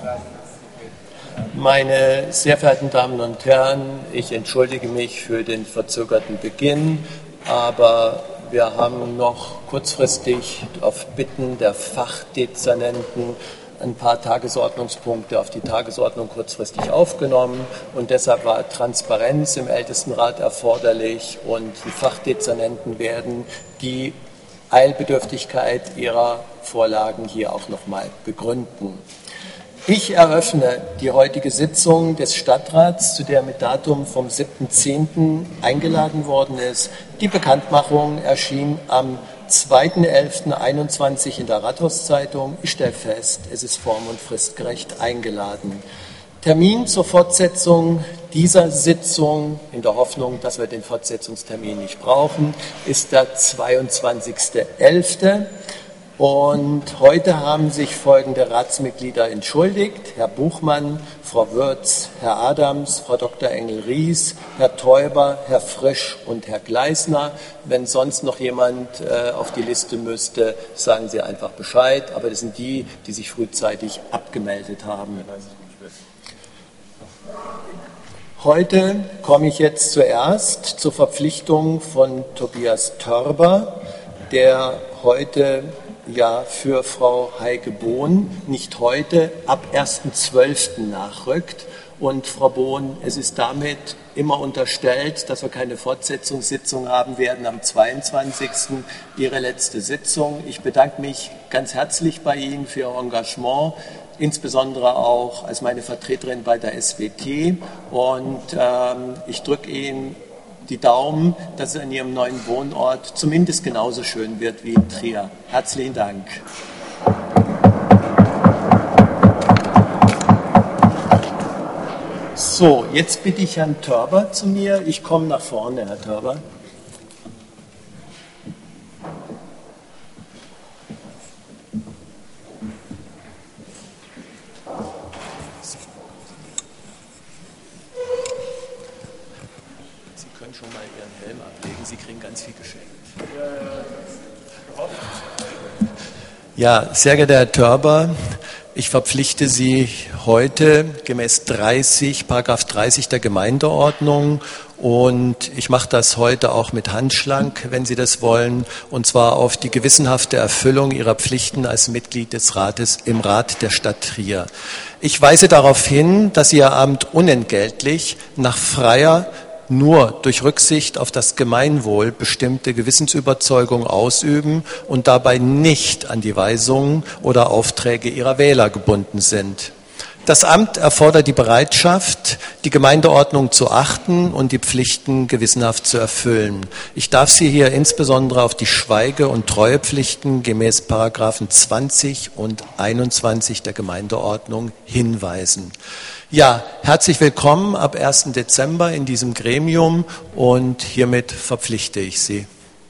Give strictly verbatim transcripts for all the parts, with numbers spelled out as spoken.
Meine sehr verehrten Damen und Herren, ich entschuldige mich für den verzögerten Beginn, aber wir haben noch kurzfristig auf Bitten der Fachdezernenten ein paar Tagesordnungspunkte auf die Tagesordnung kurzfristig aufgenommen und deshalb war Transparenz im Ältestenrat erforderlich und die Fachdezernenten werden die Eilbedürftigkeit ihrer Vorlagen hier auch nochmal begründen. Ich eröffne die heutige Sitzung des Stadtrats, zu der mit Datum vom siebten zehnten eingeladen worden ist. Die Bekanntmachung erschien am zweiten elften einundzwanzig in der Rathauszeitung. Ich stelle fest, es ist form- und fristgerecht eingeladen. Termin zur Fortsetzung dieser Sitzung, in der Hoffnung, dass wir den Fortsetzungstermin nicht brauchen, ist der zweiundzwanzigste elfte Und heute haben sich folgende Ratsmitglieder entschuldigt: Herr Buchmann, Frau Würz, Herr Adams, Frau Doktor Engel-Ries, Herr Teuber, Herr Frisch und Herr Gleisner. Wenn sonst noch jemand äh, auf die Liste müsste, sagen Sie einfach Bescheid. Aber das sind die, die sich frühzeitig abgemeldet haben. Heute komme ich jetzt zuerst zur Verpflichtung von Tobias Törber, der heute ja für Frau Heike Bohn nicht heute, ab ersten zwölften nachrückt. Und Frau Bohn, es ist damit immer unterstellt, dass wir keine Fortsetzungssitzung haben werden am zweiundzwanzigsten Ihre letzte Sitzung. Ich bedanke mich ganz herzlich bei Ihnen für Ihr Engagement, insbesondere auch als meine Vertreterin bei der S W T. Und ähm, ich drücke Ihnen die Daumen, dass es an Ihrem neuen Wohnort zumindest genauso schön wird wie in Trier. Herzlichen Dank. So, jetzt bitte ich Herrn Törber zu mir. Ich komme nach vorne, Herr Törber. Schon mal Ihren Helm ablegen, Sie kriegen ganz viel geschenkt. Ja, sehr geehrter Herr Törber, ich verpflichte Sie heute gemäß dreißig, Paragraph dreißig der Gemeindeordnung und ich mache das heute auch mit Handschlag, wenn Sie das wollen, und zwar auf die gewissenhafte Erfüllung Ihrer Pflichten als Mitglied des Rates im Rat der Stadt Trier. Ich weise darauf hin, dass Sie Ihr Amt unentgeltlich nach freier, nur durch Rücksicht auf das Gemeinwohl bestimmte Gewissensüberzeugung ausüben und dabei nicht an die Weisungen oder Aufträge ihrer Wähler gebunden sind. Das Amt erfordert die Bereitschaft, die Gemeindeordnung zu achten und die Pflichten gewissenhaft zu erfüllen. Ich darf Sie hier insbesondere auf die Schweige- und Treuepflichten gemäß Paragraphen zwanzig und einundzwanzig der Gemeindeordnung hinweisen. Ja, herzlich willkommen ab ersten Dezember in diesem Gremium und hiermit verpflichte ich Sie.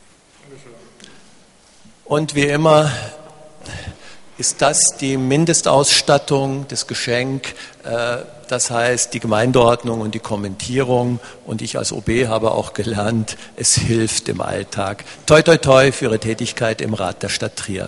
Und wie immer ist das die Mindestausstattung, das Geschenk, das heißt die Gemeindeordnung und die Kommentierung. Und ich als O B habe auch gelernt, es hilft im Alltag. Toi, toi, toi für Ihre Tätigkeit im Rat der Stadt Trier.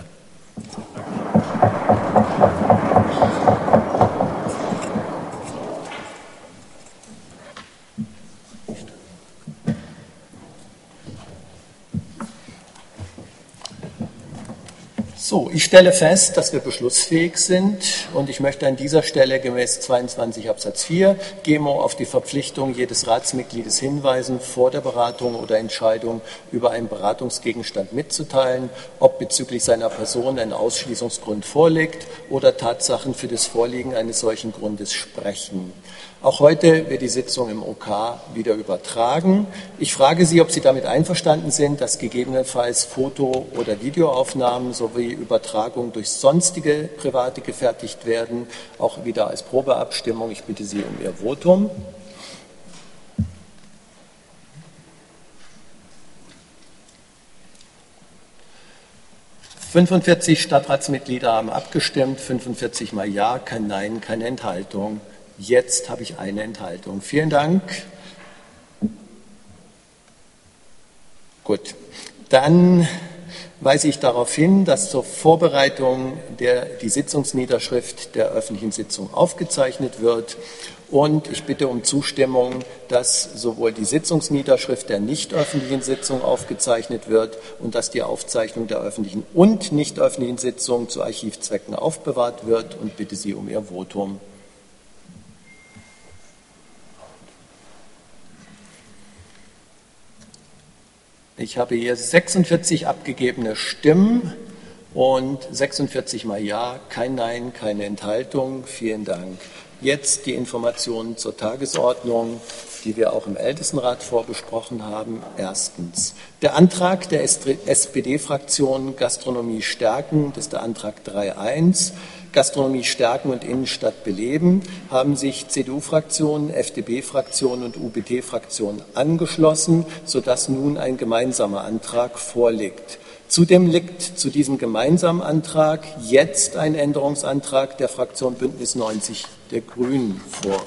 So, ich stelle fest, dass wir beschlussfähig sind und ich möchte an dieser Stelle gemäß zweiundzwanzig Absatz vier G E M O auf die Verpflichtung jedes Ratsmitgliedes hinweisen, vor der Beratung oder Entscheidung über einen Beratungsgegenstand mitzuteilen, ob bezüglich seiner Person ein Ausschließungsgrund vorliegt oder Tatsachen für das Vorliegen eines solchen Grundes sprechen. Auch heute wird die Sitzung im O K wieder übertragen. Ich frage Sie, ob Sie damit einverstanden sind, dass gegebenenfalls Foto- oder Videoaufnahmen sowie Übertragung durch sonstige Private gefertigt werden, auch wieder als Probeabstimmung. Ich bitte Sie um Ihr Votum. fünfundvierzig Stadtratsmitglieder haben abgestimmt, fünfundvierzig mal Ja, kein Nein, keine Enthaltung. Jetzt habe ich eine Enthaltung. Vielen Dank. Gut, dann weise ich darauf hin, dass zur Vorbereitung der, die Sitzungsniederschrift der öffentlichen Sitzung aufgezeichnet wird. Und ich bitte um Zustimmung, dass sowohl die Sitzungsniederschrift der nicht öffentlichen Sitzung aufgezeichnet wird und dass die Aufzeichnung der öffentlichen und nicht öffentlichen Sitzung zu Archivzwecken aufbewahrt wird, und bitte Sie um Ihr Votum. Ich habe hier sechsundvierzig abgegebene Stimmen und sechsundvierzig mal Ja, kein Nein, keine Enthaltung. Vielen Dank. Jetzt die Informationen zur Tagesordnung, die wir auch im Ältestenrat vorbesprochen haben. Erstens. Der Antrag der S P D-Fraktion Gastronomie stärken, das ist der Antrag drei Punkt eins. Gastronomie stärken und Innenstadt beleben, haben sich C D U-Fraktion, F D P-Fraktion und U B T-Fraktion angeschlossen, sodass nun ein gemeinsamer Antrag vorliegt. Zudem liegt zu diesem gemeinsamen Antrag jetzt ein Änderungsantrag der Fraktion Bündnis neunzig der Grünen vor.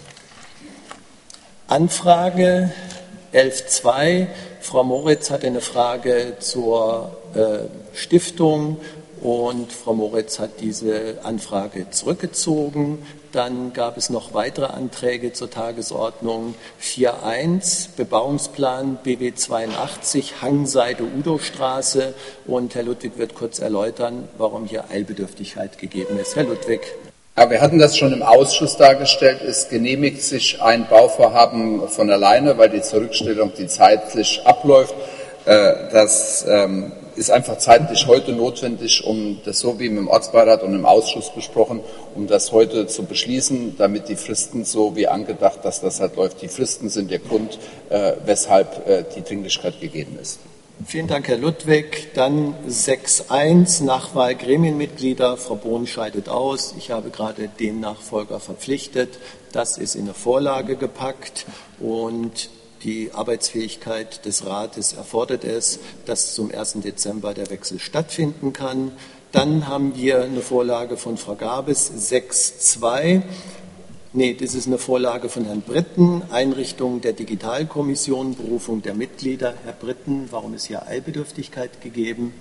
Anfrage elf Punkt zwei. Frau Moritz hatte eine Frage zur äh, Stiftung. Und Frau Moritz hat diese Anfrage zurückgezogen. Dann gab es noch weitere Anträge zur Tagesordnung. vier Punkt eins, Bebauungsplan B W zweiundachtzig, Hangseite Udostraße. Und Herr Ludwig wird kurz erläutern, warum hier Eilbedürftigkeit gegeben ist. Herr Ludwig. Ja, wir hatten das schon im Ausschuss dargestellt. Es genehmigt sich ein Bauvorhaben von alleine, weil die Zurückstellung, die zeitlich abläuft, das ist einfach zeitlich heute notwendig, um das so wie im Ortsbeirat und im Ausschuss besprochen, um das heute zu beschließen, damit die Fristen so wie angedacht, dass das halt läuft. Die Fristen sind der Grund, äh, weshalb äh, die Dringlichkeit gegeben ist. Vielen Dank, Herr Ludwig. Dann sechs Punkt eins, Nachwahl Gremienmitglieder. Frau Bohn scheidet aus. Ich habe gerade den Nachfolger verpflichtet. Das ist in eine Vorlage gepackt und die Arbeitsfähigkeit des Rates erfordert es, dass zum ersten Dezember der Wechsel stattfinden kann. Dann haben wir eine Vorlage von Frau Gabes, sechs Punkt zwei. Nee, das ist eine Vorlage von Herrn Britten, Einrichtung der Digitalkommission, Berufung der Mitglieder. Herr Britten, warum ist hier Eilbedürftigkeit gegeben?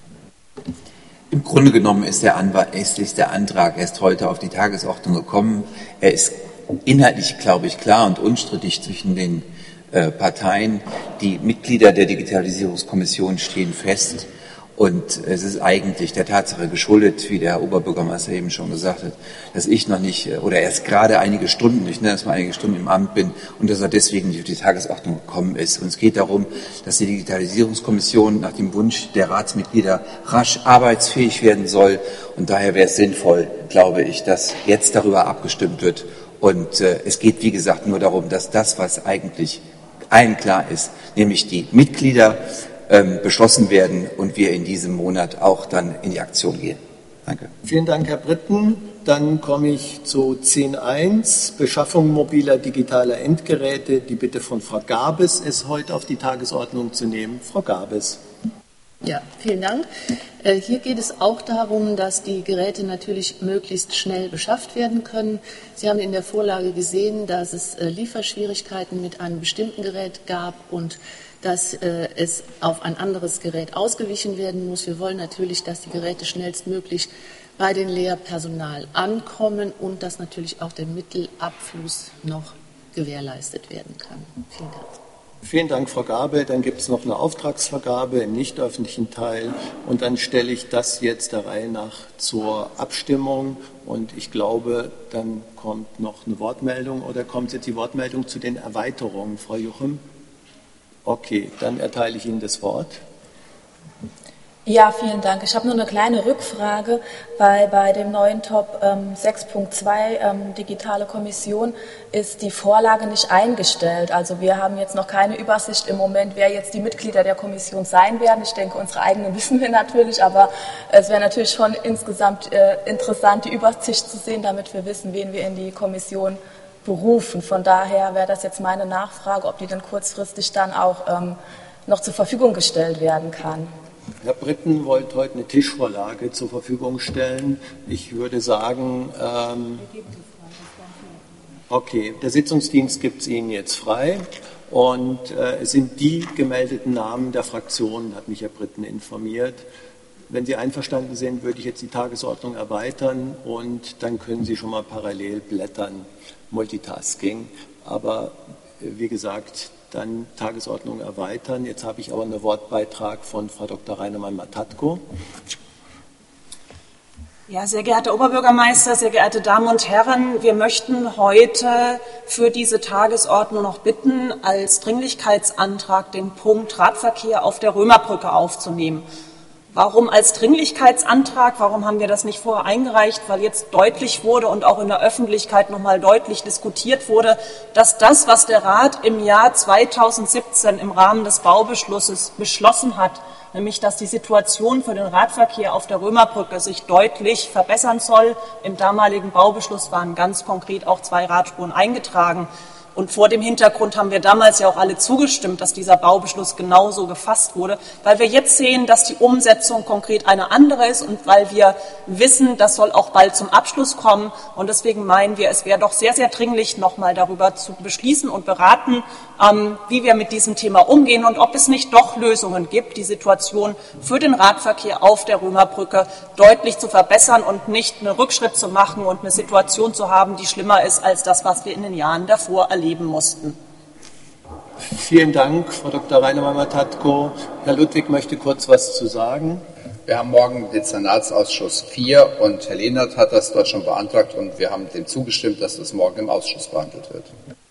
Im Grunde genommen ist der, Anwalt, ist der Antrag erst heute auf die Tagesordnung gekommen. Er ist inhaltlich, glaube ich, klar und unstrittig zwischen den Parteien. Die Mitglieder der Digitalisierungskommission stehen fest und es ist eigentlich der Tatsache geschuldet, wie der Herr Oberbürgermeister eben schon gesagt hat, dass ich noch nicht oder erst gerade einige Stunden, ich nenne es mal einige Stunden im Amt bin und dass er deswegen nicht auf die Tagesordnung gekommen ist. Und es geht darum, dass die Digitalisierungskommission nach dem Wunsch der Ratsmitglieder rasch arbeitsfähig werden soll und daher wäre es sinnvoll, glaube ich, dass jetzt darüber abgestimmt wird. Und äh, es geht, wie gesagt, nur darum, dass das, was eigentlich allen klar ist, nämlich die Mitglieder ähm, beschlossen werden und wir in diesem Monat auch dann in die Aktion gehen. Danke. Vielen Dank, Herr Britten. Dann komme ich zu zehn Punkt eins, Beschaffung mobiler digitaler Endgeräte. Die Bitte von Frau Gabes ist heute auf die Tagesordnung zu nehmen. Frau Gabes. Ja, vielen Dank. Hier geht es auch darum, dass die Geräte natürlich möglichst schnell beschafft werden können. Sie haben in der Vorlage gesehen, dass es Lieferschwierigkeiten mit einem bestimmten Gerät gab und dass es auf ein anderes Gerät ausgewichen werden muss. Wir wollen natürlich, dass die Geräte schnellstmöglich bei den Lehrpersonal ankommen und dass natürlich auch der Mittelabfluss noch gewährleistet werden kann. Vielen Dank. Vielen Dank, Frau Gabe. Dann gibt es noch eine Auftragsvergabe im nicht öffentlichen Teil. Und dann stelle ich das jetzt der Reihe nach zur Abstimmung. Und ich glaube, dann kommt noch eine Wortmeldung. Oder kommt jetzt die Wortmeldung zu den Erweiterungen, Frau Juchem? Okay, dann erteile ich Ihnen das Wort. Ja, vielen Dank. Ich habe nur eine kleine Rückfrage, weil bei dem neuen Top ähm, sechs Punkt zwei ähm, digitale Kommission ist die Vorlage nicht eingestellt. Also wir haben jetzt noch keine Übersicht im Moment, wer jetzt die Mitglieder der Kommission sein werden. Ich denke, unsere eigenen wissen wir natürlich, aber es wäre natürlich schon insgesamt äh, interessant, die Übersicht zu sehen, damit wir wissen, wen wir in die Kommission berufen. Von daher wäre das jetzt meine Nachfrage, ob die dann kurzfristig dann auch ähm, noch zur Verfügung gestellt werden kann. Herr Britten wollte heute eine Tischvorlage zur Verfügung stellen. Ich würde sagen, ähm, okay, der Sitzungsdienst gibt es Ihnen jetzt frei Und äh, es sind die gemeldeten Namen der Fraktionen, hat mich Herr Britten informiert. Wenn Sie einverstanden sind, würde ich jetzt die Tagesordnung erweitern und dann können Sie schon mal parallel blättern, Multitasking. Aber äh, wie gesagt, dann Tagesordnung erweitern. Jetzt habe ich aber einen Wortbeitrag von Frau Doktor Reinemann-Matatko. Ja, sehr geehrter Oberbürgermeister, sehr geehrte Damen und Herren, wir möchten heute für diese Tagesordnung noch bitten, als Dringlichkeitsantrag den Punkt Radverkehr auf der Römerbrücke aufzunehmen. Warum als Dringlichkeitsantrag? Warum haben wir das nicht vorher eingereicht? Weil jetzt deutlich wurde und auch in der Öffentlichkeit noch mal deutlich diskutiert wurde, dass das, was der Rat im Jahr zweitausendsiebzehn im Rahmen des Baubeschlusses beschlossen hat, nämlich dass die Situation für den Radverkehr auf der Römerbrücke sich deutlich verbessern soll. Im damaligen Baubeschluss waren ganz konkret auch zwei Radspuren eingetragen. Und vor dem Hintergrund haben wir damals ja auch alle zugestimmt, dass dieser Baubeschluss genauso gefasst wurde, weil wir jetzt sehen, dass die Umsetzung konkret eine andere ist und weil wir wissen, das soll auch bald zum Abschluss kommen. Und deswegen meinen wir, es wäre doch sehr, sehr dringlich, noch mal darüber zu beschließen und beraten, ähm, wie wir mit diesem Thema umgehen und ob es nicht doch Lösungen gibt, die Situation für den Radverkehr auf der Römerbrücke deutlich zu verbessern und nicht einen Rückschritt zu machen und eine Situation zu haben, die schlimmer ist als das, was wir in den Jahren davor erleben leben mussten. Vielen Dank, Frau Doktor Reinemann-Matatko. Herr Ludwig möchte kurz was zu sagen. Wir haben morgen den Dezernatsausschuss vier und Herr Lehnert hat das dort schon beantragt und wir haben dem zugestimmt, dass das morgen im Ausschuss behandelt wird.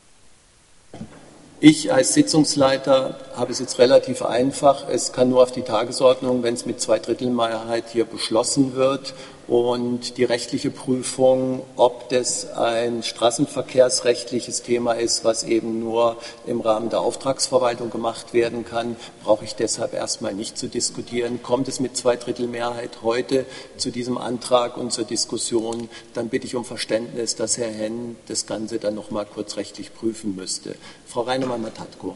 Ich als Sitzungsleiter habe es jetzt relativ einfach. Es kann nur auf die Tagesordnung, wenn es mit Zweidrittelmehrheit hier beschlossen wird. Und die rechtliche Prüfung, ob das ein straßenverkehrsrechtliches Thema ist, was eben nur im Rahmen der Auftragsverwaltung gemacht werden kann, brauche ich deshalb erstmal nicht zu diskutieren. Kommt es mit Zweidrittelmehrheit heute zu diesem Antrag und zur Diskussion, dann bitte ich um Verständnis, dass Herr Henn das Ganze dann noch mal kurz rechtlich prüfen müsste. Frau Reinemann-Matatko.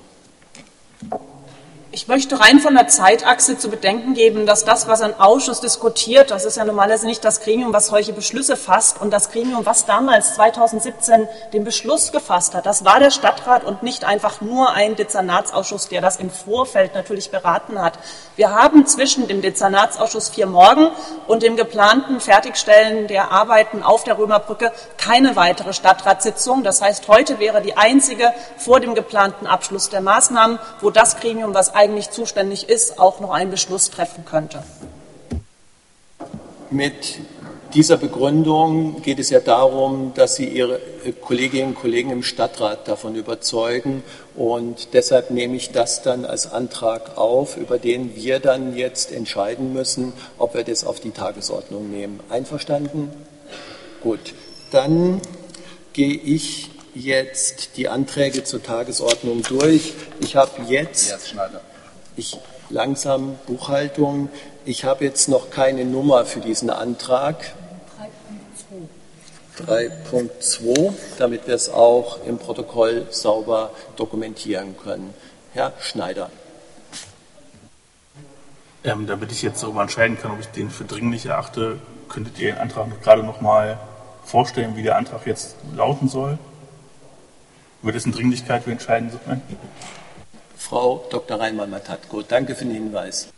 Ich möchte rein von der Zeitachse zu bedenken geben, dass das, was ein Ausschuss diskutiert, das ist ja normalerweise nicht das Gremium, was solche Beschlüsse fasst, und das Gremium, was damals zweitausendsiebzehn den Beschluss gefasst hat, das war der Stadtrat und nicht einfach nur ein Dezernatsausschuss, der das im Vorfeld natürlich beraten hat. Wir haben zwischen dem Dezernatsausschuss vier morgen und dem geplanten Fertigstellen der Arbeiten auf der Römerbrücke keine weitere Stadtratssitzung. Das heißt, heute wäre die einzige vor dem geplanten Abschluss der Maßnahmen, wo das Gremium, was eigentlich zuständig ist, auch noch einen Beschluss treffen könnte. Mit dieser Begründung geht es ja darum, dass Sie Ihre Kolleginnen und Kollegen im Stadtrat davon überzeugen. Und deshalb nehme ich das dann als Antrag auf, über den wir dann jetzt entscheiden müssen, ob wir das auf die Tagesordnung nehmen. Einverstanden? Gut, dann gehe ich jetzt die Anträge zur Tagesordnung durch. Ich habe jetzt ich, langsam Buchhaltung. Ich habe jetzt noch keine Nummer für diesen Antrag. drei Punkt zwei, damit wir es auch im Protokoll sauber dokumentieren können. Herr Schneider. Ähm, damit ich jetzt darüber entscheiden kann, ob ich den für dringlich erachte, könntet ihr den Antrag gerade noch mal vorstellen, wie der Antrag jetzt lauten soll? Über dessen Dringlichkeit wir entscheiden sollen? Frau Doktor Reinemann-Matatko, danke für den Hinweis.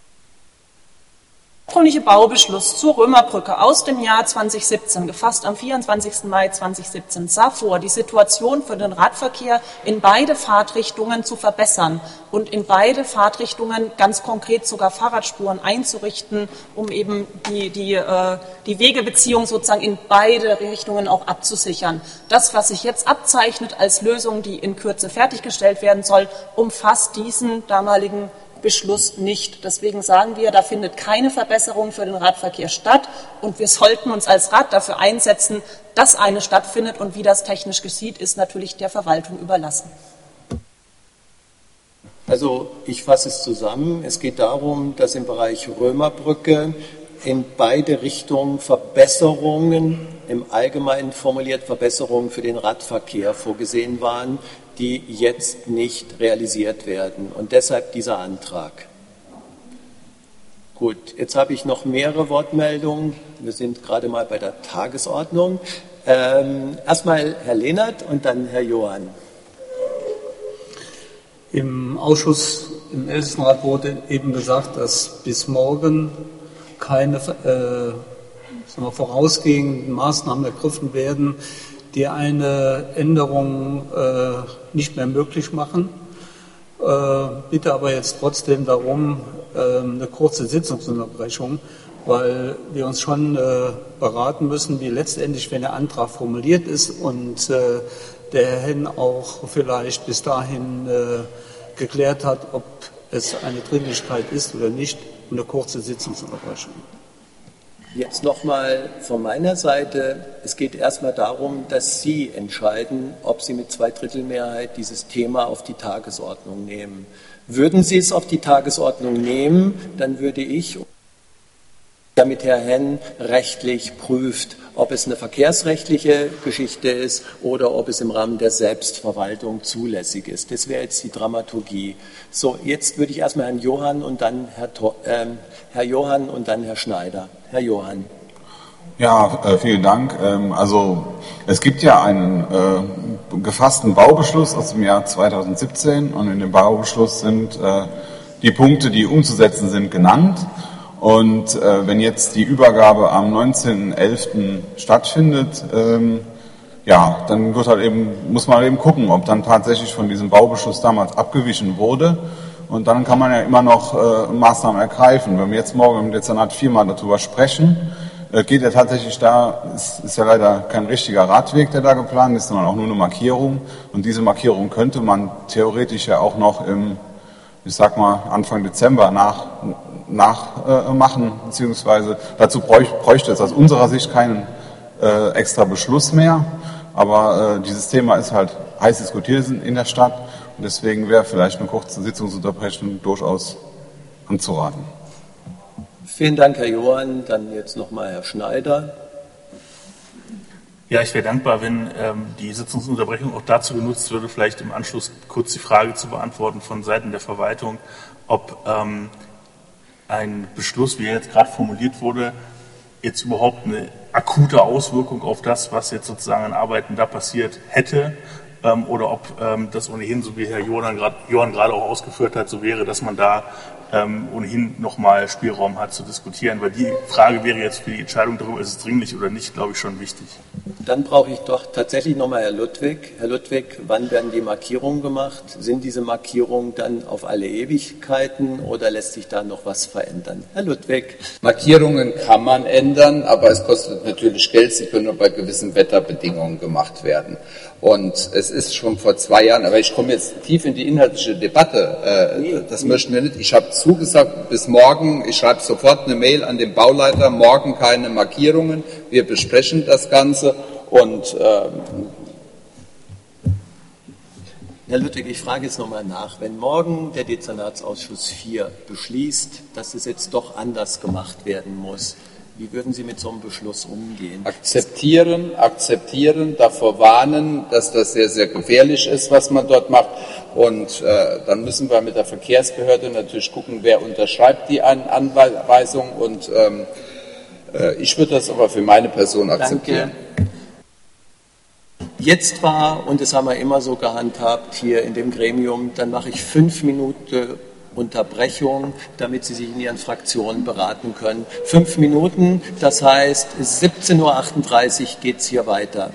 Der ursprüngliche Baubeschluss zur Römerbrücke aus dem Jahr zweitausendsiebzehn, gefasst am vierundzwanzigsten Mai zweitausendsiebzehn, sah vor, die Situation für den Radverkehr in beide Fahrtrichtungen zu verbessern und in beide Fahrtrichtungen ganz konkret sogar Fahrradspuren einzurichten, um eben die, die, äh, die Wegebeziehung sozusagen in beide Richtungen auch abzusichern. Das, was sich jetzt abzeichnet als Lösung, die in Kürze fertiggestellt werden soll, umfasst diesen damaligen Beschluss nicht. Deswegen sagen wir, da findet keine Verbesserung für den Radverkehr statt und wir sollten uns als Rat dafür einsetzen, dass eine stattfindet, und wie das technisch geschieht, ist natürlich der Verwaltung überlassen. Also ich fasse es zusammen. Es geht darum, dass im Bereich Römerbrücke in beide Richtungen Verbesserungen, im Allgemeinen formuliert Verbesserungen für den Radverkehr vorgesehen waren, die jetzt nicht realisiert werden. Und deshalb dieser Antrag. Gut, jetzt habe ich noch mehrere Wortmeldungen. Wir sind gerade mal bei der Tagesordnung. Ähm, erstmal Herr Lehnert und dann Herr Johann. Im Ausschuss, im Ältestenrat wurde eben gesagt, dass bis morgen keine äh, sagen wir, vorausgehenden Maßnahmen ergriffen werden, die eine Änderung äh, nicht mehr möglich machen. Äh, bitte aber jetzt trotzdem darum, äh, eine kurze Sitzungsunterbrechung, weil wir uns schon äh, beraten müssen, wie letztendlich, wenn der Antrag formuliert ist und äh, der Herr Henn auch vielleicht bis dahin äh, geklärt hat, ob es eine Dringlichkeit ist oder nicht, eine kurze Sitzungsunterbrechung. Jetzt nochmal von meiner Seite. Es geht erstmal darum, dass Sie entscheiden, ob Sie mit Zweidrittelmehrheit dieses Thema auf die Tagesordnung nehmen. Würden Sie es auf die Tagesordnung nehmen, dann würde ich, damit Herr Henn rechtlich prüft, ob es eine verkehrsrechtliche Geschichte ist oder ob es im Rahmen der Selbstverwaltung zulässig ist. Das wäre jetzt die Dramaturgie. So, jetzt würde ich erstmal Herrn Johann und dann Herr, äh, Herr Johann und dann Herr Schneider. Herr Johann. Ja, äh, vielen Dank. Ähm, also es gibt ja einen äh, gefassten Baubeschluss aus dem Jahr zweitausendsiebzehn und in dem Baubeschluss sind äh, die Punkte, die umzusetzen sind, genannt. Und äh, wenn jetzt die Übergabe am neunzehnten elften stattfindet, ähm, ja, dann wird halt eben, muss man eben gucken, ob dann tatsächlich von diesem Baubeschluss damals abgewichen wurde. Und dann kann man ja immer noch äh, Maßnahmen ergreifen. Wenn wir jetzt morgen im Dezernat viermal darüber sprechen, äh, geht ja tatsächlich da, ist, ist ja leider kein richtiger Radweg, der da geplant ist, sondern auch nur eine Markierung. Und diese Markierung könnte man theoretisch ja auch noch im, ich sag mal, Anfang Dezember nach nachmachen, äh, beziehungsweise dazu bräuch, bräuchte es aus unserer Sicht keinen äh, extra Beschluss mehr. Aber äh, dieses Thema ist halt heiß diskutiert in der Stadt und deswegen wäre vielleicht eine kurze Sitzungsunterbrechung durchaus anzuraten. Vielen Dank, Herr Johann. Dann jetzt nochmal Herr Schneider. Ja, ich wäre dankbar, wenn ähm, die Sitzungsunterbrechung auch dazu genutzt würde, vielleicht im Anschluss kurz die Frage zu beantworten von Seiten der Verwaltung, ob ähm, ein Beschluss, wie er jetzt gerade formuliert wurde, jetzt überhaupt eine akute Auswirkung auf das, was jetzt sozusagen an Arbeiten da passiert hätte, ähm, oder ob ähm, das ohnehin, so wie Herr Johann gerade Johann gerade auch ausgeführt hat, so wäre, dass man da ähm, ohnehin nochmal Spielraum hat zu diskutieren, weil die Frage wäre jetzt für die Entscheidung darüber, ist es dringlich oder nicht, glaube ich, schon wichtig. Dann brauche ich doch tatsächlich nochmal Herr Ludwig. Herr Ludwig, wann werden die Markierungen gemacht? Sind diese Markierungen dann auf alle Ewigkeiten oder lässt sich da noch was verändern? Herr Ludwig. Markierungen kann man ändern, aber es kostet natürlich Geld. Sie können nur bei gewissen Wetterbedingungen gemacht werden. Und es ist schon vor zwei Jahren, aber ich komme jetzt tief in die inhaltliche Debatte, äh, nee, das nee. möchten wir nicht. Ich habe zugesagt, bis morgen, ich schreibe sofort eine Mail an den Bauleiter, morgen keine Markierungen, wir besprechen das Ganze und ähm, Herr Ludwig, ich frage jetzt nochmal nach. Wenn morgen der Dezernatsausschuss vier beschließt, dass es jetzt doch anders gemacht werden muss, wie würden Sie mit so einem Beschluss umgehen? Akzeptieren, akzeptieren, davor warnen, dass das sehr, sehr gefährlich ist, was man dort macht. Und äh, dann müssen wir mit der Verkehrsbehörde natürlich gucken, wer unterschreibt die An Anweisung. Und ähm, äh, ich würde das aber für meine Person akzeptieren. Danke. Jetzt war, und das haben wir immer so gehandhabt hier in dem Gremium, dann mache ich fünf Minuten Unterbrechung, damit Sie sich in Ihren Fraktionen beraten können. Fünf Minuten, das heißt siebzehn Uhr achtunddreißig geht es hier weiter.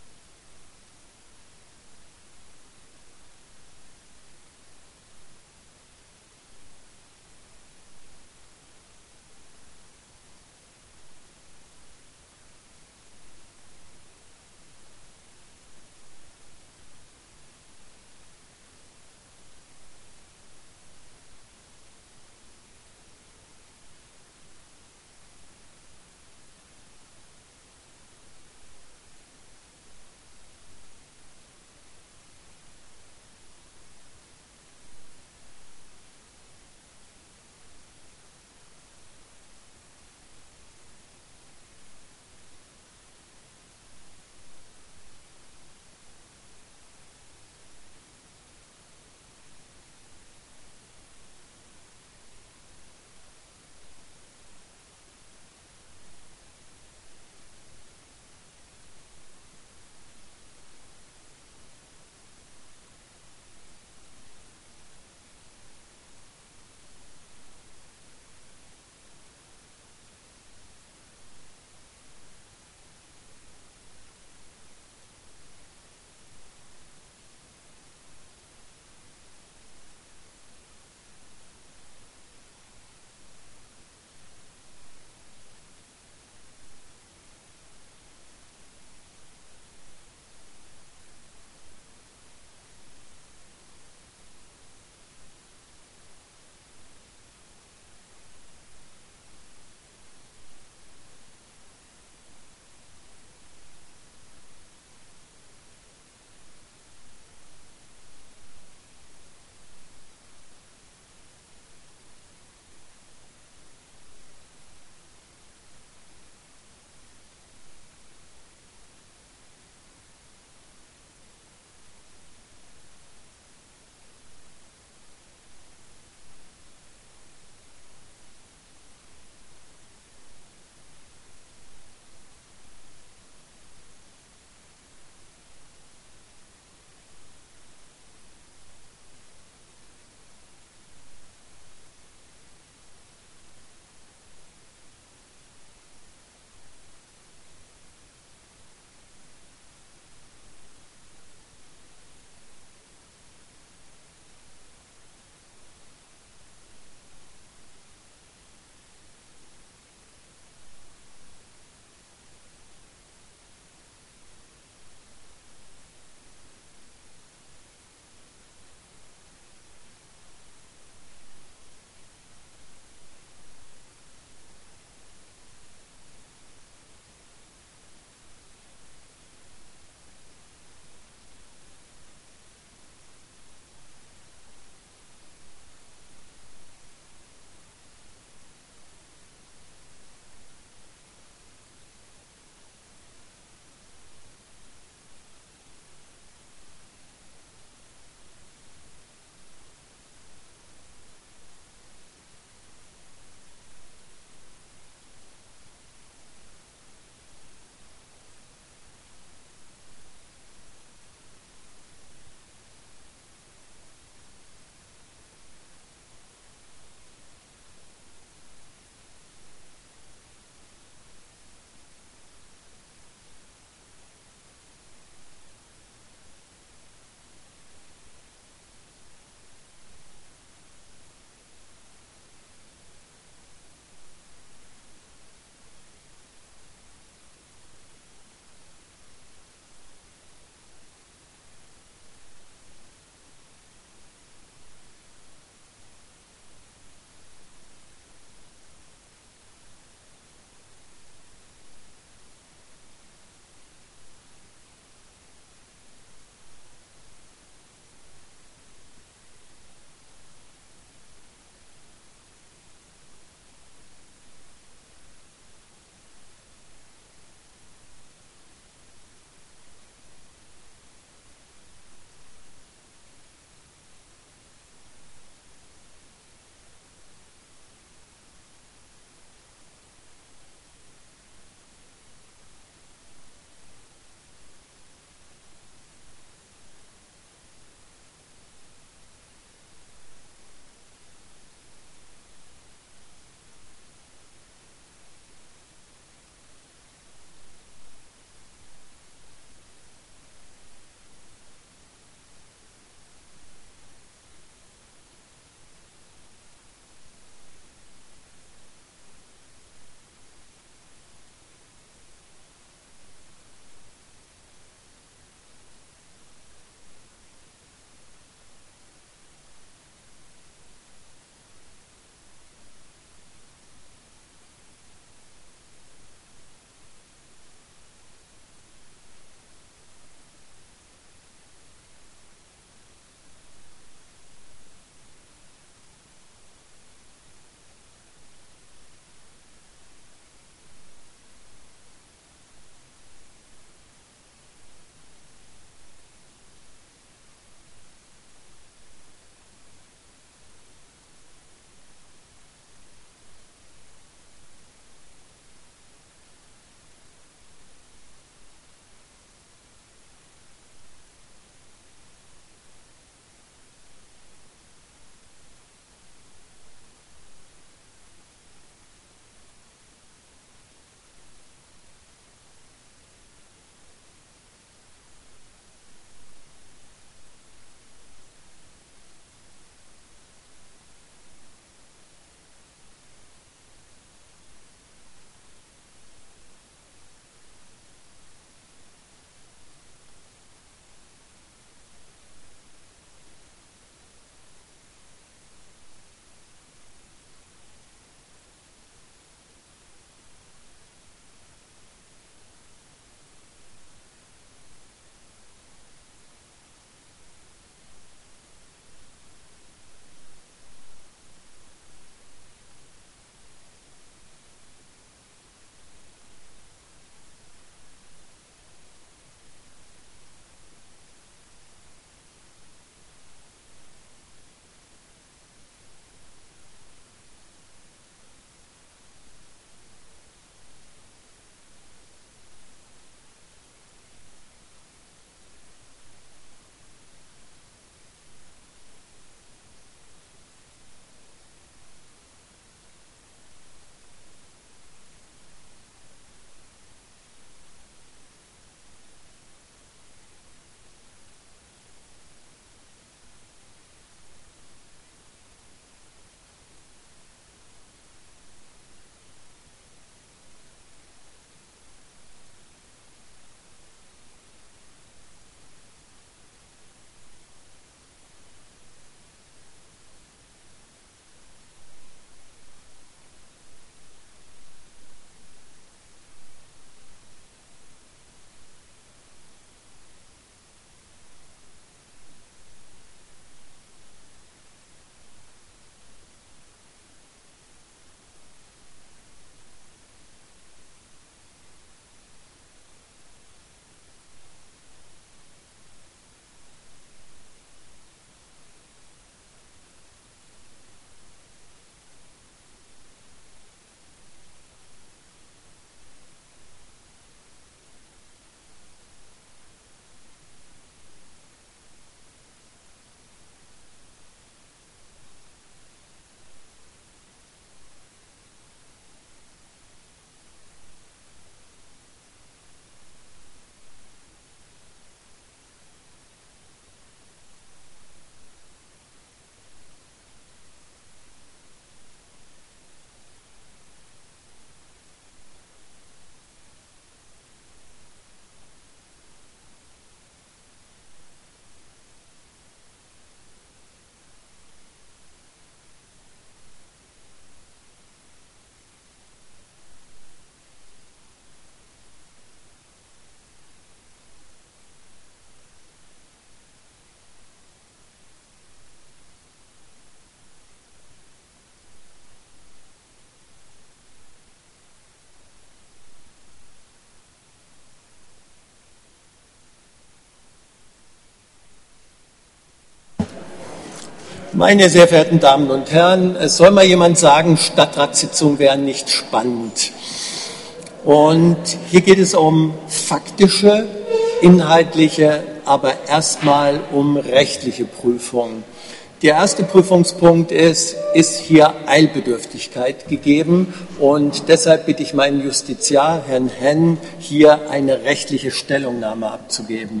Meine sehr verehrten Damen und Herren, es soll mal jemand sagen, Stadtratssitzungen wären nicht spannend. Und hier geht es um faktische, inhaltliche, aber erstmal um rechtliche Prüfung. Der erste Prüfungspunkt ist, ist hier Eilbedürftigkeit gegeben? Und deshalb bitte ich meinen Justiziar, Herrn Henn, hier eine rechtliche Stellungnahme abzugeben.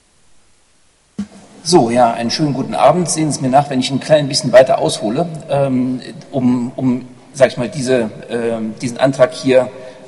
So, ja, einen schönen guten Abend. Sehen Sie mir nach, wenn ich ein klein bisschen weiter aushole, ähm, um, um, sag ich mal, diese, ähm, diesen Antrag hier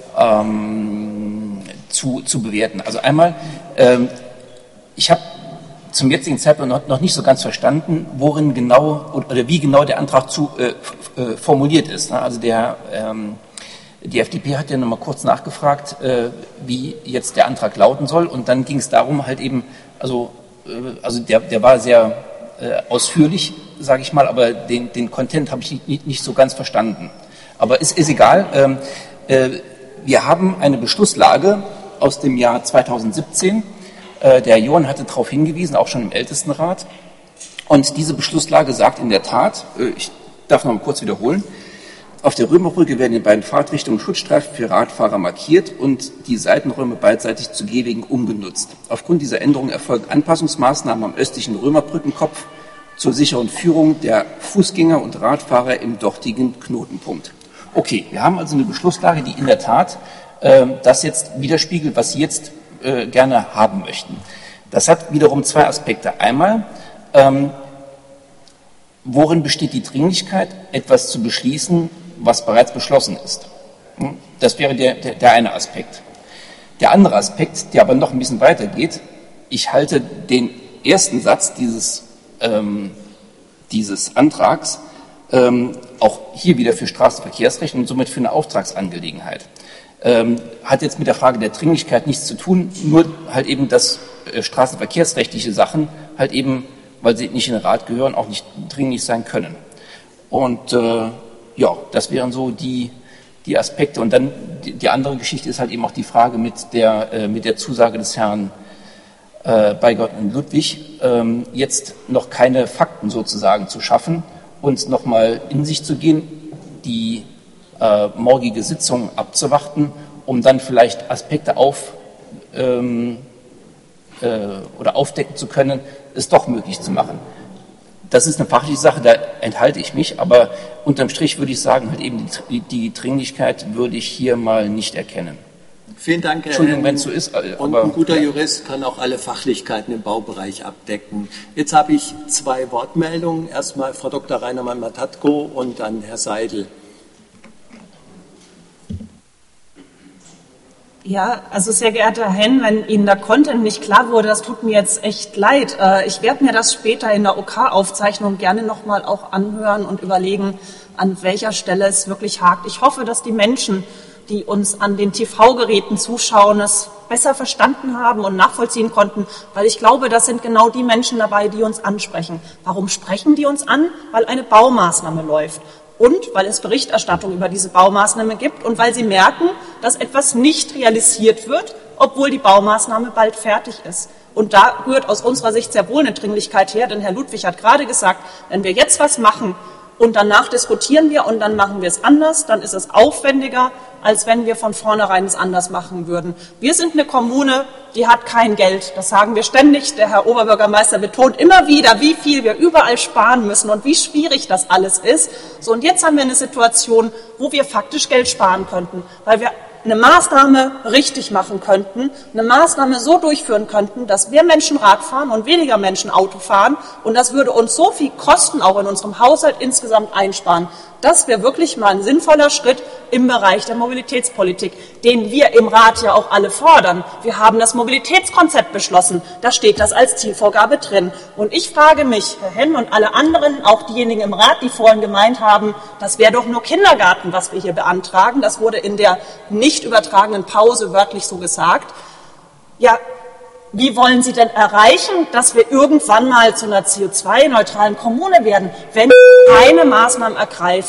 ähm, zu, zu bewerten. Also einmal, ähm, ich habe zum jetzigen Zeitpunkt noch, noch nicht so ganz verstanden, worin genau oder wie genau der Antrag zu, äh, äh, formuliert ist. Also der, ähm, die F D P hat ja noch mal kurz nachgefragt, äh, wie jetzt der Antrag lauten soll, und dann ging es darum, halt eben, also Also der, der war sehr äh, ausführlich, sage ich mal, aber den, den Content habe ich nicht, nicht so ganz verstanden. Aber es ist, ist egal. Ähm, äh, wir haben eine Beschlusslage aus dem Jahr zweitausendsiebzehn. Äh, der Herr John hatte darauf hingewiesen, auch schon im Ältestenrat. Und diese Beschlusslage sagt in der Tat, äh, ich darf noch mal kurz wiederholen, auf der Römerbrücke werden in beiden Fahrtrichtungen Schutzstreifen für Radfahrer markiert und die Seitenräume beidseitig zu Gehwegen umgenutzt. Aufgrund dieser Änderung erfolgen Anpassungsmaßnahmen am östlichen Römerbrückenkopf zur sicheren Führung der Fußgänger und Radfahrer im dortigen Knotenpunkt. Okay, wir haben also eine Beschlusslage, die in der Tat äh, das jetzt widerspiegelt, was Sie jetzt äh, gerne haben möchten. Das hat wiederum zwei Aspekte. Einmal, ähm, worin besteht die Dringlichkeit, etwas zu beschließen, was bereits beschlossen ist? Das wäre der, der, der eine Aspekt. Der andere Aspekt, der aber noch ein bisschen weiter geht, ich halte den ersten Satz dieses, ähm, dieses Antrags ähm, auch hier wieder für Straßenverkehrsrecht und somit für eine Auftragsangelegenheit. Ähm, hat jetzt mit der Frage der Dringlichkeit nichts zu tun, nur halt eben, dass äh, straßenverkehrsrechtliche Sachen halt eben, weil sie nicht in den Rat gehören, auch nicht dringlich sein können. Und äh, ja, das wären so die, die Aspekte. Und dann die, die andere Geschichte ist halt eben auch die Frage mit der, äh, mit der Zusage des Herrn äh, Beigott und Ludwig, ähm, jetzt noch keine Fakten sozusagen zu schaffen und nochmal in sich zu gehen, die äh, morgige Sitzung abzuwarten, um dann vielleicht Aspekte auf ähm, äh, oder aufdecken zu können, es doch möglich zu machen. Das ist eine fachliche Sache, da enthalte ich mich, aber unterm Strich würde ich sagen, halt eben die, die Dringlichkeit würde ich hier mal nicht erkennen. Vielen Dank, Herr Entschuldigung, wenn es so ist. Aber, und ein guter Jurist kann auch alle Fachlichkeiten im Baubereich abdecken. Jetzt habe ich zwei Wortmeldungen. Erstmal Frau Doktor Reinermann-Matatko und dann Herr Seidel. Ja, also sehr geehrter Herr Henn, wenn Ihnen der Content nicht klar wurde, das tut mir jetzt echt leid. Ich werde mir das später in der O K-Aufzeichnung gerne nochmal auch anhören und überlegen, an welcher Stelle es wirklich hakt. Ich hoffe, dass die Menschen, die uns an den T V-Geräten zuschauen, es besser verstanden haben und nachvollziehen konnten, weil ich glaube, das sind genau die Menschen dabei, die uns ansprechen. Warum sprechen die uns an? Weil eine Baumaßnahme läuft. Und weil es Berichterstattung über diese Baumaßnahme gibt und weil sie merken, dass etwas nicht realisiert wird, obwohl die Baumaßnahme bald fertig ist. Und da rührt aus unserer Sicht sehr wohl eine Dringlichkeit her, denn Herr Ludwig hat gerade gesagt, wenn wir jetzt was machen und danach diskutieren wir und dann machen wir es anders, dann ist es aufwendiger, als wenn wir von vornherein es anders machen würden. Wir sind eine Kommune, die hat kein Geld. Das sagen wir ständig. Der Herr Oberbürgermeister betont immer wieder, wie viel wir überall sparen müssen und wie schwierig das alles ist. So, und jetzt haben wir eine Situation, wo wir faktisch Geld sparen könnten, weil wir eine Maßnahme richtig machen könnten, eine Maßnahme so durchführen könnten, dass mehr Menschen Rad fahren und weniger Menschen Auto fahren. Und das würde uns so viel Kosten auch in unserem Haushalt insgesamt einsparen. Das wäre wirklich mal ein sinnvoller Schritt im Bereich der Mobilitätspolitik, den wir im Rat ja auch alle fordern. Wir haben das Mobilitätskonzept beschlossen. Da steht das als Zielvorgabe drin. Und ich frage mich, Herr Henn und alle anderen, auch diejenigen im Rat, die vorhin gemeint haben, das wäre doch nur Kindergarten, was wir hier beantragen. Das wurde in der nicht übertragenen Pause wörtlich so gesagt. Ja, wie wollen Sie denn erreichen, dass wir irgendwann mal zu einer C O zwei neutralen Kommune werden, wenn wir keine Maßnahmen ergreifen?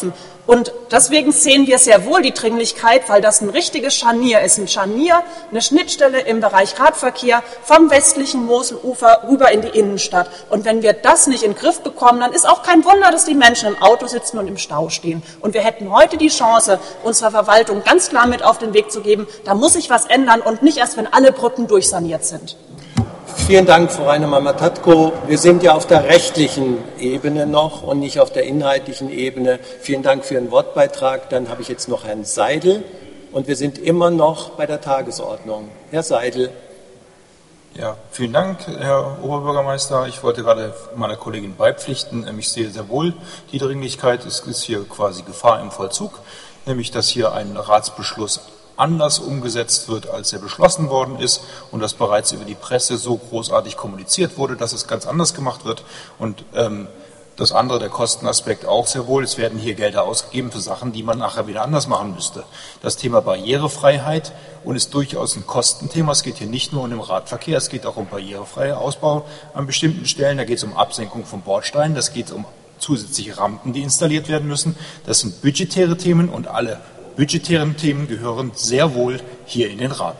Und deswegen sehen wir sehr wohl die Dringlichkeit, weil das ein richtiges Scharnier ist. Ein Scharnier, eine Schnittstelle im Bereich Radverkehr vom westlichen Moselufer rüber in die Innenstadt. Und wenn wir das nicht in den Griff bekommen, dann ist auch kein Wunder, dass die Menschen im Auto sitzen und im Stau stehen. Und wir hätten heute die Chance, unserer Verwaltung ganz klar mit auf den Weg zu geben, da muss sich was ändern und nicht erst, wenn alle Brücken durchsaniert sind. Vielen Dank, Frau Rainer-Mamatko. Wir sind ja auf der rechtlichen Ebene noch und nicht auf der inhaltlichen Ebene. Vielen Dank für Ihren Wortbeitrag. Dann habe ich jetzt noch Herrn Seidel und wir sind immer noch bei der Tagesordnung. Herr Seidel. Ja, vielen Dank, Herr Oberbürgermeister. Ich wollte gerade meiner Kollegin beipflichten. Ich sehe sehr wohl die Dringlichkeit. Es ist hier quasi Gefahr im Vollzug, nämlich dass hier ein Ratsbeschluss anders umgesetzt wird, als er beschlossen worden ist und das bereits über die Presse so großartig kommuniziert wurde, dass es ganz anders gemacht wird. Und ähm, das andere, der Kostenaspekt auch sehr wohl, es werden hier Gelder ausgegeben für Sachen, die man nachher wieder anders machen müsste. Das Thema Barrierefreiheit und ist durchaus ein Kostenthema. Es geht hier nicht nur um den Radverkehr, es geht auch um barrierefreie Ausbau an bestimmten Stellen. Da geht es um Absenkung von Bordsteinen, das geht um zusätzliche Rampen, die installiert werden müssen. Das sind budgetäre Themen und alle budgetären Themen gehören sehr wohl hier in den Rat.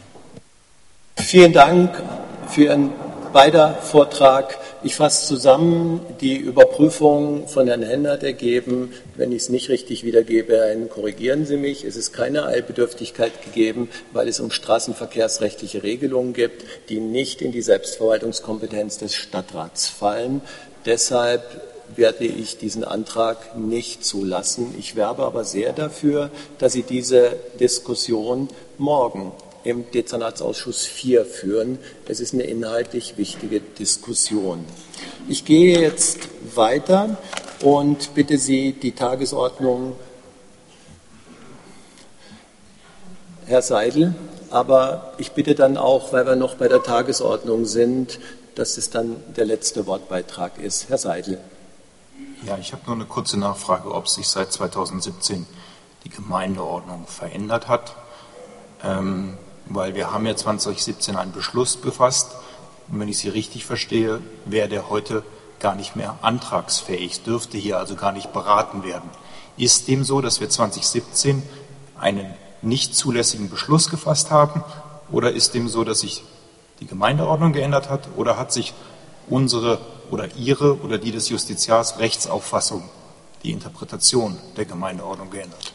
Vielen Dank für Ihren beider Vortrag. Ich fasse zusammen, die Überprüfung von Herrn Henn hat ergeben, wenn ich es nicht richtig wiedergebe, Herr Henn, korrigieren Sie mich, es ist keine Eilbedürftigkeit gegeben, weil es um straßenverkehrsrechtliche Regelungen gibt, die nicht in die Selbstverwaltungskompetenz des Stadtrats fallen. Deshalb werde ich diesen Antrag nicht zulassen. Ich werbe aber sehr dafür, dass Sie diese Diskussion morgen im Dezernatsausschuss vier führen. Es ist eine inhaltlich wichtige Diskussion. Ich gehe jetzt weiter und bitte Sie, die Tagesordnung, Herr Seidel, aber ich bitte dann auch, weil wir noch bei der Tagesordnung sind, dass es dann der letzte Wortbeitrag ist. Herr Seidel. Ja, ich habe nur eine kurze Nachfrage, ob sich seit zweitausendsiebzehn die Gemeindeordnung verändert hat, ähm, weil wir haben ja zweitausendsiebzehn einen Beschluss befasst und wenn ich Sie richtig verstehe, wäre der heute gar nicht mehr antragsfähig, dürfte hier also gar nicht beraten werden. Ist dem so, dass wir zweitausendsiebzehn einen nicht zulässigen Beschluss gefasst haben oder ist dem so, dass sich die Gemeindeordnung geändert hat oder hat sich unsere oder Ihre oder die des Justiziars Rechtsauffassung, die Interpretation der Gemeindeordnung geändert?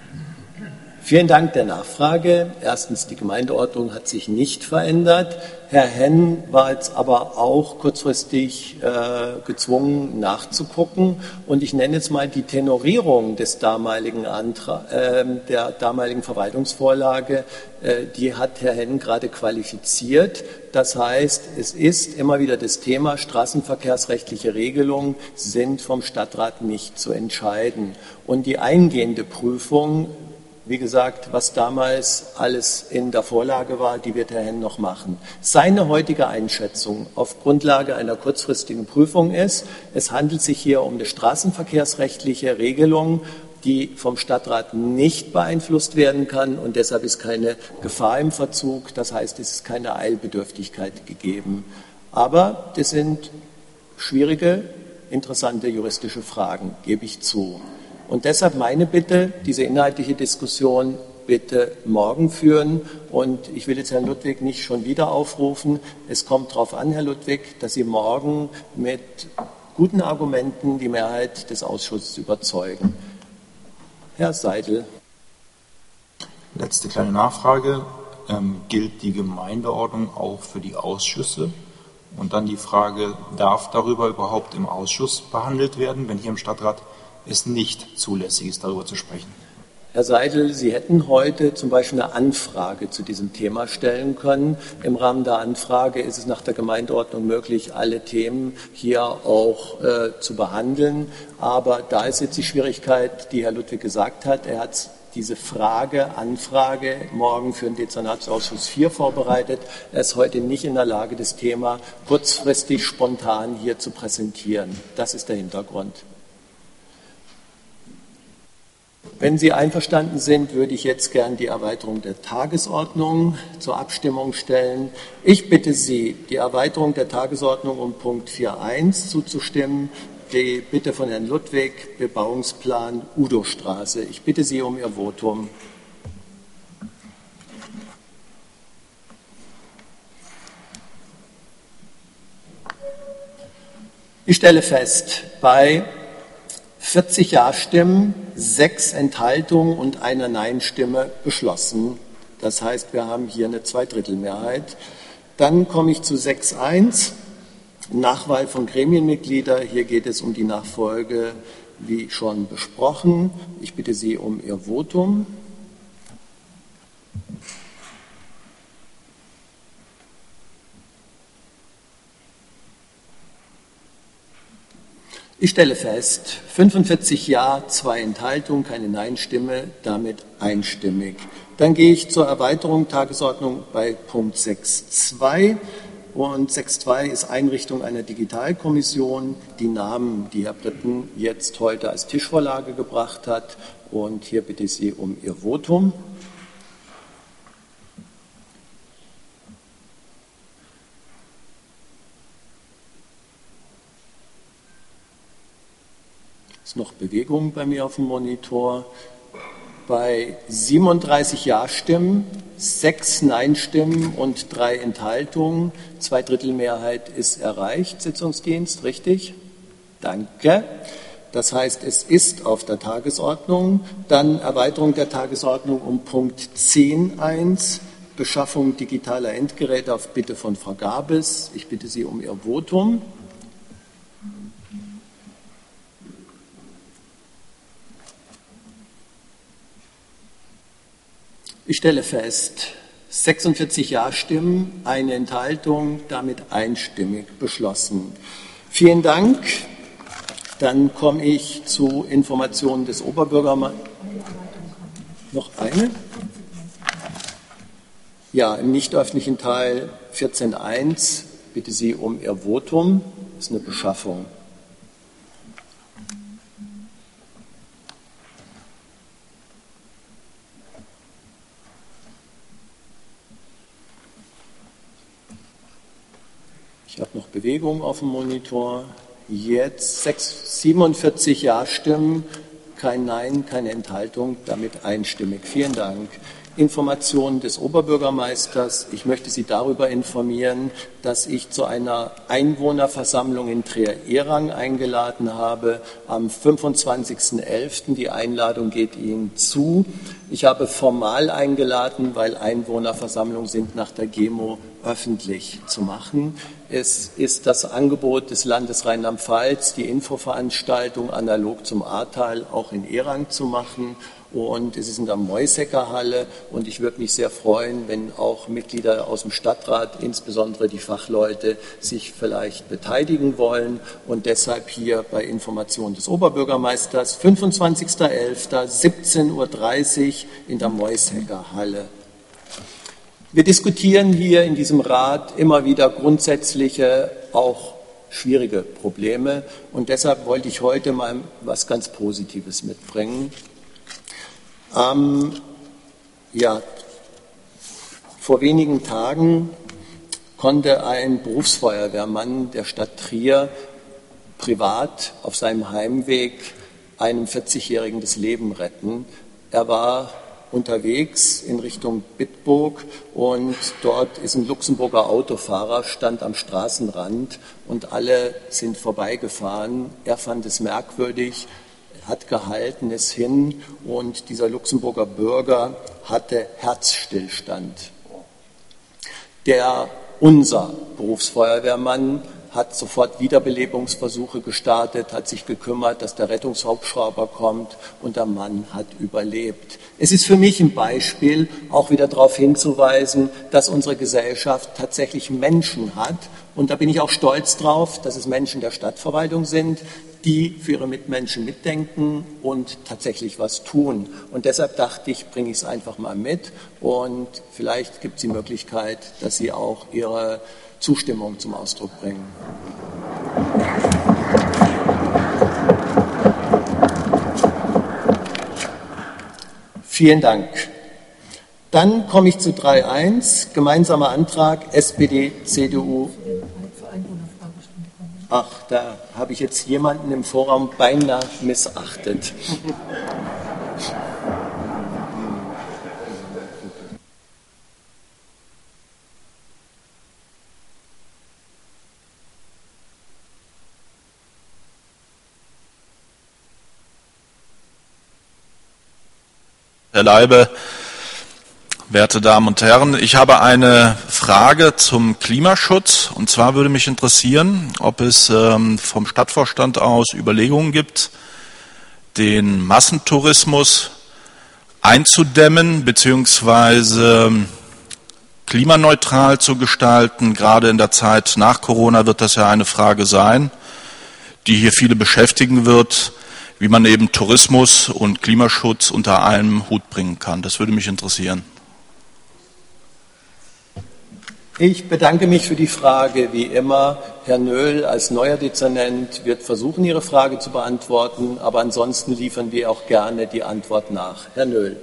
Vielen Dank der Nachfrage. Erstens, die Gemeindeordnung hat sich nicht verändert. Herr Henn war jetzt aber auch kurzfristig äh, gezwungen nachzugucken. Und ich nenne jetzt mal die Tenorierung des damaligen Antra äh, der damaligen Verwaltungsvorlage. Äh, die hat Herr Henn gerade qualifiziert. Das heißt, es ist immer wieder das Thema, straßenverkehrsrechtliche Regelungen sind vom Stadtrat nicht zu entscheiden. Und die eingehende Prüfung, wie gesagt, was damals alles in der Vorlage war, die wird Herr Henn noch machen. Seine heutige Einschätzung auf Grundlage einer kurzfristigen Prüfung ist, es handelt sich hier um eine straßenverkehrsrechtliche Regelung, die vom Stadtrat nicht beeinflusst werden kann und deshalb ist keine Gefahr im Verzug. Das heißt, es ist keine Eilbedürftigkeit gegeben. Aber das sind schwierige, interessante juristische Fragen, gebe ich zu. Und deshalb meine Bitte, diese inhaltliche Diskussion bitte morgen führen. Und ich will jetzt Herrn Ludwig nicht schon wieder aufrufen. Es kommt darauf an, Herr Ludwig, dass Sie morgen mit guten Argumenten die Mehrheit des Ausschusses überzeugen. Herr Seidel. Letzte kleine Nachfrage. Ähm, gilt die Gemeindeordnung auch für die Ausschüsse? Und dann die Frage, darf darüber überhaupt im Ausschuss behandelt werden, wenn hier im Stadtrat es nicht zulässig ist, darüber zu sprechen? Herr Seidel, Sie hätten heute zum Beispiel eine Anfrage zu diesem Thema stellen können. Im Rahmen der Anfrage ist es nach der Gemeindeordnung möglich, alle Themen hier auch äh, zu behandeln. Aber da ist jetzt die Schwierigkeit, die Herr Ludwig gesagt hat. Er hat diese Frage, Anfrage morgen für den Dezernatsausschuss vier vorbereitet. Er ist heute nicht in der Lage, das Thema kurzfristig, spontan hier zu präsentieren. Das ist der Hintergrund. Wenn Sie einverstanden sind, würde ich jetzt gern die Erweiterung der Tagesordnung zur Abstimmung stellen. Ich bitte Sie, die Erweiterung der Tagesordnung um Punkt vier Punkt eins zuzustimmen. die Bitte von Herrn Ludwig, Bebauungsplan Udostraße. Ich bitte Sie um Ihr Votum. Ich stelle fest, bei vierzig Ja-Stimmen, sechs Enthaltungen und einer Nein-Stimme beschlossen. Das heißt, wir haben hier eine Zweidrittelmehrheit. Dann komme ich zu sechs Punkt eins, Nachwahl von Gremienmitgliedern. Hier geht es um die Nachfolge, wie schon besprochen. Ich bitte Sie um Ihr Votum. Ich stelle fest, fünfundvierzig Ja, zwei Enthaltungen, keine Nein-Stimme, damit einstimmig. Dann gehe ich zur Erweiterung Tagesordnung bei Punkt sechs Punkt zwei. Und sechs Punkt zwei ist Einrichtung einer Digitalkommission. Die Namen, die Herr Britten jetzt heute als Tischvorlage gebracht hat. Und hier bitte ich Sie um Ihr Votum. Noch Bewegung bei mir auf dem Monitor. Bei siebenunddreißig Ja-Stimmen, sechs Nein-Stimmen und drei Enthaltungen. Zweidrittelmehrheit ist erreicht, Sitzungsdienst, richtig? Danke. Das heißt, es ist auf der Tagesordnung. Dann Erweiterung der Tagesordnung um Punkt zehn Punkt eins, Beschaffung digitaler Endgeräte auf Bitte von Frau Gabes. Ich bitte Sie um Ihr Votum. Ich stelle fest, sechsundvierzig Ja-Stimmen, eine Enthaltung, damit einstimmig beschlossen. Vielen Dank. Dann komme ich zu Informationen des Oberbürgermeisters. Noch eine? Ja, im nicht öffentlichen Teil vierzehn Punkt eins. Bitte Sie um Ihr Votum. Das ist eine Beschaffung. Ich habe noch Bewegung auf dem Monitor. Jetzt siebenundvierzig Ja-Stimmen, kein Nein, keine Enthaltung, damit einstimmig. Vielen Dank. Informationen des Oberbürgermeisters. Ich möchte Sie darüber informieren, dass ich zu einer Einwohnerversammlung in Trier-Ehrang eingeladen habe am fünfundzwanzigsten elften Die Einladung geht Ihnen zu. Ich habe formal eingeladen, weil Einwohnerversammlungen sind nach der GEMO öffentlich zu machen. Es ist das Angebot des Landes Rheinland-Pfalz, die Infoveranstaltung analog zum Ahrtal auch in Ehrang zu machen. Und es ist in der Moisecker Halle und ich würde mich sehr freuen, wenn auch Mitglieder aus dem Stadtrat, insbesondere die Fachleute, sich vielleicht beteiligen wollen und deshalb hier bei Information des Oberbürgermeisters fünfundzwanzigsten elften siebzehn Uhr dreißig in der Moisecker Halle. Wir diskutieren hier in diesem Rat immer wieder grundsätzliche, auch schwierige Probleme und deshalb wollte ich heute mal was ganz Positives mitbringen. Ähm, ja, vor wenigen Tagen konnte ein Berufsfeuerwehrmann der Stadt Trier privat auf seinem Heimweg einem vierzigjährigen das Leben retten. Er war unterwegs in Richtung Bitburg und dort ist ein Luxemburger Autofahrer, stand am Straßenrand und alle sind vorbeigefahren. Er fand es merkwürdig, hat gehalten, ist hin und dieser Luxemburger Bürger hatte Herzstillstand. Der, unser Berufsfeuerwehrmann hat sofort Wiederbelebungsversuche gestartet, hat sich gekümmert, dass der Rettungshubschrauber kommt und der Mann hat überlebt. Es ist für mich ein Beispiel, auch wieder darauf hinzuweisen, dass unsere Gesellschaft tatsächlich Menschen hat und da bin ich auch stolz drauf, dass es Menschen der Stadtverwaltung sind, die für ihre Mitmenschen mitdenken und tatsächlich was tun. Und deshalb dachte ich, bringe ich es einfach mal mit und vielleicht gibt es die Möglichkeit, dass Sie auch Ihre Zustimmung zum Ausdruck bringen. Vielen Dank. Dann komme ich zu drei Punkt eins, gemeinsamer Antrag S P D, C D U. Ach, da habe ich jetzt jemanden im Vorraum beinahe missachtet. Herr Leibe, werte Damen und Herren, ich habe eine Frage zum Klimaschutz. Und zwar würde mich interessieren, ob es ähm, vom Stadtvorstand aus Überlegungen gibt, den Massentourismus einzudämmen bzw. klimaneutral zu gestalten. Gerade in der Zeit nach Corona wird das ja eine Frage sein, die hier viele beschäftigen wird, wie man eben Tourismus und Klimaschutz unter einem Hut bringen kann. Das würde mich interessieren. Ich bedanke mich für die Frage, wie immer. Herr Nöhl als neuer Dezernent wird versuchen, Ihre Frage zu beantworten, aber ansonsten liefern wir auch gerne die Antwort nach. Herr Nöhl.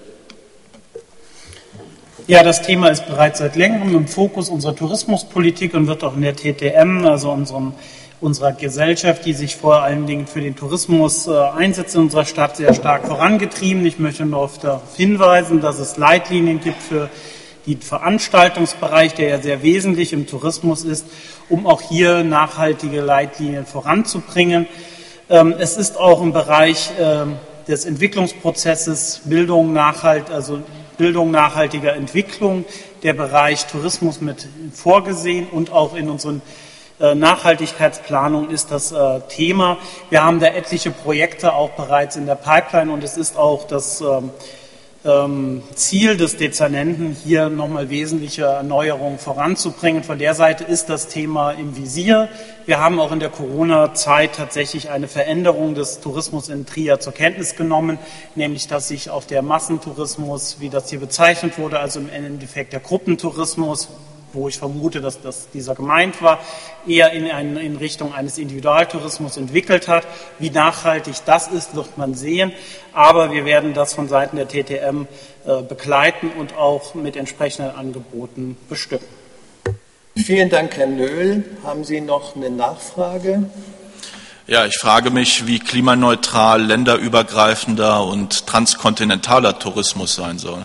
Ja, das Thema ist bereits seit längerem im Fokus unserer Tourismuspolitik und wird auch in der T T M, also unserem unserer Gesellschaft, die sich vor allen Dingen für den Tourismus äh, einsetzt in unserer Stadt, sehr stark vorangetrieben. Ich möchte nur darauf hinweisen, dass es Leitlinien gibt für den Veranstaltungsbereich, der ja sehr wesentlich im Tourismus ist, um auch hier nachhaltige Leitlinien voranzubringen. Ähm, es ist auch im Bereich äh, des Entwicklungsprozesses Bildung, Nachhalt, also Bildung nachhaltiger Entwicklung, der Bereich Tourismus mit vorgesehen und auch in unseren Nachhaltigkeitsplanung ist das äh, Thema. Wir haben da etliche Projekte auch bereits in der Pipeline und es ist auch das ähm, ähm, Ziel des Dezernenten, hier nochmal wesentliche Erneuerungen voranzubringen. Von der Seite ist das Thema im Visier. Wir haben auch in der Corona-Zeit tatsächlich eine Veränderung des Tourismus in Trier zur Kenntnis genommen, nämlich dass sich auf der Massentourismus, wie das hier bezeichnet wurde, also im Endeffekt der Gruppentourismus, wo ich vermute, dass das dieser gemeint war, eher in, ein, in Richtung eines Individualtourismus entwickelt hat. Wie nachhaltig das ist, wird man sehen. Aber wir werden das von Seiten der T T M äh, begleiten und auch mit entsprechenden Angeboten bestücken. Vielen Dank, Herr Nöhl. Haben Sie noch eine Nachfrage? Ja, ich frage mich, wie klimaneutral, länderübergreifender und transkontinentaler Tourismus sein soll.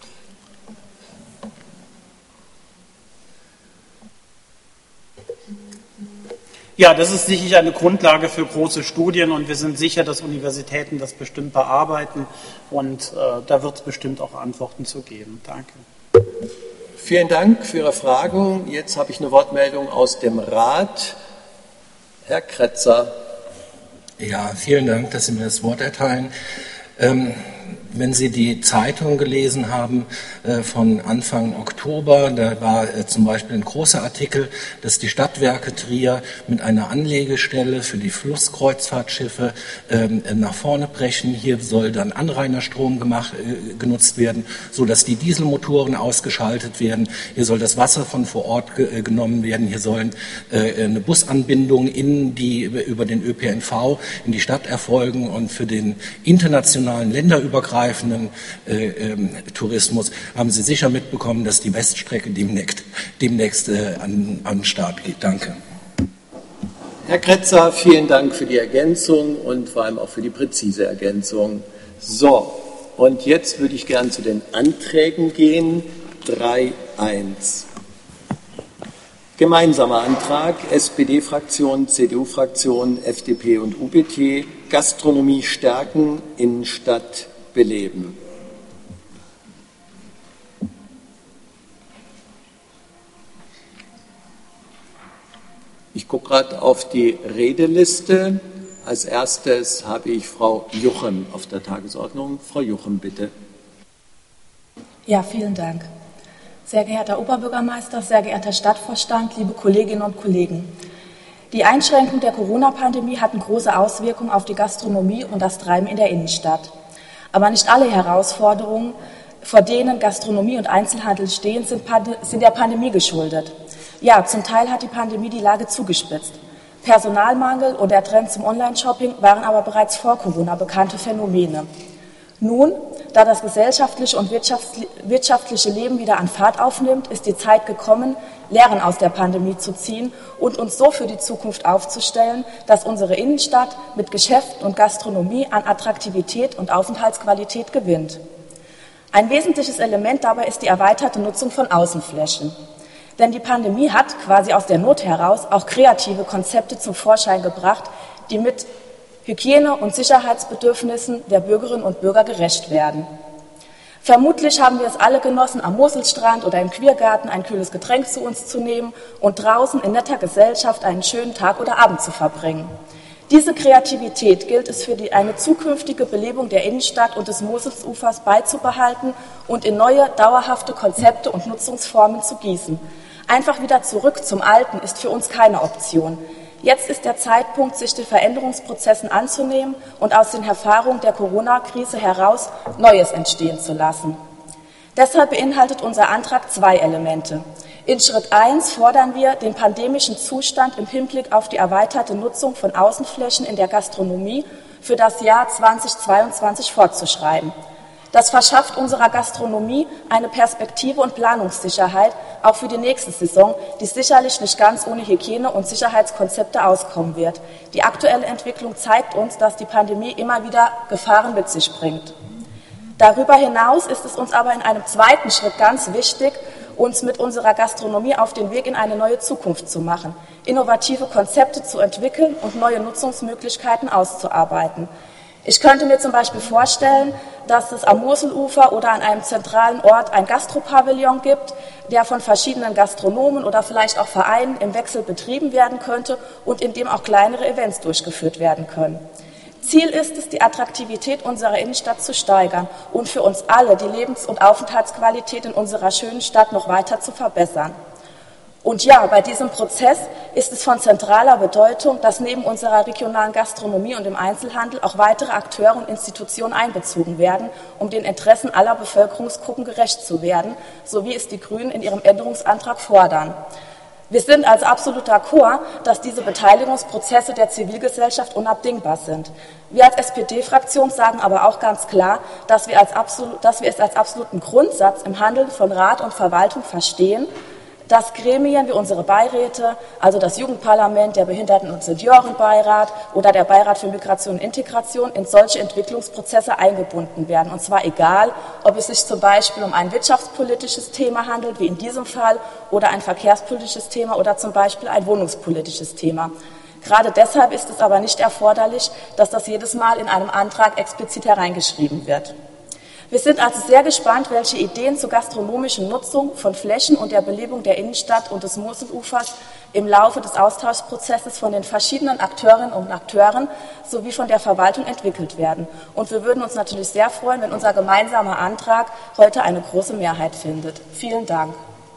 Ja, das ist sicherlich eine Grundlage für große Studien und wir sind sicher, dass Universitäten das bestimmt bearbeiten und äh, da wird es bestimmt auch Antworten zu geben. Danke. Vielen Dank für Ihre Frage. Jetzt habe ich eine Wortmeldung aus dem Rat. Herr Kretzer. Ja, vielen Dank, dass Sie mir das Wort erteilen. Ähm, wenn Sie die Zeitung gelesen haben äh, von Anfang Oktober, da war äh, zum Beispiel ein großer Artikel, dass die Stadtwerke Trier mit einer Anlegestelle für die Flusskreuzfahrtschiffe äh, nach vorne brechen. Hier soll dann Anrainerstrom gemacht, äh, genutzt werden, sodass die Dieselmotoren ausgeschaltet werden. Hier soll das Wasser von vor Ort ge- äh, genommen werden. Hier sollen äh, eine Busanbindung in die, über den Ö P N V in die Stadt erfolgen und für den internationalen länderübergreifenden Äh, ähm, Tourismus haben Sie sicher mitbekommen, dass die Weststrecke demnächst, demnächst äh, an, an den Start geht. Danke. Herr Kretzer, vielen Dank für die Ergänzung und vor allem auch für die präzise Ergänzung. So, und jetzt würde ich gern zu den Anträgen gehen. drei eins. Gemeinsamer Antrag S P D-Fraktion, C D U-Fraktion, F D P und U B T. Gastronomie stärken, Innenstadt beleben. Ich gucke gerade auf die Redeliste. Als erstes habe ich Frau Juchem auf der Tagesordnung. Frau Juchem, bitte. Ja, vielen Dank. Sehr geehrter Oberbürgermeister, sehr geehrter Stadtvorstand, liebe Kolleginnen und Kollegen. Die Einschränkung der Corona-Pandemie hatten große Auswirkungen auf die Gastronomie und das Treiben in der Innenstadt. Aber nicht alle Herausforderungen, vor denen Gastronomie und Einzelhandel stehen, sind, sind der Pandemie geschuldet. Ja, zum Teil hat die Pandemie die Lage zugespitzt. Personalmangel und der Trend zum Online-Shopping waren aber bereits vor Corona bekannte Phänomene. Nun, da das gesellschaftliche und wirtschaftliche Leben wieder an Fahrt aufnimmt, ist die Zeit gekommen, Lehren aus der Pandemie zu ziehen und uns so für die Zukunft aufzustellen, dass unsere Innenstadt mit Geschäften und Gastronomie an Attraktivität und Aufenthaltsqualität gewinnt. Ein wesentliches Element dabei ist die erweiterte Nutzung von Außenflächen. Denn die Pandemie hat quasi aus der Not heraus auch kreative Konzepte zum Vorschein gebracht, die mit Hygiene- und Sicherheitsbedürfnissen der Bürgerinnen und Bürger gerecht werden. Vermutlich haben wir es alle genossen, am Moselstrand oder im Queergarten ein kühles Getränk zu uns zu nehmen und draußen in netter Gesellschaft einen schönen Tag oder Abend zu verbringen. Diese Kreativität gilt es für die, eine zukünftige Belebung der Innenstadt und des Moselsufers beizubehalten und in neue, dauerhafte Konzepte und Nutzungsformen zu gießen. Einfach wieder zurück zum Alten ist für uns keine Option. Jetzt ist der Zeitpunkt, sich den Veränderungsprozessen anzunehmen und aus den Erfahrungen der Corona-Krise heraus Neues entstehen zu lassen. Deshalb beinhaltet unser Antrag zwei Elemente. In Schritt eins fordern wir, den pandemischen Zustand im Hinblick auf die erweiterte Nutzung von Außenflächen in der Gastronomie für das Jahr zweitausendzweiundzwanzig fortzuschreiben. Das verschafft unserer Gastronomie eine Perspektive und Planungssicherheit, auch für die nächste Saison, die sicherlich nicht ganz ohne Hygiene- und Sicherheitskonzepte auskommen wird. Die aktuelle Entwicklung zeigt uns, dass die Pandemie immer wieder Gefahren mit sich bringt. Darüber hinaus ist es uns aber in einem zweiten Schritt ganz wichtig, uns mit unserer Gastronomie auf den Weg in eine neue Zukunft zu machen, innovative Konzepte zu entwickeln und neue Nutzungsmöglichkeiten auszuarbeiten. Ich könnte mir zum Beispiel vorstellen, dass es am Moselufer oder an einem zentralen Ort ein Gastropavillon gibt, der von verschiedenen Gastronomen oder vielleicht auch Vereinen im Wechsel betrieben werden könnte und in dem auch kleinere Events durchgeführt werden können. Ziel ist es, die Attraktivität unserer Innenstadt zu steigern und für uns alle die Lebens- und Aufenthaltsqualität in unserer schönen Stadt noch weiter zu verbessern. Und ja, bei diesem Prozess ist es von zentraler Bedeutung, dass neben unserer regionalen Gastronomie und dem Einzelhandel auch weitere Akteure und Institutionen einbezogen werden, um den Interessen aller Bevölkerungsgruppen gerecht zu werden, so wie es die Grünen in ihrem Änderungsantrag fordern. Wir sind also absolut d'accord, dass diese Beteiligungsprozesse der Zivilgesellschaft unabdingbar sind. Wir als S P D-Fraktion sagen aber auch ganz klar, dass wir, als absolut, dass wir es als absoluten Grundsatz im Handeln von Rat und Verwaltung verstehen, dass Gremien wie unsere Beiräte, also das Jugendparlament, der Behinderten- und Seniorenbeirat oder der Beirat für Migration und Integration in solche Entwicklungsprozesse eingebunden werden. Und zwar egal, ob es sich zum Beispiel um ein wirtschaftspolitisches Thema handelt, wie in diesem Fall, oder ein verkehrspolitisches Thema oder zum Beispiel ein wohnungspolitisches Thema. Gerade deshalb ist es aber nicht erforderlich, dass das jedes Mal in einem Antrag explizit hereingeschrieben wird. Wir sind also sehr gespannt, welche Ideen zur gastronomischen Nutzung von Flächen und der Belebung der Innenstadt und des Moselufers im Laufe des Austauschprozesses von den verschiedenen Akteurinnen und Akteuren sowie von der Verwaltung entwickelt werden. Und wir würden uns natürlich sehr freuen, wenn unser gemeinsamer Antrag heute eine große Mehrheit findet. Vielen Dank.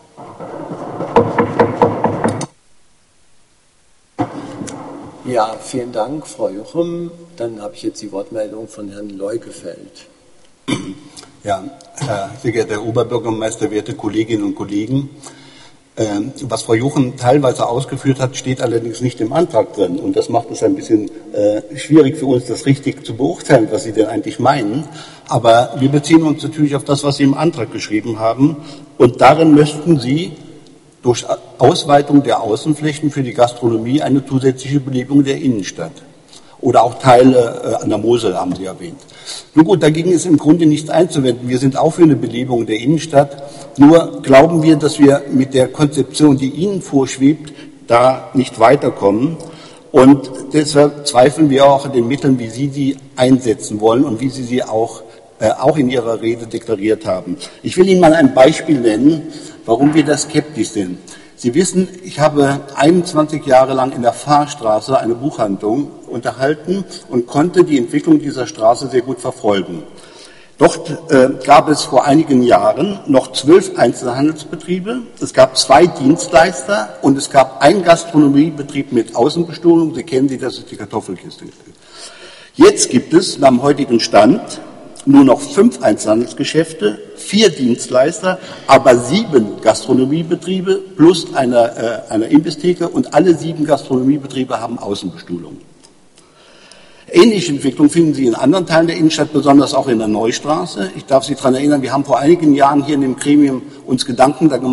Ja, vielen Dank, Frau Juchum. Dann habe ich jetzt die Wortmeldung von Herrn Leugefeld. Ja, sehr geehrter Herr Oberbürgermeister, werte Kolleginnen und Kollegen, was Frau Juchen teilweise ausgeführt hat, steht allerdings nicht im Antrag drin. Und das macht es ein bisschen schwierig für uns, das richtig zu beurteilen, was Sie denn eigentlich meinen. Aber wir beziehen uns natürlich auf das, was Sie im Antrag geschrieben haben. Und darin möchten Sie durch Ausweitung der Außenflächen für die Gastronomie eine zusätzliche Belebung der Innenstadt. Oder auch Teile äh, an der Mosel haben Sie erwähnt. Nun gut, dagegen ist im Grunde nichts einzuwenden. Wir sind auch für eine Belebung der Innenstadt. Nur glauben wir, dass wir mit der Konzeption, die Ihnen vorschwebt, da nicht weiterkommen. Und deshalb zweifeln wir auch an den Mitteln, wie Sie sie einsetzen wollen und wie Sie sie auch, äh, auch in Ihrer Rede deklariert haben. Ich will Ihnen mal ein Beispiel nennen, warum wir da skeptisch sind. Sie wissen, ich habe einundzwanzig Jahre lang in der Fahrstraße eine Buchhandlung unterhalten und konnte die Entwicklung dieser Straße sehr gut verfolgen. Dort äh, gab es vor einigen Jahren noch zwölf Einzelhandelsbetriebe, es gab zwei Dienstleister und es gab einen Gastronomiebetrieb mit Außenbestuhlung. Sie kennen die, das ist die Kartoffelkiste. Jetzt gibt es am heutigen Stand nur noch fünf Einzelhandelsgeschäfte, vier Dienstleister, aber sieben Gastronomiebetriebe plus eine, äh, eine Imbisstheke und alle sieben Gastronomiebetriebe haben Außenbestuhlung. Ähnliche Entwicklung finden Sie in anderen Teilen der Innenstadt, besonders auch in der Neustraße. Ich darf Sie daran erinnern, wir haben vor einigen Jahren hier in dem Gremium uns Gedanken da gemacht,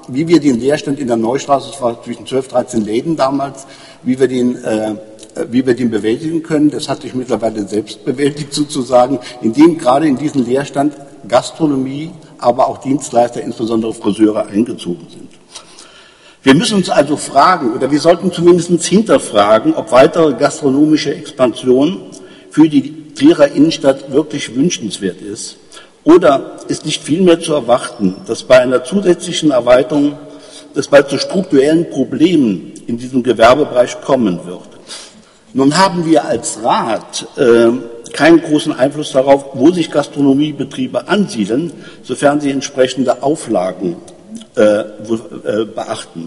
wie wir den Leerstand in der Neustraße, das war zwischen zwölf, dreizehn Läden damals, wie wir den, äh, wie wir den bewältigen können. Das hat sich mittlerweile selbst bewältigt sozusagen, indem gerade in diesen Leerstand Gastronomie, aber auch Dienstleister, insbesondere Friseure, eingezogen sind. Wir müssen uns also fragen, oder wir sollten zumindest hinterfragen, ob weitere gastronomische Expansion für die Trierer Innenstadt wirklich wünschenswert ist. Oder ist nicht vielmehr zu erwarten, dass bei einer zusätzlichen Erweiterung es bald zu strukturellen Problemen in diesem Gewerbebereich kommen wird? Nun haben wir als Rat äh, keinen großen Einfluss darauf, wo sich Gastronomiebetriebe ansiedeln, sofern sie entsprechende Auflagen äh, äh, beachten.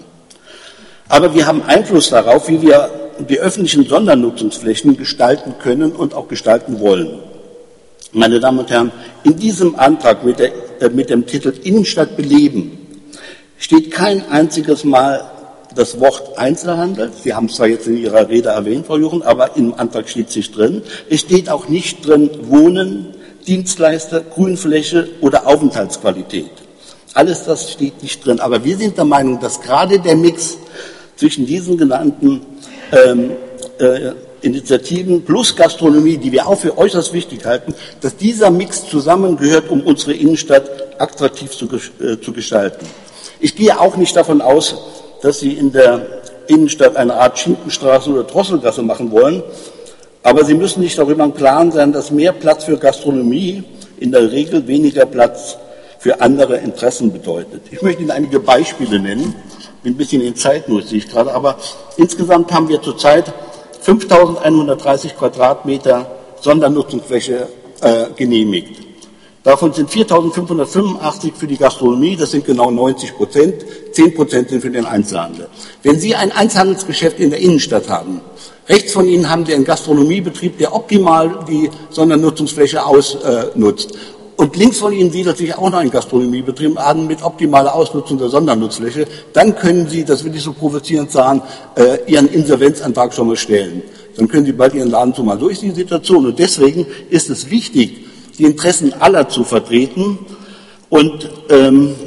Aber wir haben Einfluss darauf, wie wir die öffentlichen Sondernutzungsflächen gestalten können und auch gestalten wollen. Meine Damen und Herren, in diesem Antrag mit, der, äh, mit dem Titel Innenstadt beleben steht kein einziges Mal das Wort Einzelhandel. Sie haben es zwar jetzt in Ihrer Rede erwähnt, Frau Jochen, aber im Antrag steht es nicht drin. Es steht auch nicht drin Wohnen, Dienstleister, Grünfläche oder Aufenthaltsqualität. Alles das steht nicht drin. Aber wir sind der Meinung, dass gerade der Mix zwischen diesen genannten ähm, äh, Initiativen plus Gastronomie, die wir auch für äußerst wichtig halten, dass dieser Mix zusammengehört, um unsere Innenstadt attraktiv zu, äh, zu gestalten. Ich gehe auch nicht davon aus, dass Sie in der Innenstadt eine Art Schinkenstraße oder Drosselgasse machen wollen, aber Sie müssen sich darüber im Klaren sein, dass mehr Platz für Gastronomie in der Regel weniger Platz für andere Interessen bedeutet. Ich möchte Ihnen einige Beispiele nennen. Ich bin ein bisschen in Zeitnot, sehe ich gerade, aber insgesamt haben wir zurzeit fünftausendeinhundertdreißig Quadratmeter Sondernutzungsfläche äh, genehmigt. Davon sind viertausendfünfhundertfünfundachtzig für die Gastronomie, das sind genau neunzig Prozent, zehn Prozent sind für den Einzelhandel. Wenn Sie ein Einzelhandelsgeschäft in der Innenstadt haben, rechts von Ihnen haben Sie einen Gastronomiebetrieb, der optimal die Sondernutzungsfläche ausnutzt. Äh, Und links von Ihnen siedelt sich auch noch ein Gastronomiebetrieb an mit optimaler Ausnutzung der Sondernutzfläche. Dann können Sie, das will ich so provozierend sagen, äh, Ihren Insolvenzantrag schon mal stellen. Dann können Sie bald Ihren Laden zumachen. So ist die Situation. Und deswegen ist es wichtig, die Interessen aller zu vertreten. Und ähm,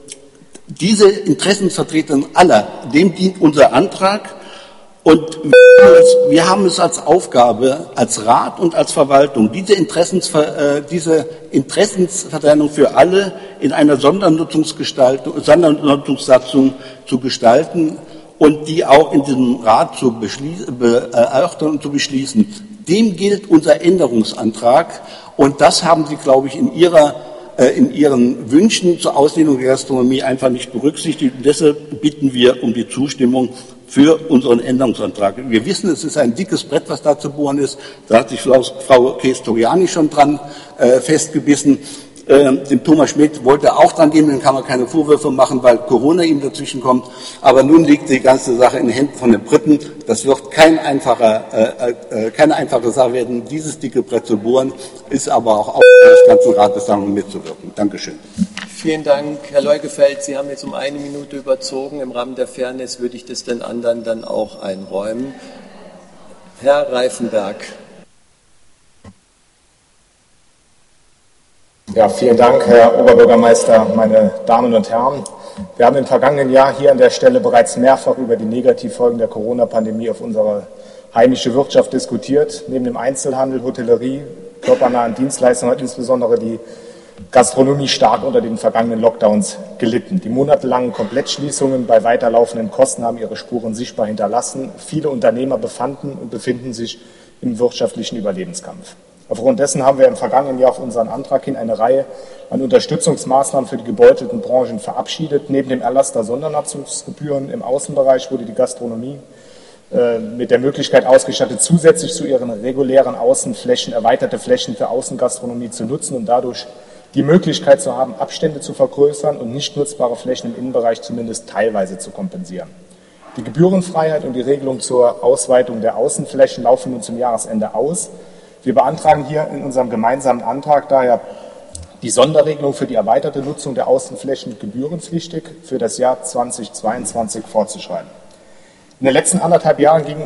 diese Interessenvertretungen aller, dem dient unser Antrag. Und wir haben es als Aufgabe, als Rat und als Verwaltung, diese, Interessensver, äh, diese Interessensverteilung für alle in einer Sondernutzungsgestaltung, Sondernutzungssatzung zu gestalten und die auch in diesem Rat zu erörtern und zu beschließen. Dem gilt unser Änderungsantrag und das haben Sie, glaube ich, in Ihrer in Ihren Wünschen zur Ausdehnung der Gastronomie einfach nicht berücksichtigt. Und deshalb bitten wir um die Zustimmung für unseren Änderungsantrag. Wir wissen, es ist ein dickes Brett, was da zu bohren ist. Da hat sich Frau Kees-Toriani schon dran äh, festgebissen. Ähm, dem Thomas Schmidt wollte er auch dran gehen, dann kann man keine Vorwürfe machen, weil Corona ihm dazwischen kommt. Aber nun liegt die ganze Sache in den Händen von den Briten. Das wird kein einfacher, äh, äh, keine einfache Sache werden, dieses dicke Brett zu bohren, ist aber auch Aufgabe des ganzen Rates, da noch mitzuwirken. Dankeschön. Vielen Dank, Herr Leugefeld. Sie haben jetzt um eine Minute überzogen. Im Rahmen der Fairness würde ich das den anderen dann auch einräumen. Herr Reifenberg. Ja, vielen Dank, Herr Oberbürgermeister, meine Damen und Herren. Wir haben im vergangenen Jahr hier an der Stelle bereits mehrfach über die Negativfolgen der Corona-Pandemie auf unsere heimische Wirtschaft diskutiert. Neben dem Einzelhandel, Hotellerie, körpernahen Dienstleistungen hat insbesondere die Gastronomie stark unter den vergangenen Lockdowns gelitten. Die monatelangen Komplettschließungen bei weiterlaufenden Kosten haben ihre Spuren sichtbar hinterlassen. Viele Unternehmer befanden und befinden sich im wirtschaftlichen Überlebenskampf. Aufgrund dessen haben wir im vergangenen Jahr auf unseren Antrag hin eine Reihe an Unterstützungsmaßnahmen für die gebeutelten Branchen verabschiedet. Neben dem Erlass der Sondernutzungsgebühren im Außenbereich wurde die Gastronomie äh, mit der Möglichkeit ausgestattet, zusätzlich zu ihren regulären Außenflächen erweiterte Flächen für Außengastronomie zu nutzen und dadurch die Möglichkeit zu haben, Abstände zu vergrößern und nicht nutzbare Flächen im Innenbereich zumindest teilweise zu kompensieren. Die Gebührenfreiheit und die Regelung zur Ausweitung der Außenflächen laufen nun zum Jahresende aus. Wir beantragen hier in unserem gemeinsamen Antrag daher die Sonderregelung für die erweiterte Nutzung der Außenflächen gebührenpflichtig für das Jahr zweitausendzweiundzwanzig vorzuschreiben. In den letzten anderthalb Jahren ging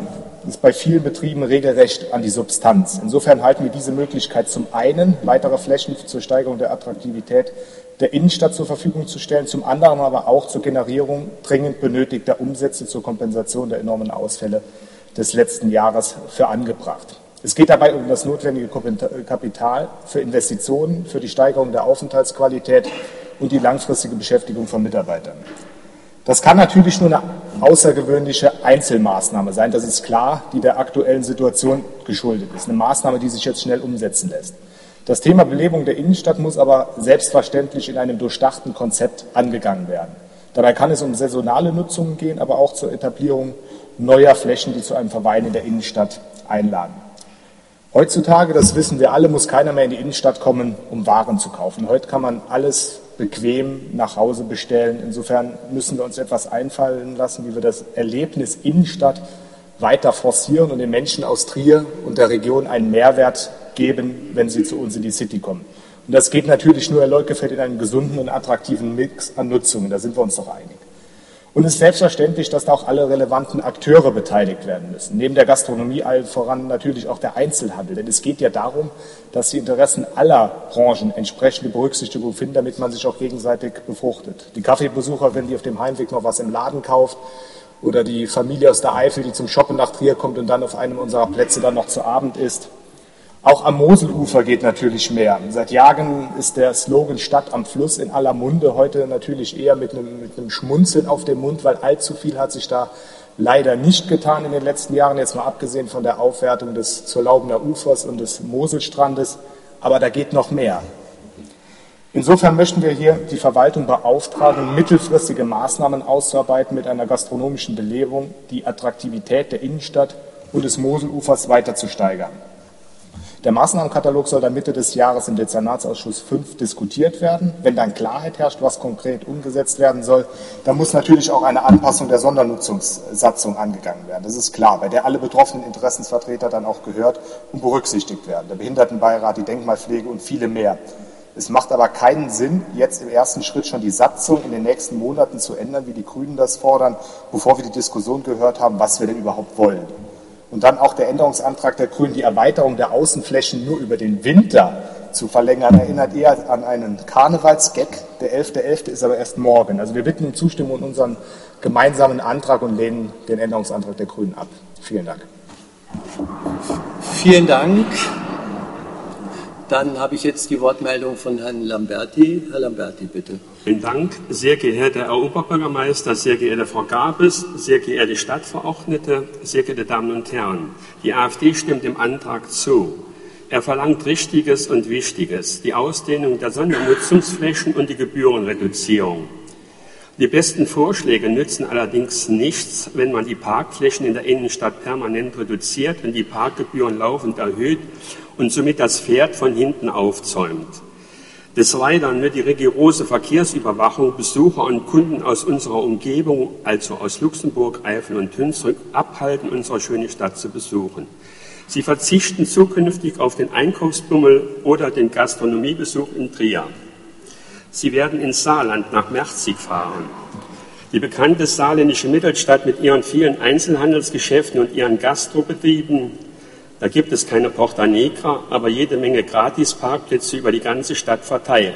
ist bei vielen Betrieben regelrecht an die Substanz. Insofern halten wir diese Möglichkeit zum einen, weitere Flächen zur Steigerung der Attraktivität der Innenstadt zur Verfügung zu stellen, zum anderen aber auch zur Generierung dringend benötigter Umsätze zur Kompensation der enormen Ausfälle des letzten Jahres für angebracht. Es geht dabei um das notwendige Kapital für Investitionen, für die Steigerung der Aufenthaltsqualität und die langfristige Beschäftigung von Mitarbeitern. Das kann natürlich nur eine außergewöhnliche Einzelmaßnahme sein, das ist klar, die der aktuellen Situation geschuldet ist. Eine Maßnahme, die sich jetzt schnell umsetzen lässt. Das Thema Belebung der Innenstadt muss aber selbstverständlich in einem durchdachten Konzept angegangen werden. Dabei kann es um saisonale Nutzungen gehen, aber auch zur Etablierung neuer Flächen, die zu einem Verweilen in der Innenstadt einladen. Heutzutage, das wissen wir alle, muss keiner mehr in die Innenstadt kommen, um Waren zu kaufen. Heute kann man alles bequem nach Hause bestellen. Insofern müssen wir uns etwas einfallen lassen, wie wir das Erlebnis Innenstadt weiter forcieren und den Menschen aus Trier und der Region einen Mehrwert geben, wenn sie zu uns in die City kommen. Und das geht natürlich nur, Herr Leukefeld, in einem gesunden und attraktiven Mix an Nutzungen. Da sind wir uns doch einig. Und es ist selbstverständlich, dass da auch alle relevanten Akteure beteiligt werden müssen. Neben der Gastronomie allen voran natürlich auch der Einzelhandel. Denn es geht ja darum, dass die Interessen aller Branchen entsprechende Berücksichtigung finden, damit man sich auch gegenseitig befruchtet. Die Kaffeebesucher, wenn die auf dem Heimweg noch was im Laden kauft, oder die Familie aus der Eifel, die zum Shoppen nach Trier kommt und dann auf einem unserer Plätze dann noch zu Abend isst. Auch am Moselufer geht natürlich mehr. Seit Jahren ist der Slogan Stadt am Fluss in aller Munde, heute natürlich eher mit einem, mit einem Schmunzeln auf dem Mund, weil allzu viel hat sich da leider nicht getan in den letzten Jahren, jetzt mal abgesehen von der Aufwertung des Zurlaubener Ufers und des Moselstrandes, aber da geht noch mehr. Insofern möchten wir hier die Verwaltung beauftragen, mittelfristige Maßnahmen auszuarbeiten mit einer gastronomischen Belebung, die Attraktivität der Innenstadt und des Moselufers weiter zu steigern. Der Maßnahmenkatalog soll dann Mitte des Jahres im Dezernatsausschuss fünf diskutiert werden. Wenn dann Klarheit herrscht, was konkret umgesetzt werden soll, dann muss natürlich auch eine Anpassung der Sondernutzungssatzung angegangen werden. Das ist klar, bei der alle betroffenen Interessensvertreter dann auch gehört und berücksichtigt werden. Der Behindertenbeirat, die Denkmalpflege und viele mehr. Es macht aber keinen Sinn, jetzt im ersten Schritt schon die Satzung in den nächsten Monaten zu ändern, wie die Grünen das fordern, bevor wir die Diskussion gehört haben, was wir denn überhaupt wollen. Und dann auch der Änderungsantrag der Grünen, die Erweiterung der Außenflächen nur über den Winter zu verlängern, erinnert eher an einen Karnevalsgag. Der elfte elfte ist aber erst morgen. Also wir bitten um Zustimmung in unseren gemeinsamen Antrag und lehnen den Änderungsantrag der Grünen ab. Vielen Dank. Vielen Dank. Dann habe ich jetzt die Wortmeldung von Herrn Lamberti. Herr Lamberti, bitte. Vielen Dank. Sehr geehrter Herr Oberbürgermeister, sehr geehrte Frau Gabes, sehr geehrte Stadtverordnete, sehr geehrte Damen und Herren. Die AfD stimmt dem Antrag zu. Er verlangt Richtiges und Wichtiges, die Ausdehnung der Sondernutzungsflächen und die Gebührenreduzierung. Die besten Vorschläge nützen allerdings nichts, wenn man die Parkflächen in der Innenstadt permanent reduziert und die Parkgebühren laufend erhöht und somit das Pferd von hinten aufzäumt. Des Weiteren wird die rigorose Verkehrsüberwachung Besucher und Kunden aus unserer Umgebung, also aus Luxemburg, Eifel und Hunsrück, abhalten, unsere schöne Stadt zu besuchen. Sie verzichten zukünftig auf den Einkaufsbummel oder den Gastronomiebesuch in Trier. Sie werden ins Saarland nach Merzig fahren. Die bekannte saarländische Mittelstadt mit ihren vielen Einzelhandelsgeschäften und ihren Gastrobetrieben, da gibt es keine Porta Negra, aber jede Menge Gratisparkplätze über die ganze Stadt verteilt.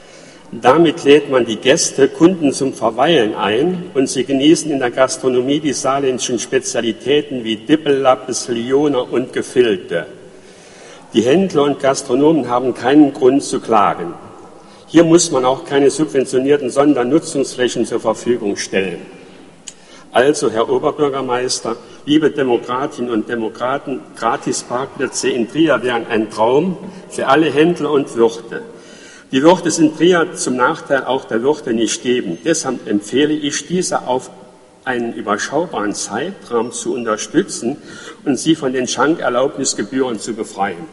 Damit lädt man die Gäste, Kunden zum Verweilen ein und sie genießen in der Gastronomie die saarländischen Spezialitäten wie Dippellappes, Lioner und Gefilte. Die Händler und Gastronomen haben keinen Grund zu klagen. Hier muss man auch keine subventionierten Sondernutzungsflächen zur Verfügung stellen. Also, Herr Oberbürgermeister, liebe Demokratinnen und Demokraten, Gratisparkplätze in Trier wären ein Traum für alle Händler und Wirte. Die wird es in Trier zum Nachteil auch der Wirte nicht geben. Deshalb empfehle ich, diese auf einen überschaubaren Zeitraum zu unterstützen und sie von den Schankerlaubnisgebühren zu befreien.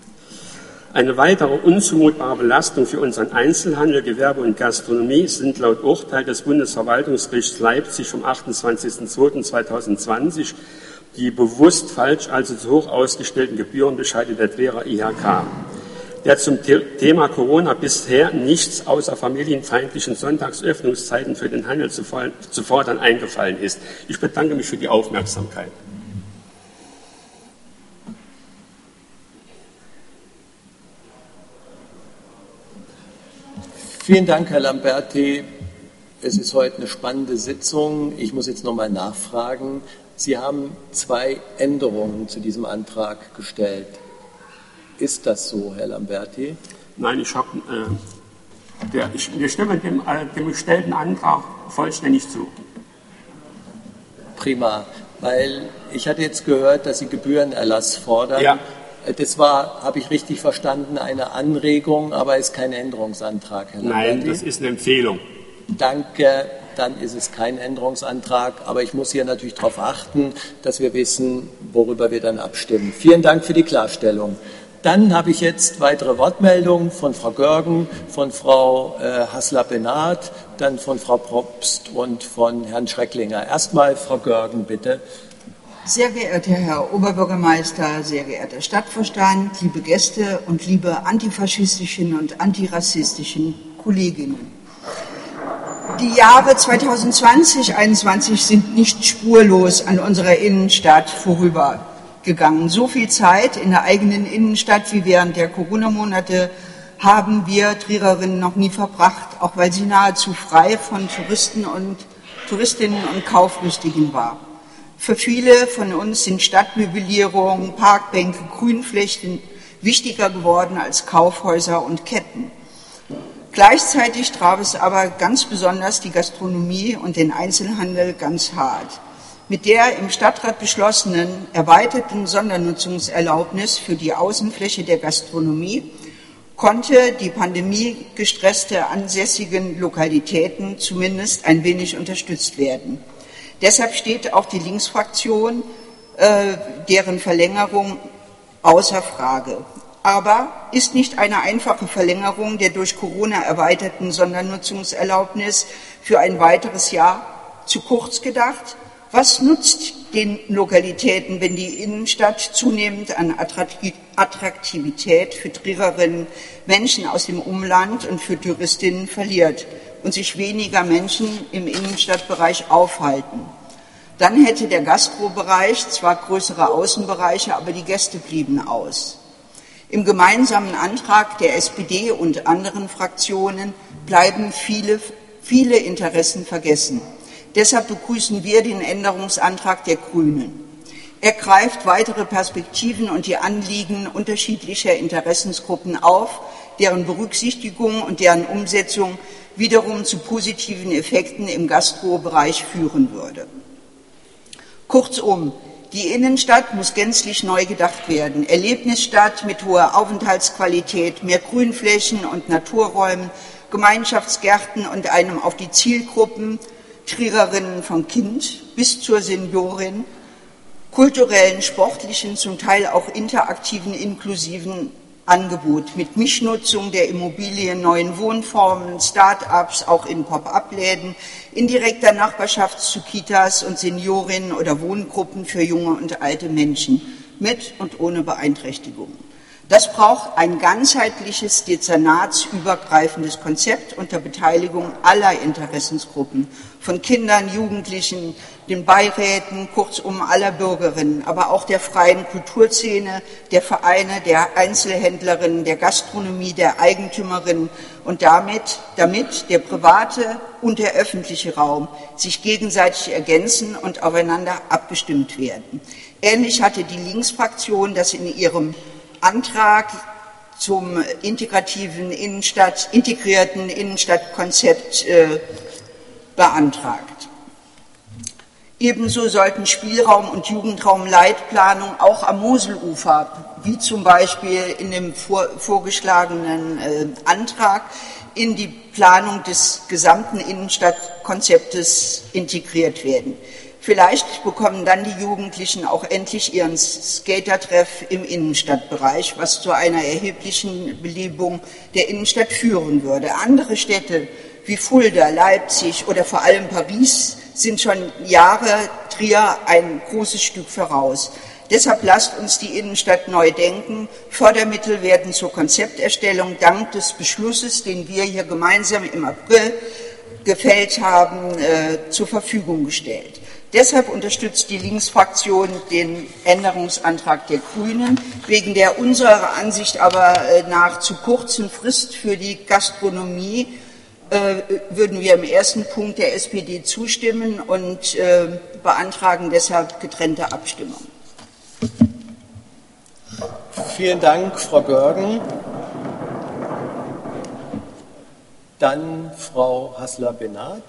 Eine weitere unzumutbare Belastung für unseren Einzelhandel, Gewerbe und Gastronomie sind laut Urteil des Bundesverwaltungsgerichts Leipzig vom achtundzwanzigsten zweiten zweitausendzwanzig die bewusst falsch, also zu hoch ausgestellten Gebührenbescheide der Trierer I H K, der zum Thema Corona bisher nichts außer familienfeindlichen Sonntagsöffnungszeiten für den Handel zu fordern eingefallen ist. Ich bedanke mich für die Aufmerksamkeit. Vielen Dank, Herr Lamberti. Es ist heute eine spannende Sitzung. Ich muss jetzt nochmal nachfragen. Sie haben zwei Änderungen zu diesem Antrag gestellt. Ist das so, Herr Lamberti? Nein, ich habe, äh, der, ich, wir stimmen dem, äh, dem gestellten Antrag vollständig zu. Prima, weil ich hatte jetzt gehört, dass Sie Gebührenerlass fordern. Ja. Das war, habe ich richtig verstanden, eine Anregung, aber ist kein Änderungsantrag, Herr Lamberti. Nein, das ist eine Empfehlung. Danke, dann ist es kein Änderungsantrag, aber ich muss hier natürlich darauf achten, dass wir wissen, worüber wir dann abstimmen. Vielen Dank für die Klarstellung. Dann habe ich jetzt weitere Wortmeldungen von Frau Görgen, von Frau äh, Hassler-Benard, dann von Frau Probst und von Herrn Schrecklinger. Erstmal Frau Görgen, bitte. Sehr geehrter Herr Oberbürgermeister, sehr geehrter Stadtvorstand, liebe Gäste und liebe antifaschistischen und antirassistischen Kolleginnen. Die Jahre zweitausendzwanzig, zweitausendeinundzwanzig sind nicht spurlos an unserer Innenstadt vorübergegangen. So viel Zeit in der eigenen Innenstadt wie während der Corona-Monate haben wir Triererinnen noch nie verbracht, auch weil sie nahezu frei von Touristen und Touristinnen und Kauflustigen war. Für viele von uns sind Stadtmöblierung, Parkbänke, Grünflächen wichtiger geworden als Kaufhäuser und Ketten. Gleichzeitig traf es aber ganz besonders die Gastronomie und den Einzelhandel ganz hart. Mit der im Stadtrat beschlossenen erweiterten Sondernutzungserlaubnis für die Außenfläche der Gastronomie konnte die pandemiegestresste ansässigen Lokalitäten zumindest ein wenig unterstützt werden. Deshalb steht auch die Linksfraktion, äh, deren Verlängerung außer Frage. Aber ist nicht eine einfache Verlängerung der durch Corona erweiterten Sondernutzungserlaubnis für ein weiteres Jahr zu kurz gedacht? Was nutzt den Lokalitäten, wenn die Innenstadt zunehmend an Attraktivität für Triererinnen, Menschen aus dem Umland und für Touristinnen verliert und sich weniger Menschen im Innenstadtbereich aufhalten? Dann hätte der Gastrobereich zwar größere Außenbereiche, aber die Gäste blieben aus. Im gemeinsamen Antrag der S P D und anderen Fraktionen bleiben viele, viele Interessen vergessen. Deshalb begrüßen wir den Änderungsantrag der Grünen. Er greift weitere Perspektiven und die Anliegen unterschiedlicher Interessensgruppen auf, deren Berücksichtigung und deren Umsetzung wiederum zu positiven Effekten im Gastrobereich führen würde. Kurzum, die Innenstadt muss gänzlich neu gedacht werden. Erlebnisstadt mit hoher Aufenthaltsqualität, mehr Grünflächen und Naturräumen, Gemeinschaftsgärten und einem auf die Zielgruppen Triererinnen vom Kind bis zur Seniorin, kulturellen, sportlichen, zum Teil auch interaktiven, inklusiven Angebot mit Mischnutzung der Immobilien, neuen Wohnformen, Start-ups, auch in Pop-up-Läden, in direkter Nachbarschaft zu Kitas und Seniorinnen oder Wohngruppen für junge und alte Menschen mit und ohne Beeinträchtigungen. Das braucht ein ganzheitliches, dezernatsübergreifendes Konzept unter Beteiligung aller Interessensgruppen, von Kindern, Jugendlichen, den Beiräten, kurzum aller Bürgerinnen, aber auch der freien Kulturszene, der Vereine, der Einzelhändlerinnen, der Gastronomie, der Eigentümerinnen und damit, damit der private und der öffentliche Raum sich gegenseitig ergänzen und aufeinander abgestimmt werden. Ähnlich hatte die Linksfraktion das in ihrem Antrag zum integrativen Innenstadt, integrierten Innenstadtkonzept äh, beantragt. Ebenso sollten Spielraum- und Jugendraumleitplanung auch am Moselufer, wie zum Beispiel in dem vor, vorgeschlagenen äh, Antrag, in die Planung des gesamten Innenstadtkonzeptes integriert werden. Vielleicht bekommen dann die Jugendlichen auch endlich ihren Skatertreff im Innenstadtbereich, was zu einer erheblichen Belebung der Innenstadt führen würde. Andere Städte wie Fulda, Leipzig oder vor allem Paris sind schon Jahre Trier ein großes Stück voraus. Deshalb lasst uns die Innenstadt neu denken. Fördermittel werden zur Konzepterstellung dank des Beschlusses, den wir hier gemeinsam im April gefällt haben, äh, zur Verfügung gestellt. Deshalb unterstützt die Linksfraktion den Änderungsantrag der Grünen, wegen der unserer Ansicht aber nach zu kurzen Frist für die Gastronomie äh, würden wir im ersten Punkt der S P D zustimmen und äh, beantragen deshalb getrennte Abstimmung. Vielen Dank, Frau Görgen. Dann Frau Hassler-Benat.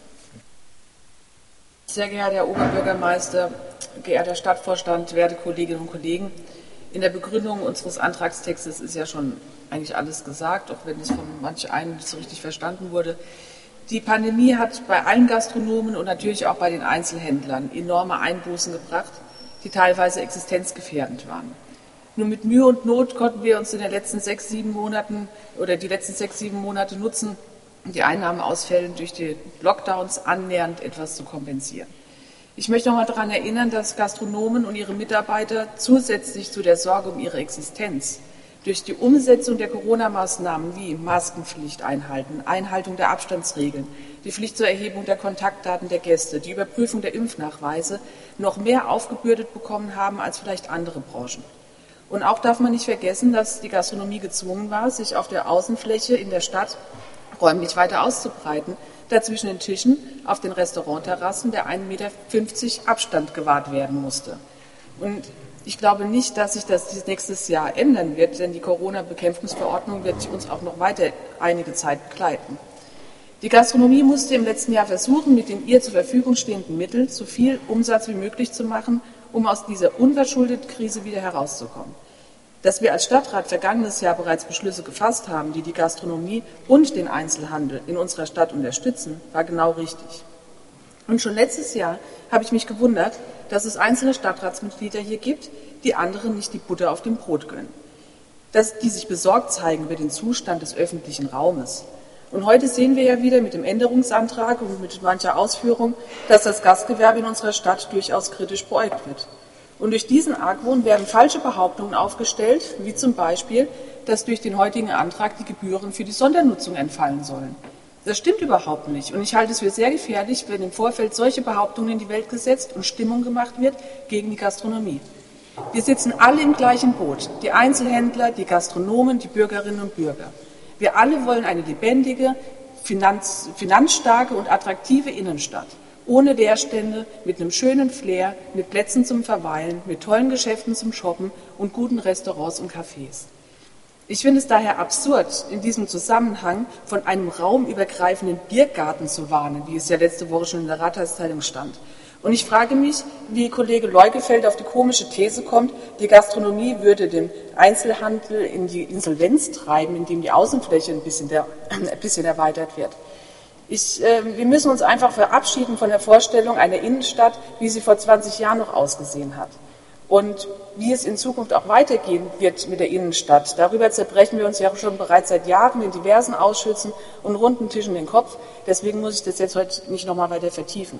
Sehr geehrter Herr Oberbürgermeister, geehrter Stadtvorstand, werte Kolleginnen und Kollegen, in der Begründung unseres Antragstextes ist ja schon eigentlich alles gesagt, auch wenn es von manch einem nicht so richtig verstanden wurde. Die Pandemie hat bei allen Gastronomen und natürlich auch bei den Einzelhändlern enorme Einbußen gebracht, die teilweise existenzgefährdend waren. Nur mit Mühe und Not konnten wir uns in den letzten sechs, sieben Monaten oder die letzten sechs, sieben Monate nutzen, die Einnahmeausfälle durch die Lockdowns annähernd etwas zu kompensieren. Ich möchte noch mal daran erinnern, dass Gastronomen und ihre Mitarbeiter zusätzlich zu der Sorge um ihre Existenz durch die Umsetzung der Corona-Maßnahmen wie Maskenpflicht einhalten, Einhaltung der Abstandsregeln, die Pflicht zur Erhebung der Kontaktdaten der Gäste, die Überprüfung der Impfnachweise noch mehr aufgebürdet bekommen haben als vielleicht andere Branchen. Und auch darf man nicht vergessen, dass die Gastronomie gezwungen war, sich auf der Außenfläche in der Stadt räumlich weiter auszubreiten, da zwischen den Tischen auf den Restaurantterrassen der ein Meter fünfzig Abstand gewahrt werden musste. Und ich glaube nicht, dass sich das nächstes Jahr ändern wird, denn die Corona-Bekämpfungsverordnung wird uns auch noch weiter einige Zeit begleiten. Die Gastronomie musste im letzten Jahr versuchen, mit den ihr zur Verfügung stehenden Mitteln so viel Umsatz wie möglich zu machen, um aus dieser unverschuldeten Krise wieder herauszukommen. Dass wir als Stadtrat vergangenes Jahr bereits Beschlüsse gefasst haben, die die Gastronomie und den Einzelhandel in unserer Stadt unterstützen, war genau richtig. Und schon letztes Jahr habe ich mich gewundert, dass es einzelne Stadtratsmitglieder hier gibt, die anderen nicht die Butter auf dem Brot gönnen. Dass die sich besorgt zeigen über den Zustand des öffentlichen Raumes. Und heute sehen wir ja wieder mit dem Änderungsantrag und mit mancher Ausführung, dass das Gastgewerbe in unserer Stadt durchaus kritisch beäugt wird. Und durch diesen Argwohn werden falsche Behauptungen aufgestellt, wie zum Beispiel, dass durch den heutigen Antrag die Gebühren für die Sondernutzung entfallen sollen. Das stimmt überhaupt nicht. Und ich halte es für sehr gefährlich, wenn im Vorfeld solche Behauptungen in die Welt gesetzt und Stimmung gemacht wird gegen die Gastronomie. Wir sitzen alle im gleichen Boot. Die Einzelhändler, die Gastronomen, die Bürgerinnen und Bürger. Wir alle wollen eine lebendige, finanz, finanzstarke und attraktive Innenstadt. Ohne Leerstände, mit einem schönen Flair, mit Plätzen zum Verweilen, mit tollen Geschäften zum Shoppen und guten Restaurants und Cafés. Ich finde es daher absurd, in diesem Zusammenhang von einem raumübergreifenden Biergarten zu warnen, wie es ja letzte Woche schon in der Rathaus-Zeitung stand. Und ich frage mich, wie Kollege Leugefeld auf die komische These kommt, die Gastronomie würde den Einzelhandel in die Insolvenz treiben, indem die Außenfläche ein bisschen, der, ein bisschen erweitert wird. Ich, äh, wir müssen uns einfach verabschieden von der Vorstellung einer Innenstadt, wie sie vor zwanzig Jahren noch ausgesehen hat. Und wie es in Zukunft auch weitergehen wird mit der Innenstadt. Darüber zerbrechen wir uns ja schon bereits seit Jahren in diversen Ausschüssen und runden Tischen den Kopf. Deswegen muss ich das jetzt heute nicht noch mal weiter vertiefen.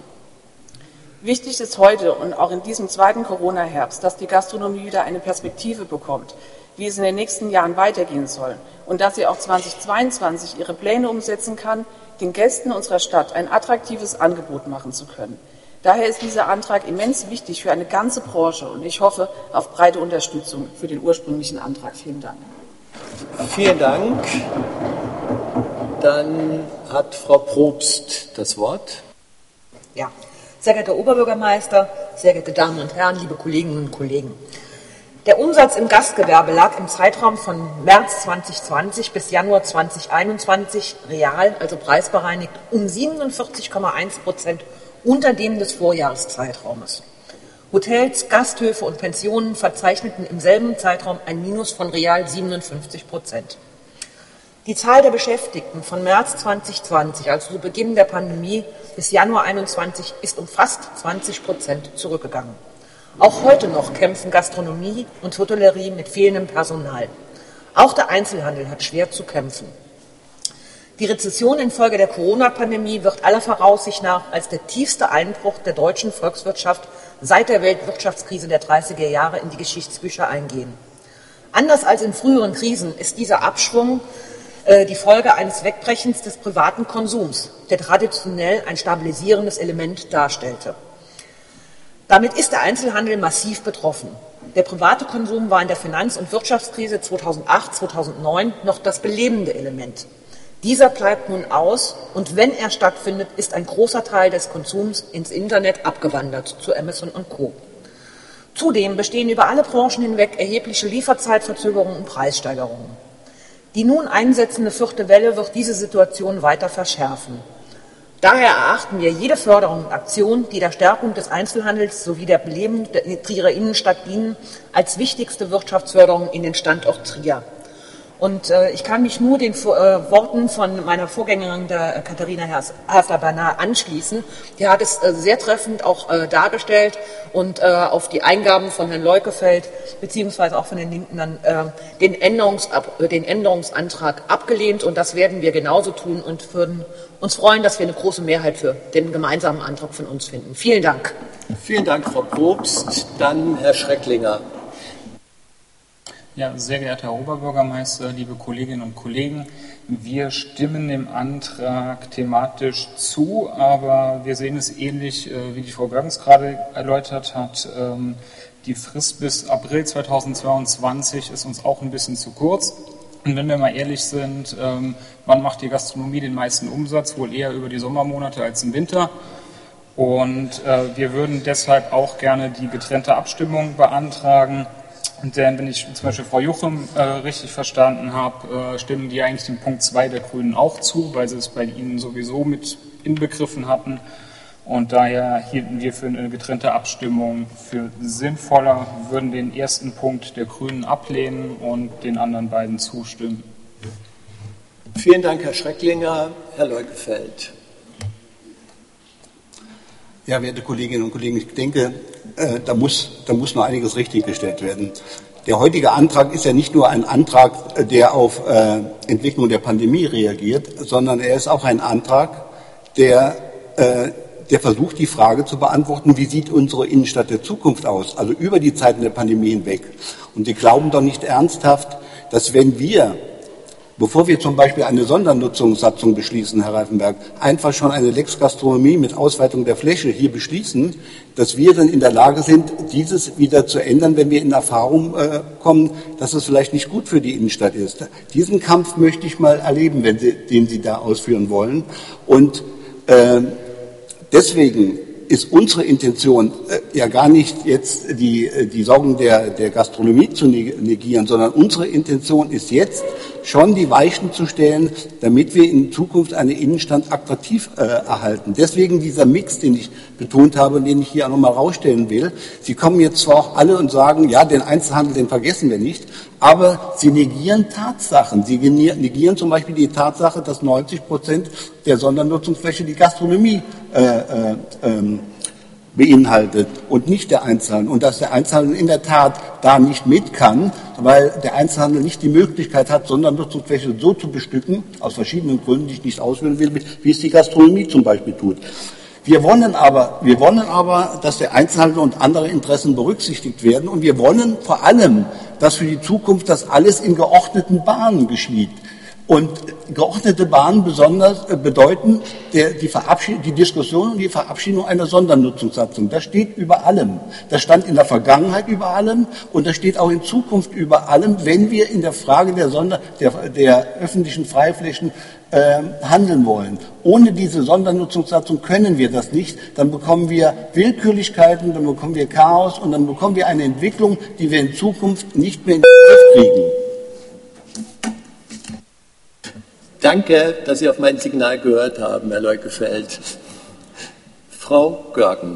Wichtig ist heute und auch in diesem zweiten Corona-Herbst, dass die Gastronomie wieder eine Perspektive bekommt, wie es in den nächsten Jahren weitergehen soll und dass sie auch zweitausendzweiundzwanzig ihre Pläne umsetzen kann, den Gästen unserer Stadt ein attraktives Angebot machen zu können. Daher ist dieser Antrag immens wichtig für eine ganze Branche und ich hoffe auf breite Unterstützung für den ursprünglichen Antrag. Vielen Dank. Vielen Dank. Dann hat Frau Probst das Wort. Ja. Sehr geehrter Oberbürgermeister, sehr geehrte Damen und Herren, liebe Kolleginnen und Kollegen. Der Umsatz im Gastgewerbe lag im Zeitraum von März zweitausendzwanzig bis Januar zweitausendeinundzwanzig real, also preisbereinigt, um siebenundvierzig Komma eins Prozent unter dem des Vorjahreszeitraumes. Hotels, Gasthöfe und Pensionen verzeichneten im selben Zeitraum ein Minus von real siebenundfünfzig Prozent. Die Zahl der Beschäftigten von März zweitausendzwanzig, also zu Beginn der Pandemie, bis Januar einundzwanzig ist um fast zwanzig Prozent zurückgegangen. Auch heute noch kämpfen Gastronomie und Hotellerie mit fehlendem Personal. Auch der Einzelhandel hat schwer zu kämpfen. Die Rezession infolge der Corona-Pandemie wird aller Voraussicht nach als der tiefste Einbruch der deutschen Volkswirtschaft seit der Weltwirtschaftskrise der dreißiger Jahre in die Geschichtsbücher eingehen. Anders als in früheren Krisen ist dieser Abschwung die Folge eines Wegbrechens des privaten Konsums, der traditionell ein stabilisierendes Element darstellte. Damit ist der Einzelhandel massiv betroffen. Der private Konsum war in der Finanz- und Wirtschaftskrise zweitausendacht, zweitausendneun noch das belebende Element. Dieser bleibt nun aus und wenn er stattfindet, ist ein großer Teil des Konsums ins Internet abgewandert zu Amazon und Co. Zudem bestehen über alle Branchen hinweg erhebliche Lieferzeitverzögerungen und Preissteigerungen. Die nun einsetzende vierte Welle wird diese Situation weiter verschärfen. Daher erachten wir jede Förderung und Aktion, die der Stärkung des Einzelhandels sowie der Belebung der Trierer Innenstadt dienen, als wichtigste Wirtschaftsförderung in den Standort Trier. Und äh, ich kann mich nur den äh, Worten von meiner Vorgängerin, der äh, Katharina Hafner-Bernard, anschließen. Die hat es äh, sehr treffend auch äh, dargestellt und äh, auf die Eingaben von Herrn Leukefeld beziehungsweise auch von den Linken dann äh, den, Änderungsab den Änderungsantrag abgelehnt. Und das werden wir genauso tun und würden uns freuen, dass wir eine große Mehrheit für den gemeinsamen Antrag von uns finden. Vielen Dank. Vielen Dank, Frau Probst. Dann Herr Schrecklinger. Ja, sehr geehrter Herr Oberbürgermeister, liebe Kolleginnen und Kollegen, wir stimmen dem Antrag thematisch zu, aber wir sehen es ähnlich, wie die Frau Görgens gerade erläutert hat. Die Frist bis April zweitausendzweiundzwanzig ist uns auch ein bisschen zu kurz. Und wenn wir mal ehrlich sind, wann macht die Gastronomie den meisten Umsatz? Wohl eher über die Sommermonate als im Winter. Und wir würden deshalb auch gerne die getrennte Abstimmung beantragen. Und denn, wenn ich zum Beispiel Frau Juchem äh, richtig verstanden habe, äh, stimmen die eigentlich dem Punkt zwei der Grünen auch zu, weil sie es bei ihnen sowieso mit inbegriffen hatten. Und daher hielten wir für eine getrennte Abstimmung für sinnvoller, würden den ersten Punkt der Grünen ablehnen und den anderen beiden zustimmen. Vielen Dank, Herr Schrecklinger. Herr Leukefeld. Ja, werte Kolleginnen und Kollegen, ich denke, äh, da muss, da muss noch einiges richtiggestellt werden. Der heutige Antrag ist ja nicht nur ein Antrag, der auf äh, Entwicklung der Pandemie reagiert, sondern er ist auch ein Antrag, der, äh, der versucht, die Frage zu beantworten, wie sieht unsere Innenstadt der Zukunft aus, also über die Zeiten der Pandemie hinweg. Und wir glauben doch nicht ernsthaft, dass wenn wir, bevor wir zum Beispiel eine Sondernutzungssatzung beschließen, Herr Reifenberg, einfach schon eine Lex Gastronomie mit Ausweitung der Fläche hier beschließen, dass wir dann in der Lage sind, dieses wieder zu ändern, wenn wir in Erfahrung äh, kommen, dass es vielleicht nicht gut für die Innenstadt ist. Diesen Kampf möchte ich mal erleben, wenn Sie, den Sie da ausführen wollen. Und äh, deswegen ist unsere Intention äh, ja gar nicht jetzt die, die Sorgen der, der Gastronomie zu negieren, sondern unsere Intention ist jetzt schon die Weichen zu stellen, damit wir in Zukunft eine Innenstadt attraktiv äh, erhalten. Deswegen dieser Mix, den ich betont habe und den ich hier auch nochmal rausstellen will. Sie kommen jetzt zwar auch alle und sagen, ja, den Einzelhandel, den vergessen wir nicht, aber sie negieren Tatsachen. Sie negieren zum Beispiel die Tatsache, dass neunzig Prozent der Sondernutzungsfläche die Gastronomie äh, äh, ähm, beinhaltet und nicht der Einzelhandel. Und dass der Einzelhandel in der Tat da nicht mit kann, weil der Einzelhandel nicht die Möglichkeit hat, Sondernutzungsfläche so zu bestücken, aus verschiedenen Gründen, die ich nicht ausführen will, wie es die Gastronomie zum Beispiel tut. Wir wollen aber, wir wollen aber, dass der Einzelhandel und andere Interessen berücksichtigt werden und wir wollen vor allem, dass für die Zukunft das alles in geordneten Bahnen geschieht. Und geordnete Bahnen besonders äh, bedeuten der, die, die Diskussion und die Verabschiedung einer Sondernutzungssatzung. Das steht über allem. Das stand in der Vergangenheit über allem und das steht auch in Zukunft über allem, wenn wir in der Frage der, Sonder, der, der öffentlichen Freiflächen äh, handeln wollen. Ohne diese Sondernutzungssatzung können wir das nicht. Dann bekommen wir Willkürlichkeiten, dann bekommen wir Chaos und dann bekommen wir eine Entwicklung, die wir in Zukunft nicht mehr in den Griff kriegen. Danke, dass Sie auf mein Signal gehört haben, Herr Leukefeld. Frau Görgen.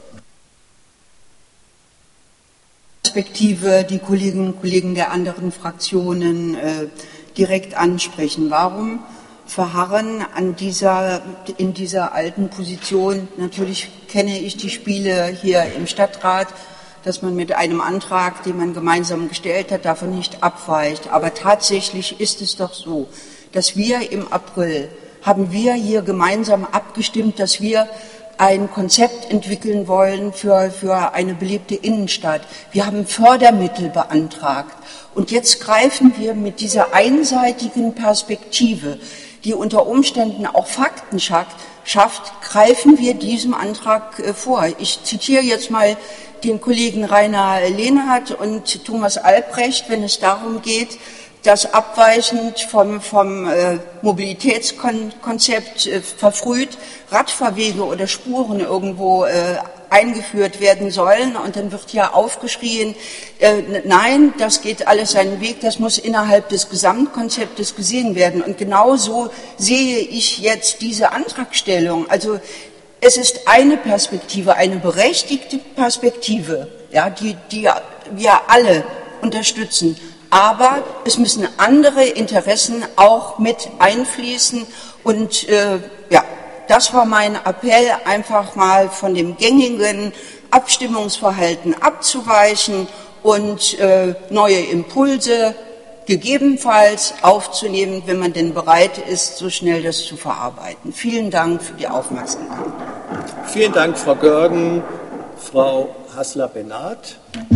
Perspektive die Kolleginnen und Kollegen der anderen Fraktionen äh, direkt ansprechen. Warum verharren an dieser, in dieser alten Position? Natürlich kenne ich die Spiele hier im Stadtrat, dass man mit einem Antrag, den man gemeinsam gestellt hat, davon nicht abweicht. Aber tatsächlich ist es doch so, dass wir im April, haben wir hier gemeinsam abgestimmt, dass wir ein Konzept entwickeln wollen für, für eine belebte Innenstadt. Wir haben Fördermittel beantragt. Und jetzt greifen wir mit dieser einseitigen Perspektive, die unter Umständen auch Fakten schafft, schafft greifen wir diesem Antrag äh, vor. Ich zitiere jetzt mal den Kollegen Rainer Lehnhardt und Thomas Albrecht, wenn es darum geht, das abweichend vom, vom äh, Mobilitätskonzept äh, verfrüht Radfahrwege oder Spuren irgendwo äh, eingeführt werden sollen. Und dann wird ja aufgeschrien, äh, nein, das geht alles seinen Weg, das muss innerhalb des Gesamtkonzeptes gesehen werden. Und genauso sehe ich jetzt diese Antragstellung. Also es ist eine Perspektive, eine berechtigte Perspektive, ja, die, die wir alle unterstützen. Aber es müssen andere Interessen auch mit einfließen. Und äh, ja, das war mein Appell, einfach mal von dem gängigen Abstimmungsverhalten abzuweichen und äh, neue Impulse gegebenenfalls aufzunehmen, wenn man denn bereit ist, so schnell das zu verarbeiten. Vielen Dank für die Aufmerksamkeit. Vielen Dank, Frau Görgen. Frau Hassler-Benat.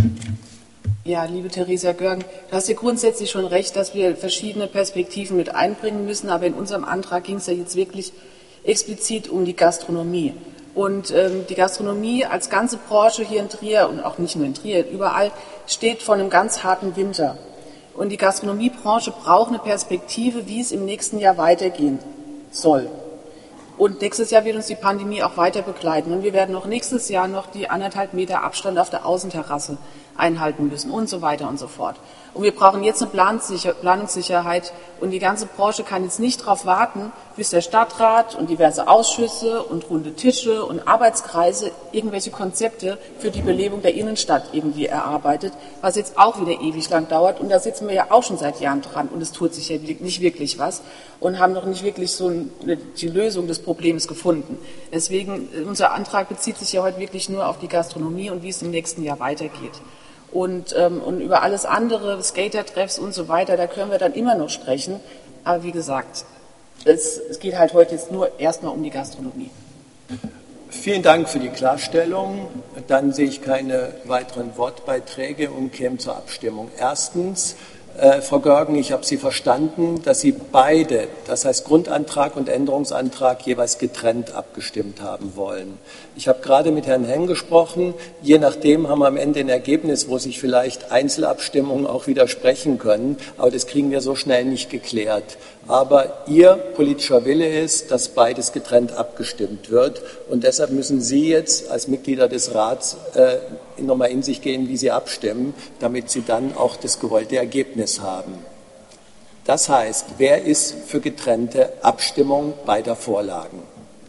Ja, liebe Theresia Görgen, du hast ja grundsätzlich schon recht, dass wir verschiedene Perspektiven mit einbringen müssen, aber in unserem Antrag ging es ja jetzt wirklich explizit um die Gastronomie. Und ähm, die Gastronomie als ganze Branche hier in Trier und auch nicht nur in Trier, überall steht vor einem ganz harten Winter. Und die Gastronomiebranche braucht eine Perspektive, wie es im nächsten Jahr weitergehen soll. Und nächstes Jahr wird uns die Pandemie auch weiter begleiten. Und wir werden auch nächstes Jahr noch die anderthalb Meter Abstand auf der Außenterrasse einhalten müssen und so weiter und so fort. Und wir brauchen jetzt eine Planungssicherheit. Und die ganze Branche kann jetzt nicht darauf warten, bis der Stadtrat und diverse Ausschüsse und runde Tische und Arbeitskreise irgendwelche Konzepte für die Belebung der Innenstadt irgendwie erarbeitet, was jetzt auch wieder ewig lang dauert. Und da sitzen wir ja auch schon seit Jahren dran und es tut sich ja nicht wirklich was und haben noch nicht wirklich so eine, die Lösung des Problems gefunden. Deswegen, unser Antrag bezieht sich ja heute wirklich nur auf die Gastronomie und wie es im nächsten Jahr weitergeht. Und, ähm, und über alles andere, Skatertreffs und so weiter, da können wir dann immer noch sprechen. Aber wie gesagt, es, es geht halt heute jetzt nur erstmal um die Gastronomie. Vielen Dank für die Klarstellung. Dann sehe ich keine weiteren Wortbeiträge und käme zur Abstimmung. Erstens, äh, Frau Görgen, ich habe Sie verstanden, dass Sie beide, das heißt Grundantrag und Änderungsantrag, jeweils getrennt abgestimmt haben wollen. Ich habe gerade mit Herrn Heng gesprochen. Je nachdem haben wir am Ende ein Ergebnis, wo sich vielleicht Einzelabstimmungen auch widersprechen können. Aber das kriegen wir so schnell nicht geklärt. Aber Ihr politischer Wille ist, dass beides getrennt abgestimmt wird. Und deshalb müssen Sie jetzt als Mitglieder des Rats äh, nochmal in sich gehen, wie Sie abstimmen, damit Sie dann auch das gewollte Ergebnis haben. Das heißt, wer ist für getrennte Abstimmung beider Vorlagen?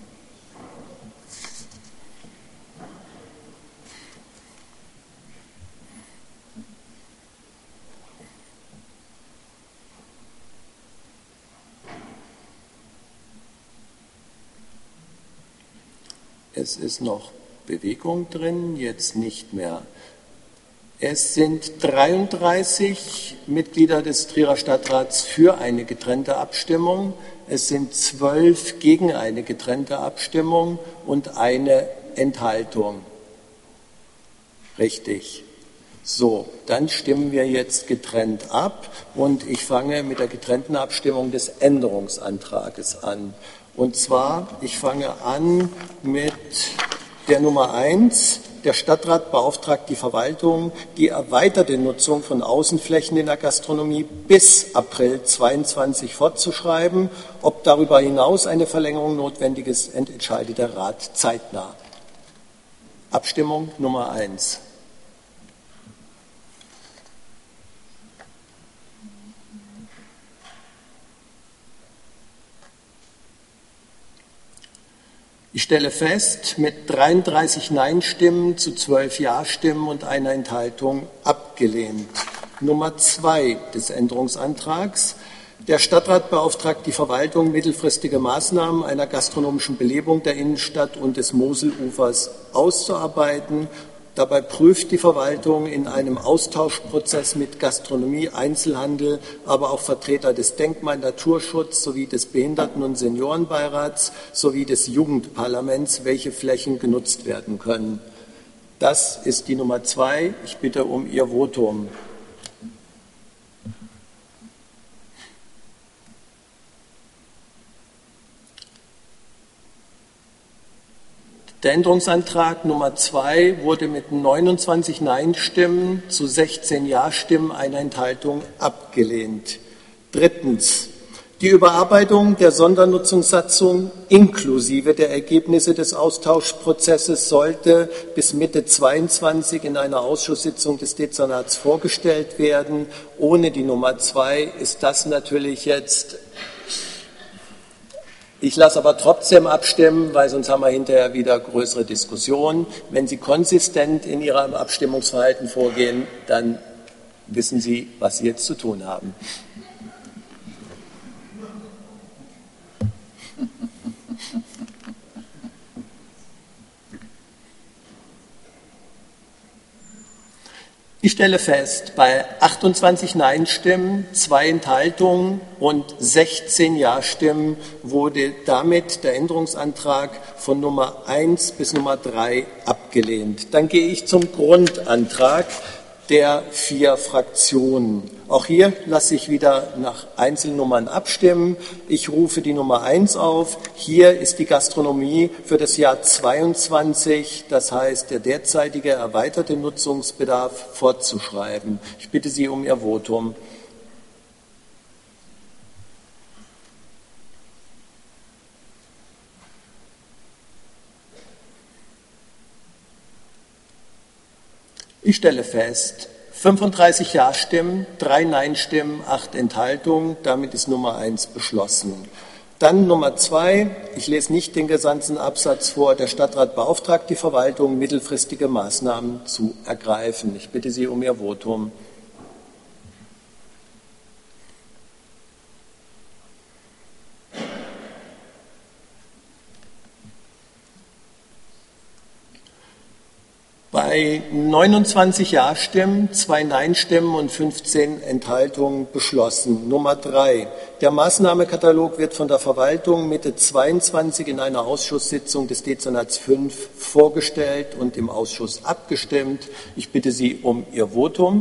Es ist noch Bewegung drin, jetzt nicht mehr. Es sind dreiunddreißig Mitglieder des Trierer Stadtrats für eine getrennte Abstimmung. Es sind zwölf gegen eine getrennte Abstimmung und eine Enthaltung. Richtig. So, dann stimmen wir jetzt getrennt ab und ich fange mit der getrennten Abstimmung des Änderungsantrages an. Und zwar, ich fange an mit der Nummer eins. Der Stadtrat beauftragt die Verwaltung, die erweiterte Nutzung von Außenflächen in der Gastronomie bis April zweiundzwanzig fortzuschreiben. Ob darüber hinaus eine Verlängerung notwendig ist, entscheidet der Rat zeitnah. Abstimmung Nummer eins. Ich stelle fest, mit dreiunddreißig Nein-Stimmen zu zwölf Ja-Stimmen und einer Enthaltung abgelehnt. Nummer zwei des Änderungsantrags. Der Stadtrat beauftragt die Verwaltung, mittelfristige Maßnahmen einer gastronomischen Belebung der Innenstadt und des Moselufers auszuarbeiten. Dabei prüft die Verwaltung in einem Austauschprozess mit Gastronomie, Einzelhandel, aber auch Vertreter des Denkmal-, Naturschutz sowie des Behinderten- und Seniorenbeirats sowie des Jugendparlaments, welche Flächen genutzt werden können. Das ist die Nummer zwei. Ich bitte um Ihr Votum. Der Änderungsantrag Nummer zwei wurde mit neunundzwanzig Nein-Stimmen zu sechzehn Ja-Stimmen einer Enthaltung abgelehnt. Drittens. Die Überarbeitung der Sondernutzungssatzung inklusive der Ergebnisse des Austauschprozesses sollte bis Mitte zweiundzwanzig in einer Ausschusssitzung des Dezernats vorgestellt werden. Ohne die Nummer zwei ist das natürlich jetzt. Ich lasse aber trotzdem abstimmen, weil sonst haben wir hinterher wieder größere Diskussionen. Wenn Sie konsistent in Ihrem Abstimmungsverhalten vorgehen, dann wissen Sie, was Sie jetzt zu tun haben. Ich stelle fest, bei achtundzwanzig Nein-Stimmen, zwei Enthaltungen und sechzehn Ja-Stimmen wurde damit der Änderungsantrag von Nummer eins bis Nummer drei abgelehnt. Dann gehe ich zum Grundantrag der vier Fraktionen. Auch hier lasse ich wieder nach Einzelnummern abstimmen. Ich rufe die Nummer eins auf. Hier ist die Gastronomie für das Jahr zweiundzwanzig, das heißt der derzeitige erweiterte Nutzungsbedarf, fortzuschreiben. Ich bitte Sie um Ihr Votum. Ich stelle fest, fünfunddreißig Ja-Stimmen, drei Nein-Stimmen, acht Enthaltungen. Damit ist Nummer eins beschlossen. Dann Nummer zwei. Ich lese nicht den gesamten Absatz vor. Der Stadtrat beauftragt die Verwaltung, mittelfristige Maßnahmen zu ergreifen. Ich bitte Sie um Ihr Votum. Bei neunundzwanzig Ja-Stimmen, zwei Nein-Stimmen und fünfzehn Enthaltungen beschlossen. Nummer drei. Der Maßnahmenkatalog wird von der Verwaltung Mitte zweiundzwanzig in einer Ausschusssitzung des Dezernats fünf vorgestellt und im Ausschuss abgestimmt. Ich bitte Sie um Ihr Votum.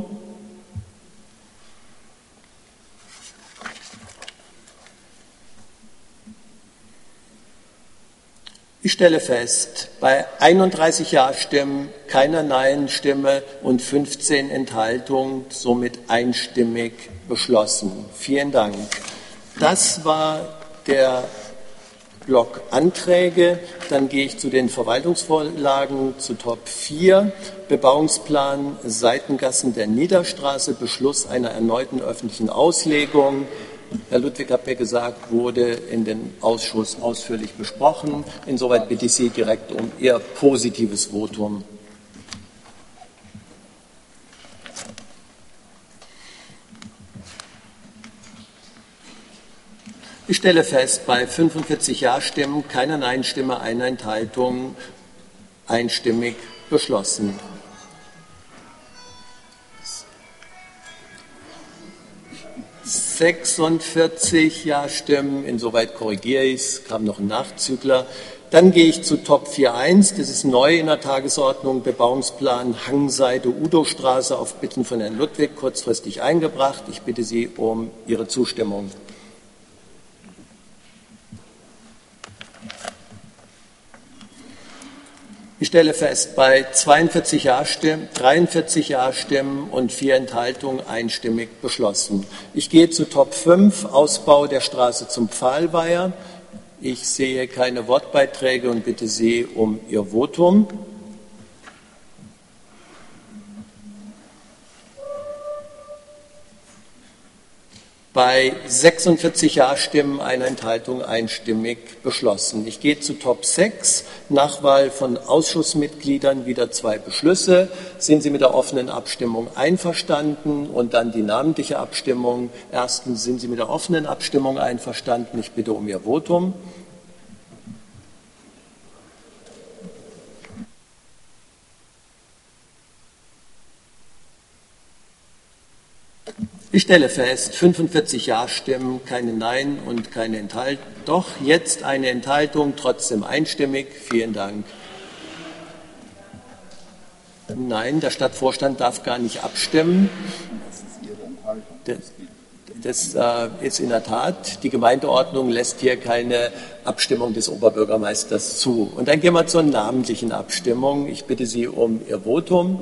Ich stelle fest, bei einunddreißig Ja-Stimmen, keiner Nein-Stimme und fünfzehn Enthaltungen, somit einstimmig beschlossen. Vielen Dank. Das war der Block Anträge. Dann gehe ich zu den Verwaltungsvorlagen zu Top vier. Bebauungsplan Seitengassen der Niederstraße, Beschluss einer erneuten öffentlichen Auslegung. Herr Ludwig hat mir gesagt, wurde in den Ausschuss ausführlich besprochen. Insoweit bitte ich Sie direkt um Ihr positives Votum. Ich stelle fest, bei fünfundvierzig Ja-Stimmen, keiner Nein-Stimme, einer Enthaltung, einstimmig beschlossen. sechsundvierzig Ja-Stimmen, insoweit korrigiere ich es, kam noch ein Nachzügler. Dann gehe ich zu Top vier Punkt eins, das ist neu in der Tagesordnung, Bebauungsplan Hangseite Udostraße auf Bitten von Herrn Ludwig, kurzfristig eingebracht. Ich bitte Sie um Ihre Zustimmung. Ich stelle fest, bei zweiundvierzig Ja-Stimmen, dreiundvierzig Ja-Stimmen und vier Enthaltungen einstimmig beschlossen. Ich gehe zu Top fünf, Ausbau der Straße zum Pfahlweiher. Ich sehe keine Wortbeiträge und bitte Sie um Ihr Votum. Bei sechsundvierzig Ja-Stimmen, einer Enthaltung einstimmig beschlossen. Ich gehe zu Top sechs, Nachwahl von Ausschussmitgliedern, wieder zwei Beschlüsse. Sind Sie mit der offenen Abstimmung einverstanden? Und dann die namentliche Abstimmung. Erstens, sind Sie mit der offenen Abstimmung einverstanden? Ich bitte um Ihr Votum. Ich stelle fest, fünfundvierzig Ja-Stimmen, keine Nein und keine Enthaltung. Doch, jetzt eine Enthaltung, trotzdem einstimmig. Vielen Dank. Nein, der Stadtvorstand darf gar nicht abstimmen. Das äh, ist in der Tat, die Gemeindeordnung lässt hier keine Abstimmung des Oberbürgermeisters zu. Und dann gehen wir zur namentlichen Abstimmung. Ich bitte Sie um Ihr Votum.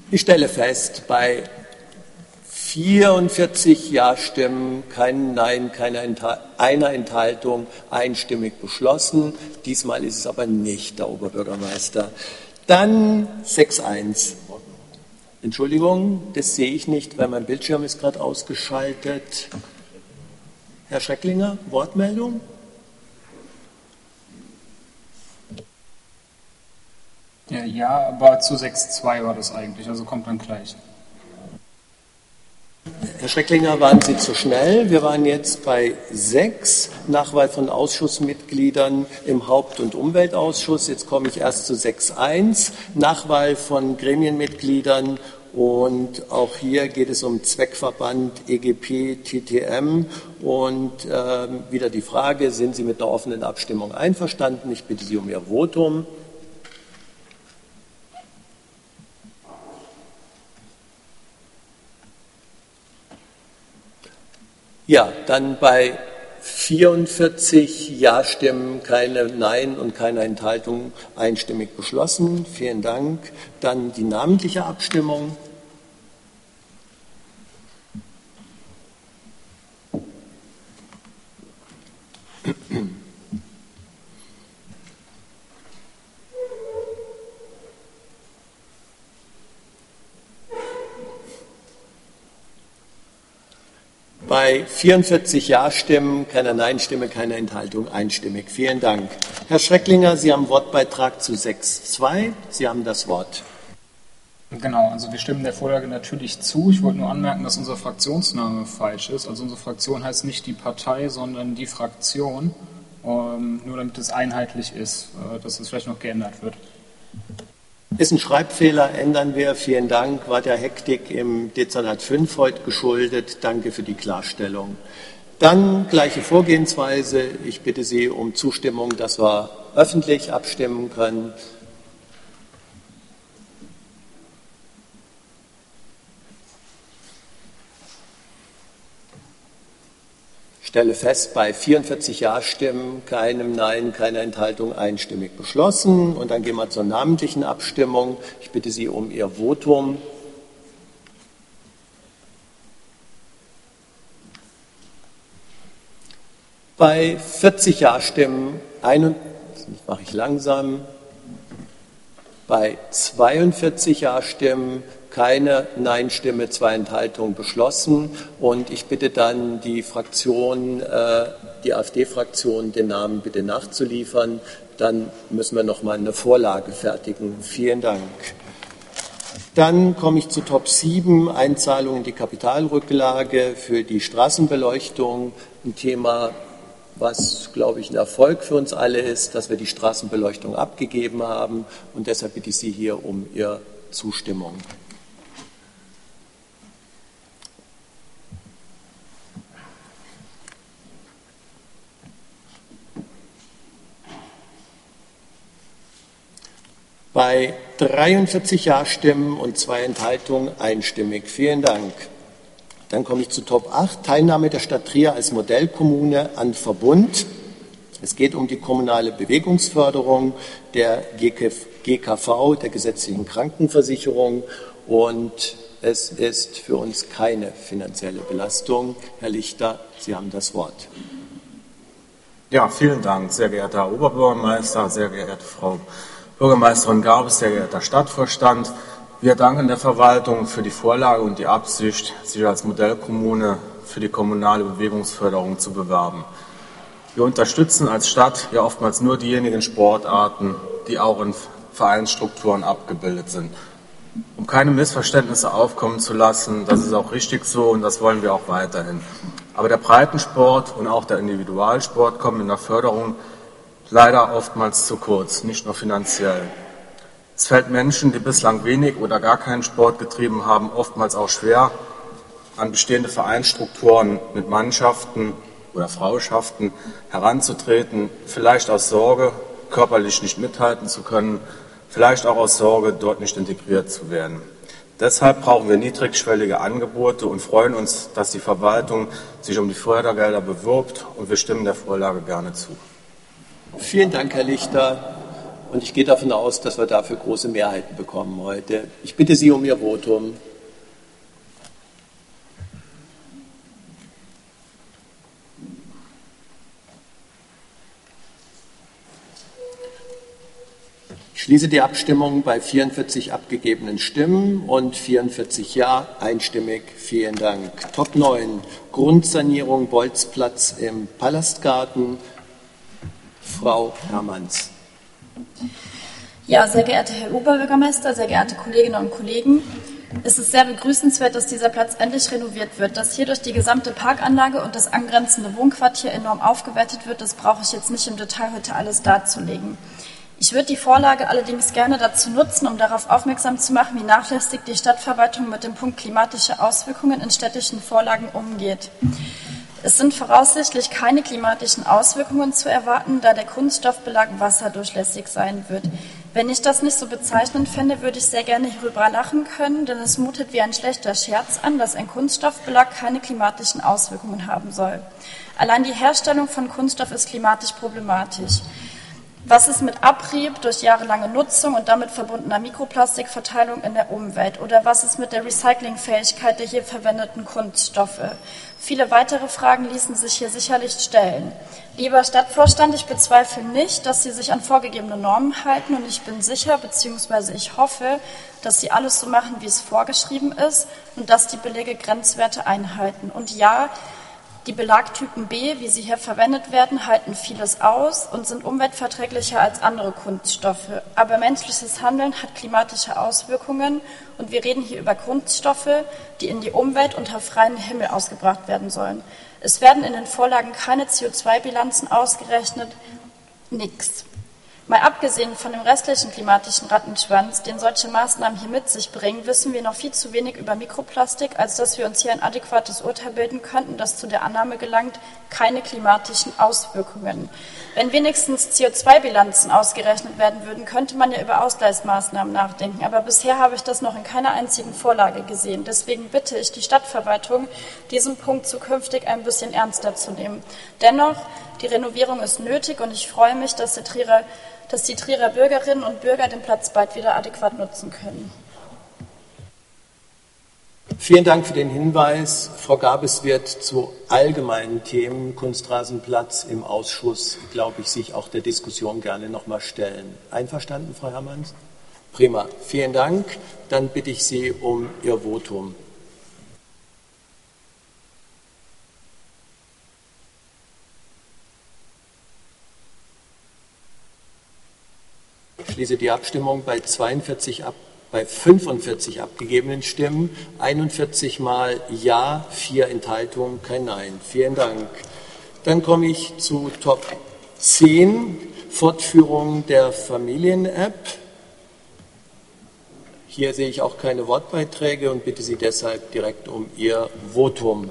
Ich stelle fest, bei vierundvierzig Ja-Stimmen, kein Nein, keine Enthal- einer Enthaltung, einstimmig beschlossen. Diesmal ist es aber nicht der Oberbürgermeister. Dann sechs eins. Entschuldigung, das sehe ich nicht, weil mein Bildschirm ist gerade ausgeschaltet. Herr Schrecklinger, Wortmeldung? Ja, ja, aber zu sechs zwei war das eigentlich, also kommt dann gleich. Herr Schrecklinger, waren Sie zu schnell? Wir waren jetzt bei sechs, Nachwahl von Ausschussmitgliedern im Haupt- und Umweltausschuss. Jetzt komme ich erst zu sechs eins, Nachwahl von Gremienmitgliedern. Und auch hier geht es um Zweckverband E G P T T M. Und äh, wieder die Frage, sind Sie mit einer offenen Abstimmung einverstanden? Ich bitte Sie um Ihr Votum. Ja, dann bei vierundvierzig Ja-Stimmen, keine Nein und keine Enthaltung, einstimmig beschlossen. Vielen Dank. Dann die namentliche Abstimmung. Bei vierundvierzig Ja-Stimmen, keiner Nein-Stimme, keine Enthaltung, einstimmig. Vielen Dank. Herr Schrecklinger, Sie haben Wortbeitrag zu sechs zwei. Sie haben das Wort. Genau, also wir stimmen der Vorlage natürlich zu. Ich wollte nur anmerken, dass unser Fraktionsname falsch ist. Also unsere Fraktion heißt nicht die Partei, sondern die Fraktion. Ähm, nur damit es einheitlich ist, äh, dass es vielleicht noch geändert wird. Ist ein Schreibfehler, ändern wir. Vielen Dank. War der Hektik im Dezernat fünf heute geschuldet. Danke für die Klarstellung. Dann gleiche Vorgehensweise. Ich bitte Sie um Zustimmung, dass wir öffentlich abstimmen können. Ich stelle fest, bei vierundvierzig Ja-Stimmen, keinem Nein, keiner Enthaltung, einstimmig beschlossen. Und dann gehen wir zur namentlichen Abstimmung. Ich bitte Sie um Ihr Votum. Bei vierzig Ja-Stimmen, das mache ich langsam, bei zweiundvierzig Ja-Stimmen, keine Nein-Stimme, zwei Enthaltungen beschlossen. Und ich bitte dann die Fraktion, äh, die AfD-Fraktion, den Namen bitte nachzuliefern. Dann müssen wir noch mal eine Vorlage fertigen. Vielen Dank. Dann komme ich zu Top sieben, Einzahlung in die Kapitalrücklage für die Straßenbeleuchtung. Ein Thema, was, glaube ich, ein Erfolg für uns alle ist, dass wir die Straßenbeleuchtung abgegeben haben. Und deshalb bitte ich Sie hier um Ihre Zustimmung. Bei dreiundvierzig Ja-Stimmen und zwei Enthaltungen einstimmig. Vielen Dank. Dann komme ich zu Top acht, Teilnahme der Stadt Trier als Modellkommune an Verbund. Es geht um die kommunale Bewegungsförderung der G K V, der gesetzlichen Krankenversicherung, und es ist für uns keine finanzielle Belastung. Herr Lichter, Sie haben das Wort. Ja, vielen Dank, sehr geehrter Herr Oberbürgermeister, sehr geehrte Frau Bürgermeisterin Garbes, sehr geehrter Stadtvorstand. Wir danken der Verwaltung für die Vorlage und die Absicht, sich als Modellkommune für die kommunale Bewegungsförderung zu bewerben. Wir unterstützen als Stadt ja oftmals nur diejenigen Sportarten, die auch in Vereinsstrukturen abgebildet sind. Um keine Missverständnisse aufkommen zu lassen, das ist auch richtig so und das wollen wir auch weiterhin. Aber der Breitensport und auch der Individualsport kommen in der Förderung leider oftmals zu kurz, nicht nur finanziell. Es fällt Menschen, die bislang wenig oder gar keinen Sport getrieben haben, oftmals auch schwer, an bestehende Vereinsstrukturen mit Mannschaften oder Frauschaften heranzutreten, vielleicht aus Sorge, körperlich nicht mithalten zu können, vielleicht auch aus Sorge, dort nicht integriert zu werden. Deshalb brauchen wir niedrigschwellige Angebote und freuen uns, dass die Verwaltung sich um die Fördergelder bewirbt, und wir stimmen der Vorlage gerne zu. Vielen Dank, Herr Lichter. Und ich gehe davon aus, dass wir dafür große Mehrheiten bekommen heute. Ich bitte Sie um Ihr Votum. Ich schließe die Abstimmung bei vierundvierzig abgegebenen Stimmen und vierundvierzig Ja, einstimmig. Vielen Dank. Top neun, Grundsanierung Bolzplatz im Palastgarten. Frau Hermanns. Ja, sehr geehrter Herr Oberbürgermeister, sehr geehrte Kolleginnen und Kollegen, es ist sehr begrüßenswert, dass dieser Platz endlich renoviert wird. Dass hier durch die gesamte Parkanlage und das angrenzende Wohnquartier enorm aufgewertet wird, das brauche ich jetzt nicht im Detail heute alles darzulegen. Ich würde die Vorlage allerdings gerne dazu nutzen, um darauf aufmerksam zu machen, wie nachlässig die Stadtverwaltung mit dem Punkt klimatische Auswirkungen in städtischen Vorlagen umgeht. Es sind voraussichtlich keine klimatischen Auswirkungen zu erwarten, da der Kunststoffbelag wasserdurchlässig sein wird. Wenn ich das nicht so bezeichnend fände, würde ich sehr gerne hierüber lachen können, denn es mutet wie ein schlechter Scherz an, dass ein Kunststoffbelag keine klimatischen Auswirkungen haben soll. Allein die Herstellung von Kunststoff ist klimatisch problematisch. Was ist mit Abrieb durch jahrelange Nutzung und damit verbundener Mikroplastikverteilung in der Umwelt? Oder was ist mit der Recyclingfähigkeit der hier verwendeten Kunststoffe? Viele weitere Fragen ließen sich hier sicherlich stellen. Lieber Stadtvorstand, ich bezweifle nicht, dass Sie sich an vorgegebene Normen halten und ich bin sicher bzw. ich hoffe, dass Sie alles so machen, wie es vorgeschrieben ist und dass die Belege Grenzwerte einhalten. Und ja, die Belagtypen B, wie sie hier verwendet werden, halten vieles aus und sind umweltverträglicher als andere Kunststoffe. Aber menschliches Handeln hat klimatische Auswirkungen und wir reden hier über Kunststoffe, die in die Umwelt unter freiem Himmel ausgebracht werden sollen. Es werden in den Vorlagen keine C O zwei Bilanzen ausgerechnet, nix. Mal abgesehen von dem restlichen klimatischen Rattenschwanz, den solche Maßnahmen hier mit sich bringen, wissen wir noch viel zu wenig über Mikroplastik, als dass wir uns hier ein adäquates Urteil bilden könnten, das zu der Annahme gelangt, keine klimatischen Auswirkungen. Wenn wenigstens C O zwei Bilanzen ausgerechnet werden würden, könnte man ja über Ausgleichsmaßnahmen nachdenken. Aber bisher habe ich das noch in keiner einzigen Vorlage gesehen. Deswegen bitte ich die Stadtverwaltung, diesen Punkt zukünftig ein bisschen ernster zu nehmen. Dennoch, die Renovierung ist nötig und ich freue mich, dass die Trierer dass die Trierer Bürgerinnen und Bürger den Platz bald wieder adäquat nutzen können. Vielen Dank für den Hinweis. Frau Gabes wird zu allgemeinen Themen Kunstrasenplatz im Ausschuss, glaube ich, sich auch der Diskussion gerne noch mal stellen. Einverstanden, Frau Hermanns? Prima. Vielen Dank. Dann bitte ich Sie um Ihr Votum. Ich schließe die Abstimmung bei, zweiundvierzig ab, bei fünfundvierzig abgegebenen Stimmen, einundvierzig Mal Ja, vier Enthaltungen, kein Nein. Vielen Dank. Dann komme ich zu Top zehn, Fortführung der Familien-App. Hier sehe ich auch keine Wortbeiträge und bitte Sie deshalb direkt um Ihr Votum.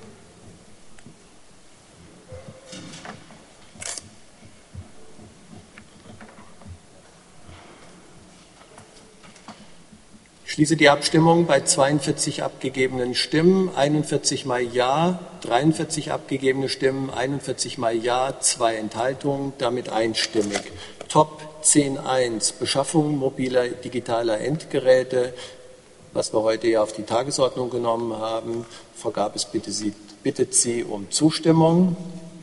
Ich schließe die Abstimmung bei zweiundvierzig abgegebenen Stimmen, einundvierzig Mal Ja, dreiundvierzig abgegebene Stimmen, einundvierzig Mal Ja, zwei Enthaltungen, damit einstimmig. Top zehn Punkt eins, Beschaffung mobiler digitaler Endgeräte, was wir heute ja auf die Tagesordnung genommen haben. Frau Gabes, bitte Sie, bittet Sie um Zustimmung.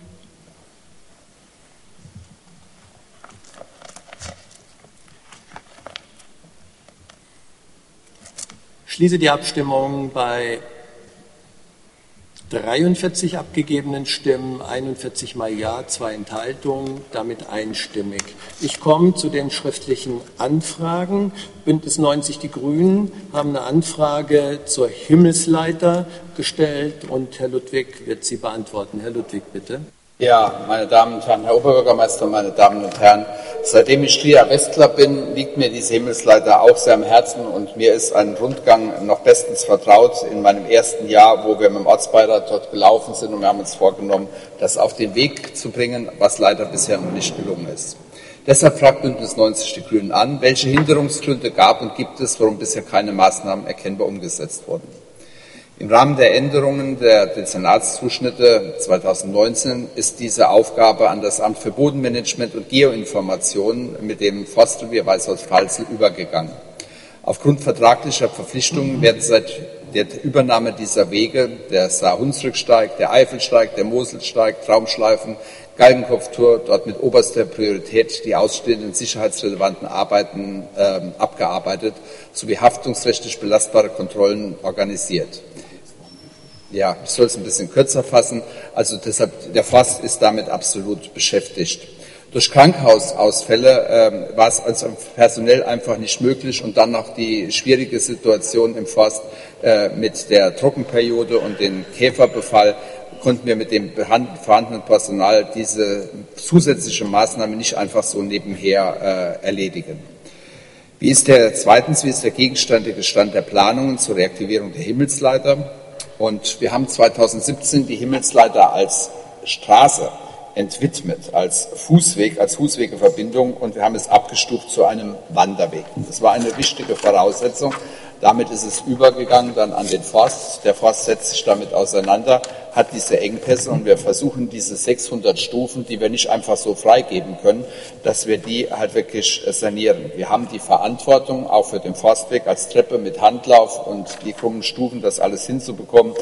Ich schließe die Abstimmung bei dreiundvierzig abgegebenen Stimmen, einundvierzig Mal Ja, zwei Enthaltungen, damit einstimmig. Ich komme zu den schriftlichen Anfragen. Bündnis neunzig Die Grünen haben eine Anfrage zur Himmelsleiter gestellt und Herr Ludwig wird sie beantworten. Herr Ludwig, bitte. Ja, meine Damen und Herren, Herr Oberbürgermeister, meine Damen und Herren, seitdem ich Trier Westler bin, liegt mir diese Himmelsleiter auch sehr am Herzen und mir ist ein Rundgang noch bestens vertraut in meinem ersten Jahr, wo wir mit dem Ortsbeirat dort gelaufen sind und wir haben uns vorgenommen, das auf den Weg zu bringen, was leider bisher noch nicht gelungen ist. Deshalb fragt Bündnis neunzig Die Grünen an, welche Hinderungsgründe gab und gibt es, warum bisher keine Maßnahmen erkennbar umgesetzt wurden. Im Rahmen der Änderungen der Dezernatszuschnitte zweitausendneunzehn ist diese Aufgabe an das Amt für Bodenmanagement und Geoinformation mit dem Forstrevier Weißholz-Pfalzel übergegangen. Aufgrund vertraglicher Verpflichtungen werden seit der Übernahme dieser Wege der Saar-Hunsrück-Steig, der Eifelsteig, der Moselsteig, Traumschleifen, Galgenkopftour dort mit oberster Priorität die ausstehenden sicherheitsrelevanten Arbeiten äh, abgearbeitet sowie haftungsrechtlich belastbare Kontrollen organisiert. Ja, ich soll es ein bisschen kürzer fassen. Also deshalb, der Forst ist damit absolut beschäftigt. Durch Krankenhausausfälle ähm, war es also personell einfach nicht möglich und dann noch die schwierige Situation im Forst äh, mit der Trockenperiode und dem Käferbefall konnten wir mit dem vorhandenen Personal diese zusätzliche Maßnahme nicht einfach so nebenher äh, erledigen. Wie ist der, zweitens, wie ist der gegenständige Stand der Planungen zur Reaktivierung der Himmelsleiter? Und wir haben zweitausendsiebzehn die Himmelsleiter als Straße entwidmet, als Fußweg, als Fußwegeverbindung, und wir haben es abgestuft zu einem Wanderweg. Das war eine wichtige Voraussetzung. Damit ist es übergegangen dann an den Forst. Der Forst setzt sich damit auseinander, hat diese Engpässe, und wir versuchen diese sechshundert Stufen, die wir nicht einfach so freigeben können, dass wir die halt wirklich sanieren. Wir haben die Verantwortung, auch für den Forstweg als Treppe mit Handlauf und die krummen Stufen, das alles hinzubekommen.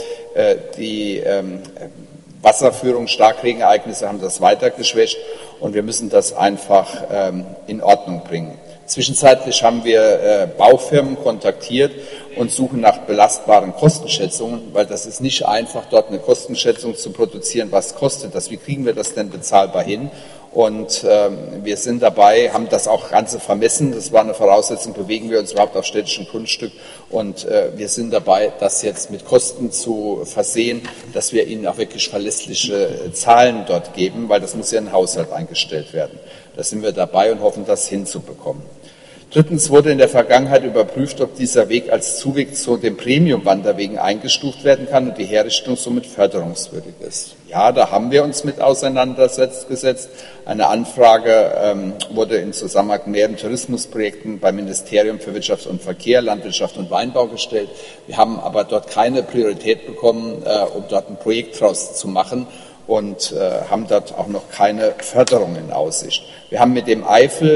Die Wasserführung, Starkregenereignisse haben das weiter geschwächt, und wir müssen das einfach in Ordnung bringen. Zwischenzeitlich haben wir äh, Baufirmen kontaktiert und suchen nach belastbaren Kostenschätzungen, weil das ist nicht einfach, dort eine Kostenschätzung zu produzieren, was kostet das, wie kriegen wir das denn bezahlbar hin? Und ähm, wir sind dabei, haben das auch Ganze vermessen, das war eine Voraussetzung, bewegen wir uns überhaupt auf städtischem Grundstück, und äh, wir sind dabei, das jetzt mit Kosten zu versehen, dass wir ihnen auch wirklich verlässliche Zahlen dort geben, weil das muss ja in den Haushalt eingestellt werden. Da sind wir dabei und hoffen, das hinzubekommen. Drittens wurde in der Vergangenheit überprüft, ob dieser Weg als Zuweg zu den Premium-Wanderwegen eingestuft werden kann und die Herrichtung somit förderungswürdig ist. Ja, da haben wir uns mit auseinandergesetzt. Eine Anfrage ähm, wurde in Zusammenhang mit mehreren Tourismusprojekten beim Ministerium für Wirtschaft und Verkehr, Landwirtschaft und Weinbau gestellt. Wir haben aber dort keine Priorität bekommen, äh, um dort ein Projekt draus zu machen, und äh, haben dort auch noch keine Förderung in Aussicht. Wir haben mit dem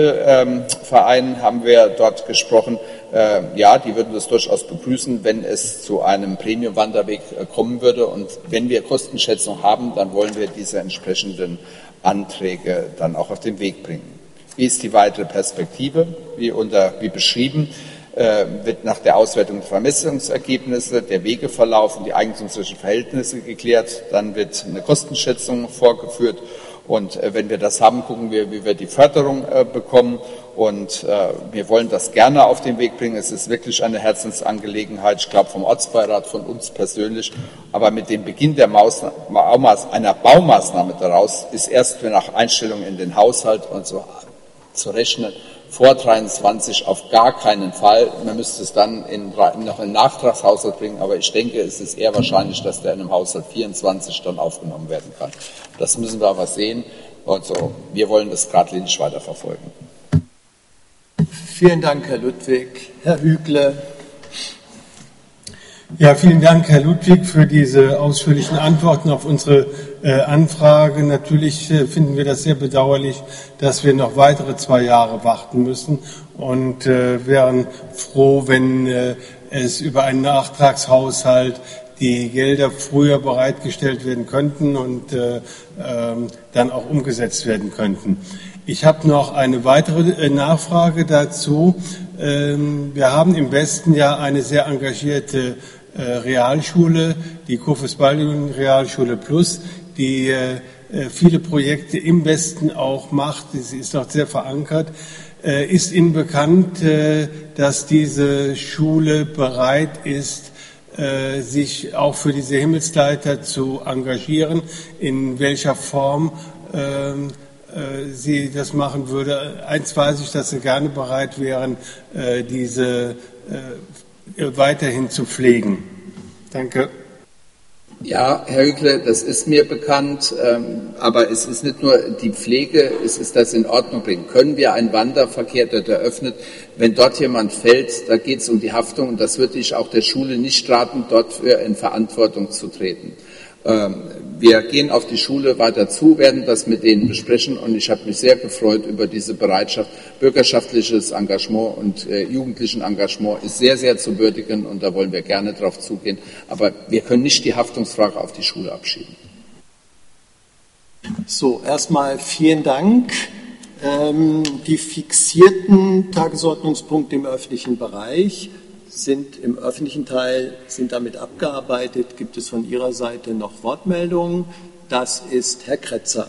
Eifelverein ähm, haben wir dort gesprochen. Äh, ja, die würden das durchaus begrüßen, wenn es zu einem Premium-Wanderweg äh, kommen würde. Und wenn wir Kostenschätzung haben, dann wollen wir diese entsprechenden Anträge dann auch auf den Weg bringen. Wie ist die weitere Perspektive? Wie, unter, wie beschrieben, äh, wird nach der Auswertung der Vermessungsergebnisse, der Wegeverlauf und die eigentumsrechtlichen Verhältnisse geklärt. Dann wird eine Kostenschätzung vorgeführt. Und äh, wenn wir das haben, gucken wir, wie wir die Förderung äh, bekommen. Und äh, wir wollen das gerne auf den Weg bringen. Es ist wirklich eine Herzensangelegenheit, ich glaube vom Ortsbeirat, von uns persönlich. Aber mit dem Beginn der Maus einer Baumaßnahme daraus ist erst nach Einstellung in den Haushalt und so zu rechnen. Vor dreiundzwanzig auf gar keinen Fall. Man müsste es dann in, noch in den Nachtragshaushalt bringen, aber ich denke, es ist eher wahrscheinlich, dass der in einem Haushalt vierundzwanzig dann aufgenommen werden kann. Das müssen wir aber sehen. Also, wir wollen das geradlinig weiterverfolgen. Vielen Dank, Herr Ludwig. Herr Hügle. Ja, vielen Dank, Herr Ludwig, für diese ausführlichen Antworten auf unsere äh, Anfrage. Natürlich äh, finden wir das sehr bedauerlich, dass wir noch weitere zwei Jahre warten müssen, und äh, wären froh, wenn äh, es über einen Nachtragshaushalt die Gelder früher bereitgestellt werden könnten und äh, äh, dann auch umgesetzt werden könnten. Ich habe noch eine weitere Nachfrage dazu. Wir haben im Westen ja eine sehr engagierte Realschule, die Kofus-Baldwin Realschule Plus, die viele Projekte im Westen auch macht. Sie ist dort sehr verankert. Ist Ihnen bekannt, dass diese Schule bereit ist, sich auch für diese Himmelsleiter zu engagieren? In welcher Form sie das machen würde? Eins weiß ich, dass Sie gerne bereit wären, diese weiterhin zu pflegen. Danke. Ja, Herr Hügler, das ist mir bekannt, ähm, aber es ist nicht nur die Pflege, es ist das in Ordnung bringen. Können wir einen Wanderverkehr dort eröffnen? Wenn dort jemand fällt, da geht es um die Haftung und das würde ich auch der Schule nicht raten, dort für in Verantwortung zu treten. Ähm, wir gehen auf die Schule weiter zu, werden das mit denen besprechen und ich habe mich sehr gefreut über diese Bereitschaft. Bürgerschaftliches Engagement und äh, jugendlichen Engagement ist sehr, sehr zu würdigen und da wollen wir gerne drauf zugehen. Aber wir können nicht die Haftungsfrage auf die Schule abschieben. So, erstmal vielen Dank. Ähm, die fixierten Tagesordnungspunkte im öffentlichen Bereich sind im öffentlichen Teil, sind damit abgearbeitet. Gibt es von Ihrer Seite noch Wortmeldungen? Das ist Herr Kretzer.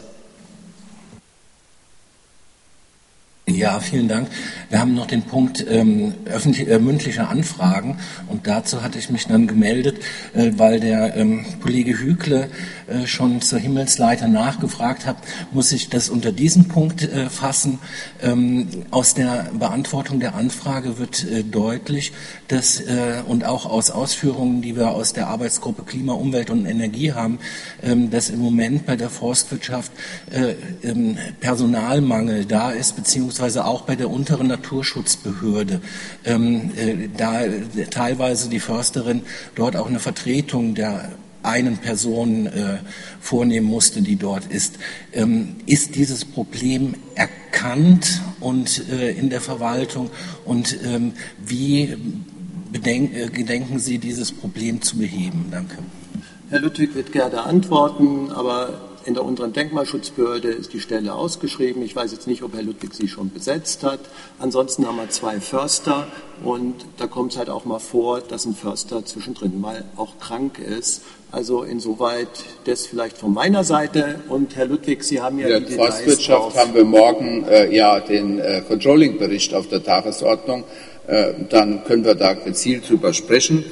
Ja, vielen Dank. Wir haben noch den Punkt ähm, öffentlich, äh, mündliche Anfragen und dazu hatte ich mich dann gemeldet, äh, weil der ähm, Kollege Hügle äh, schon zur Himmelsleiter nachgefragt hat, muss ich das unter diesem Punkt äh, fassen. Ähm, aus der Beantwortung der Anfrage wird äh, deutlich, dass äh, und auch aus Ausführungen, die wir aus der Arbeitsgruppe Klima, Umwelt und Energie haben, ähm, dass im Moment bei der Forstwirtschaft äh, ähm, Personalmangel da ist, beziehungsweise auch bei der unteren Naturschutzbehörde, ähm, äh, da äh, teilweise die Försterin dort auch eine Vertretung der einen Person äh, vornehmen musste, die dort ist. Ähm, ist dieses Problem erkannt und äh, in der Verwaltung und ähm, wie bedenk, äh, gedenken Sie, dieses Problem zu beheben? Danke. Herr Ludwig wird gerne antworten, aber in der unteren Denkmalschutzbehörde ist die Stelle ausgeschrieben. Ich weiß jetzt nicht, ob Herr Ludwig sie schon besetzt hat. Ansonsten haben wir zwei Förster und da kommt es halt auch mal vor, dass ein Förster zwischendrin mal auch krank ist. Also insoweit das vielleicht von meiner Seite. Und Herr Ludwig, Sie haben ja in der Forstwirtschaft haben wir morgen äh, ja den äh, Controlling-Bericht auf der Tagesordnung. Äh, dann können wir da gezielt drüber sprechen.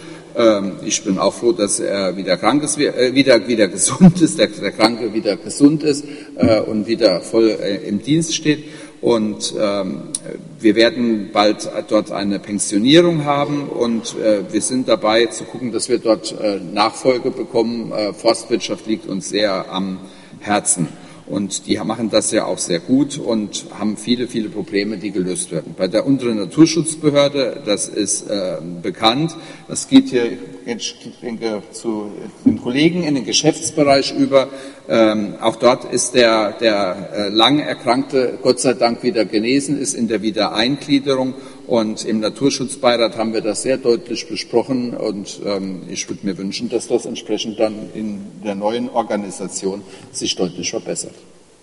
Ich bin auch froh, dass er wieder krank ist, wieder, wieder gesund ist, der, der Kranke wieder gesund ist äh, und wieder voll äh, im Dienst steht. Und ähm, wir werden bald dort eine Pensionierung haben und äh, wir sind dabei zu gucken, dass wir dort äh, Nachfolge bekommen. Äh, Forstwirtschaft liegt uns sehr am Herzen. Und die machen das ja auch sehr gut und haben viele, viele Probleme, die gelöst werden. Bei der unteren Naturschutzbehörde, das ist äh, bekannt, das geht hier ich denke, zu den Kollegen in den Geschäftsbereich über. Ähm, auch dort ist der, der äh, lang Erkrankte Gott sei Dank wieder genesen, ist in der Wiedereingliederung. Und im Naturschutzbeirat haben wir das sehr deutlich besprochen und ähm, ich würde mir wünschen, dass das entsprechend dann in der neuen Organisation sich deutlich verbessert.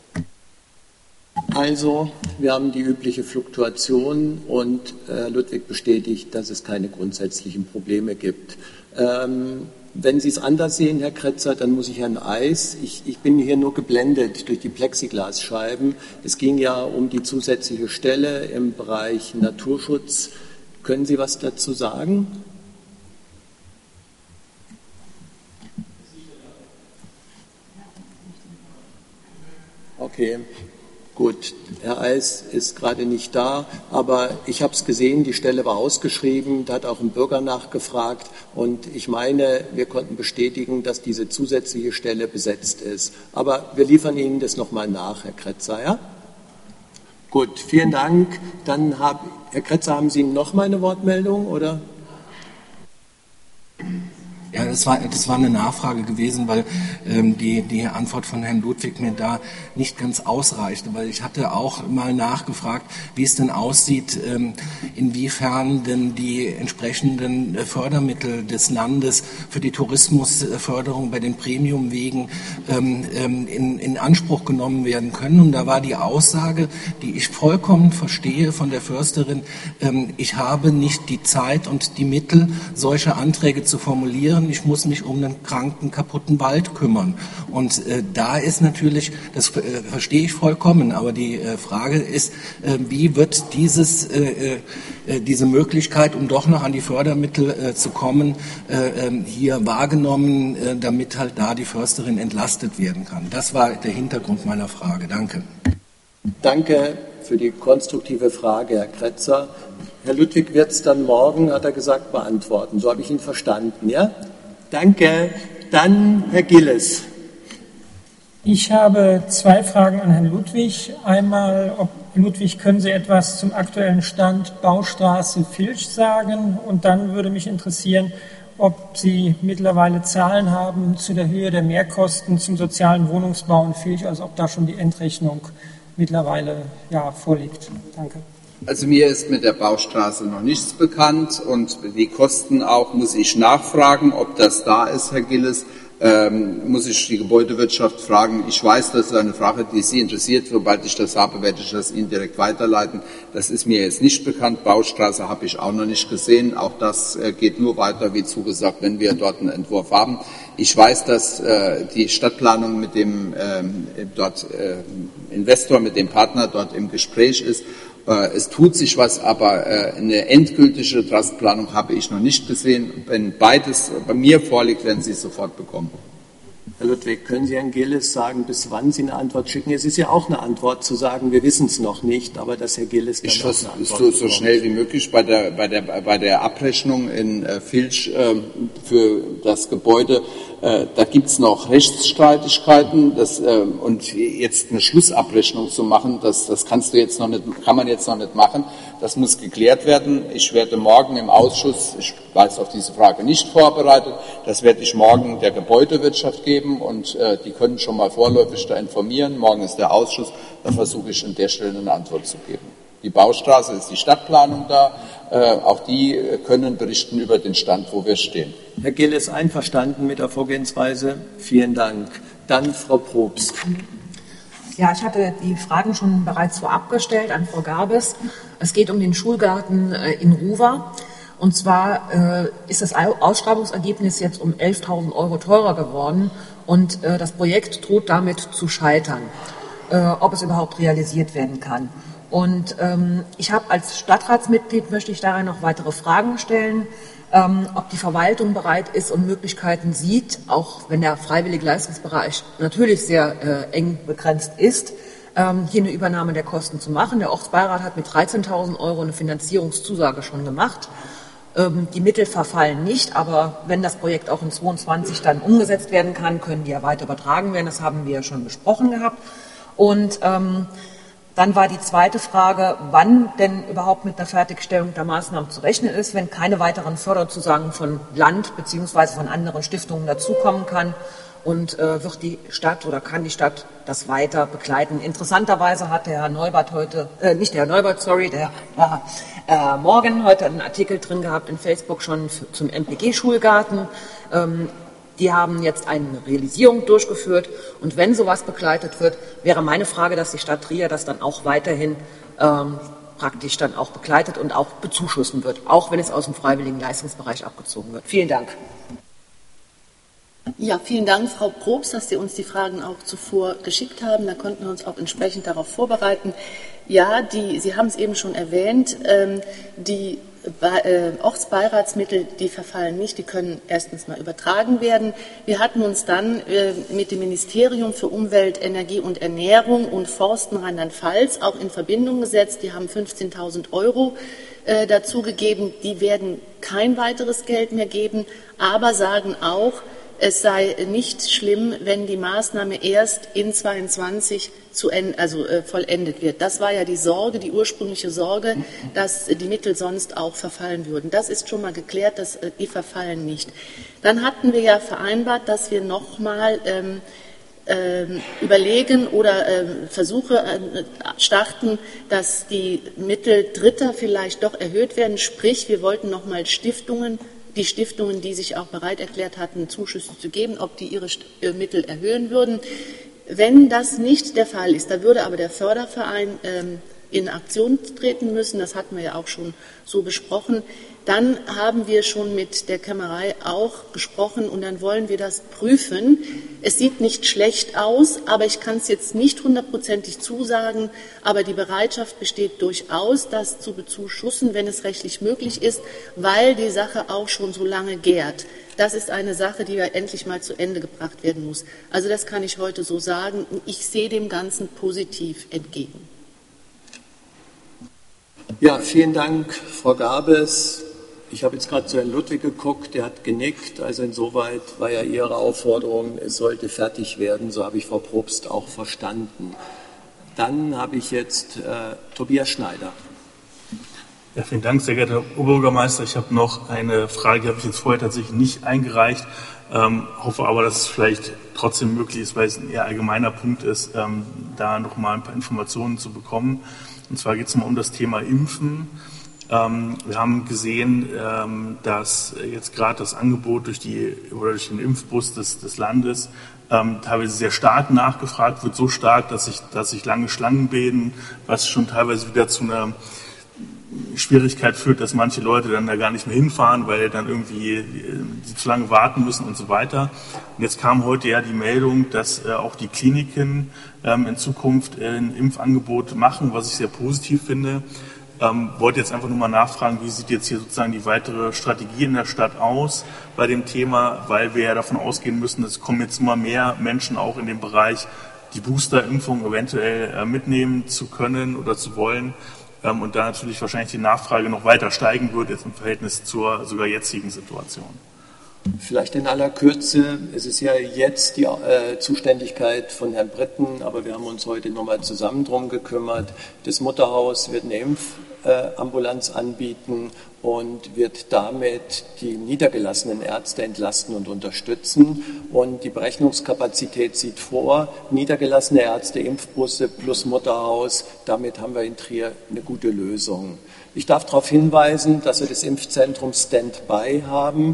Also, wir haben die übliche Fluktuation und äh, Ludwig bestätigt, dass es keine grundsätzlichen Probleme gibt. Ähm, wenn Sie es anders sehen, Herr Kretzer, dann muss ich Herrn Eis, ich, ich bin hier nur geblendet durch die Plexiglasscheiben. Es ging ja um die zusätzliche Stelle im Bereich Naturschutz. Können Sie was dazu sagen? Okay. Gut, Herr Eis ist gerade nicht da, aber ich habe es gesehen, die Stelle war ausgeschrieben, da hat auch ein Bürger nachgefragt und ich meine, wir konnten bestätigen, dass diese zusätzliche Stelle besetzt ist. Aber wir liefern Ihnen das nochmal nach, Herr Kretzer, ja? Gut, vielen Dank. Dann hab, Herr Kretzer, haben Sie noch mal eine Wortmeldung, oder? Ja, das war, das war eine Nachfrage gewesen, weil ähm, die, die Antwort von Herrn Ludwig mir da nicht ganz ausreichte, weil ich hatte auch mal nachgefragt, wie es denn aussieht, ähm, inwiefern denn die entsprechenden Fördermittel des Landes für die Tourismusförderung bei den Premiumwegen ähm, ähm, in, in Anspruch genommen werden können. Und da war die Aussage, die ich vollkommen verstehe von der Försterin, ähm, ich habe nicht die Zeit und die Mittel, solche Anträge zu formulieren. Ich muss mich um einen kranken, kaputten Wald kümmern. Und äh, da ist natürlich, das äh, verstehe ich vollkommen, aber die äh, Frage ist, äh, wie wird dieses, äh, äh, diese Möglichkeit, um doch noch an die Fördermittel äh, zu kommen, äh, äh, hier wahrgenommen, äh, damit halt da die Försterin entlastet werden kann. Das war der Hintergrund meiner Frage. Danke. Danke für die konstruktive Frage, Herr Kretzer. Herr Ludwig wird es dann morgen, hat er gesagt, beantworten. So habe ich ihn verstanden, ja? Danke. Dann Herr Gilles. Ich habe zwei Fragen an Herrn Ludwig. Einmal, ob Ludwig, können Sie etwas zum aktuellen Stand Baustraße Vilch sagen? Und dann würde mich interessieren, ob Sie mittlerweile Zahlen haben zu der Höhe der Mehrkosten zum sozialen Wohnungsbau in Vilch, also ob da schon die Endrechnung mittlerweile ja, vorliegt. Danke. Also mir ist mit der Baustraße noch nichts bekannt und die Kosten auch muss ich nachfragen, ob das da ist, Herr Gilles. Ähm, muss ich die Gebäudewirtschaft fragen. Ich weiß, das ist eine Frage, die Sie interessiert. Sobald ich das habe, werde ich das Ihnen direkt weiterleiten. Das ist mir jetzt nicht bekannt. Baustraße habe ich auch noch nicht gesehen. Auch das äh, geht nur weiter, wie zugesagt, wenn wir dort einen Entwurf haben. Ich weiß, dass äh, die Stadtplanung mit dem ähm, dort äh, Investor, mit dem Partner dort im Gespräch ist. Es tut sich was, aber eine endgültige Trustplanung habe ich noch nicht gesehen. Wenn beides bei mir vorliegt, werden Sie es sofort bekommen. Herr Ludwig, können Sie Herrn Gilles sagen, bis wann Sie eine Antwort schicken? Es ist ja auch eine Antwort zu sagen, wir wissen es noch nicht, aber dass Herr Gilles dann ich auch eine Antwort Ich versuche so schnell wie möglich bei der, bei der, bei der Abrechnung in äh, Vilch äh, für das Gebäude. Äh, da gibt es noch Rechtsstreitigkeiten das, äh, und jetzt eine Schlussabrechnung zu machen, das, das kannst du jetzt noch nicht, kann man jetzt noch nicht machen. Das muss geklärt werden. Ich werde morgen im Ausschuss, ich war jetzt auf diese Frage nicht vorbereitet, das werde ich morgen der Gebäudewirtschaft geben und äh, die können schon mal vorläufig da informieren. Morgen ist der Ausschuss, da versuche ich an der Stelle eine Antwort zu geben. Die Baustraße ist die Stadtplanung da, äh, auch die können berichten über den Stand, wo wir stehen. Herr Gill ist einverstanden mit der Vorgehensweise. Vielen Dank. Dann Frau Probst. Ja, ich hatte die Fragen schon bereits vorab gestellt an Frau Garbes. Es geht um den Schulgarten in Ruwer. Und zwar äh, ist das Ausschreibungsergebnis jetzt um elftausend Euro teurer geworden und äh, das Projekt droht damit zu scheitern, äh, ob es überhaupt realisiert werden kann. Und ähm, ich habe als Stadtratsmitglied, möchte ich daher noch weitere Fragen stellen, ähm, ob die Verwaltung bereit ist und Möglichkeiten sieht, auch wenn der freiwillige Leistungsbereich natürlich sehr äh, eng begrenzt ist, ähm, hier eine Übernahme der Kosten zu machen. Der Ortsbeirat hat mit dreizehntausend Euro eine Finanzierungszusage schon gemacht. Ähm, die Mittel verfallen nicht, aber wenn das Projekt auch in zweiundzwanzig dann umgesetzt werden kann, können die ja weiter übertragen werden. Das haben wir ja schon besprochen gehabt. Und ähm, Dann war die zweite Frage, wann denn überhaupt mit der Fertigstellung der Maßnahmen zu rechnen ist, wenn keine weiteren Förderzusagen von Land bzw. von anderen Stiftungen dazukommen kann. Und äh, wird die Stadt oder kann die Stadt das weiter begleiten? Interessanterweise hat der Herr Neubert heute, äh, nicht der Herr Neubert, sorry, der Herr äh, Morgan heute einen Artikel drin gehabt in Facebook schon für, zum M P G-Schulgarten. Ähm, Die haben jetzt eine Realisierung durchgeführt. Und wenn sowas begleitet wird, wäre meine Frage, dass die Stadt Trier das dann auch weiterhin ähm, praktisch dann auch begleitet und auch bezuschussen wird, auch wenn es aus dem freiwilligen Leistungsbereich abgezogen wird. Vielen Dank. Ja, vielen Dank, Frau Probst, dass Sie uns die Fragen auch zuvor geschickt haben. Da konnten wir uns auch entsprechend darauf vorbereiten. Ja, die, Sie haben es eben schon erwähnt, ähm, die Äh, Ortsbeiratsmittel, die verfallen nicht, die können erstens mal übertragen werden. Wir hatten uns dann äh, mit dem Ministerium für Umwelt, Energie und Ernährung und Forsten Rheinland-Pfalz auch in Verbindung gesetzt. Die haben fünfzehntausend Euro äh, dazu gegeben. Die werden kein weiteres Geld mehr geben, aber sagen auch, es sei nicht schlimm, wenn die Maßnahme erst in zweiundzwanzig zu end, also, äh, vollendet wird. Das war ja die Sorge, die ursprüngliche Sorge, dass äh, die Mittel sonst auch verfallen würden. Das ist schon mal geklärt, dass äh, die verfallen nicht. Dann hatten wir ja vereinbart, dass wir nochmal ähm, ähm, überlegen oder ähm, Versuche äh, starten, dass die Mittel Dritter vielleicht doch erhöht werden. Sprich, wir wollten nochmal Stiftungen die Stiftungen, die sich auch bereit erklärt hatten, Zuschüsse zu geben, ob die ihre Mittel erhöhen würden. Wenn das nicht der Fall ist, da würde aber der Förderverein ähm, in Aktion treten müssen, das hatten wir ja auch schon so besprochen, dann haben wir schon mit der Kämmerei auch gesprochen und dann wollen wir das prüfen. Es sieht nicht schlecht aus, aber ich kann es jetzt nicht hundertprozentig zusagen, aber die Bereitschaft besteht durchaus, das zu bezuschussen, wenn es rechtlich möglich ist, weil die Sache auch schon so lange gärt. Das ist eine Sache, die ja endlich mal zu Ende gebracht werden muss. Also das kann ich heute so sagen. Ich sehe dem Ganzen positiv entgegen. Ja, vielen Dank, Frau Garbes. Ich habe jetzt gerade zu Herrn Ludwig geguckt, der hat genickt, also insoweit war ja Ihre Aufforderung, es sollte fertig werden, so habe ich Frau Probst auch verstanden. Dann habe ich jetzt äh, Tobias Schneider. Ja, vielen Dank, sehr geehrter Oberbürgermeister. Ich habe noch eine Frage, die habe ich jetzt vorher tatsächlich nicht eingereicht, ähm, hoffe aber, dass es vielleicht trotzdem möglich ist, weil es ein eher allgemeiner Punkt ist, ähm, da noch mal ein paar Informationen zu bekommen. Und zwar geht es mal um das Thema Impfen. Ähm, wir haben gesehen, ähm, dass jetzt gerade das Angebot durch, die, oder durch den Impfbus des, des Landes ähm, teilweise sehr stark nachgefragt wird, so stark, dass sich, dass sich lange Schlangen bilden, was schon teilweise wieder zu einer Schwierigkeit führt, dass manche Leute dann da gar nicht mehr hinfahren, weil dann irgendwie die zu lange warten müssen und so weiter. Und jetzt kam heute ja die Meldung, dass äh, auch die Kliniken ähm, in Zukunft äh, ein Impfangebot machen, was ich sehr positiv finde. Ähm, wollte jetzt einfach nur mal nachfragen, wie sieht jetzt hier sozusagen die weitere Strategie in der Stadt aus bei dem Thema, weil wir ja davon ausgehen müssen, es kommen jetzt immer mehr Menschen auch in den Bereich, die Boosterimpfung eventuell äh, mitnehmen zu können oder zu wollen. Ähm, und da natürlich wahrscheinlich die Nachfrage noch weiter steigen wird jetzt im Verhältnis zur sogar jetzigen Situation. Vielleicht in aller Kürze, es ist ja jetzt die äh, Zuständigkeit von Herrn Britten, aber wir haben uns heute nochmal zusammen drum gekümmert. Das Mutterhaus wird eine Impfambulanz äh, anbieten und wird damit die niedergelassenen Ärzte entlasten und unterstützen. Und die Berechnungskapazität sieht vor, niedergelassene Ärzte, Impfbusse plus Mutterhaus, damit haben wir in Trier eine gute Lösung. Ich darf darauf hinweisen, dass wir das Impfzentrum Standby haben.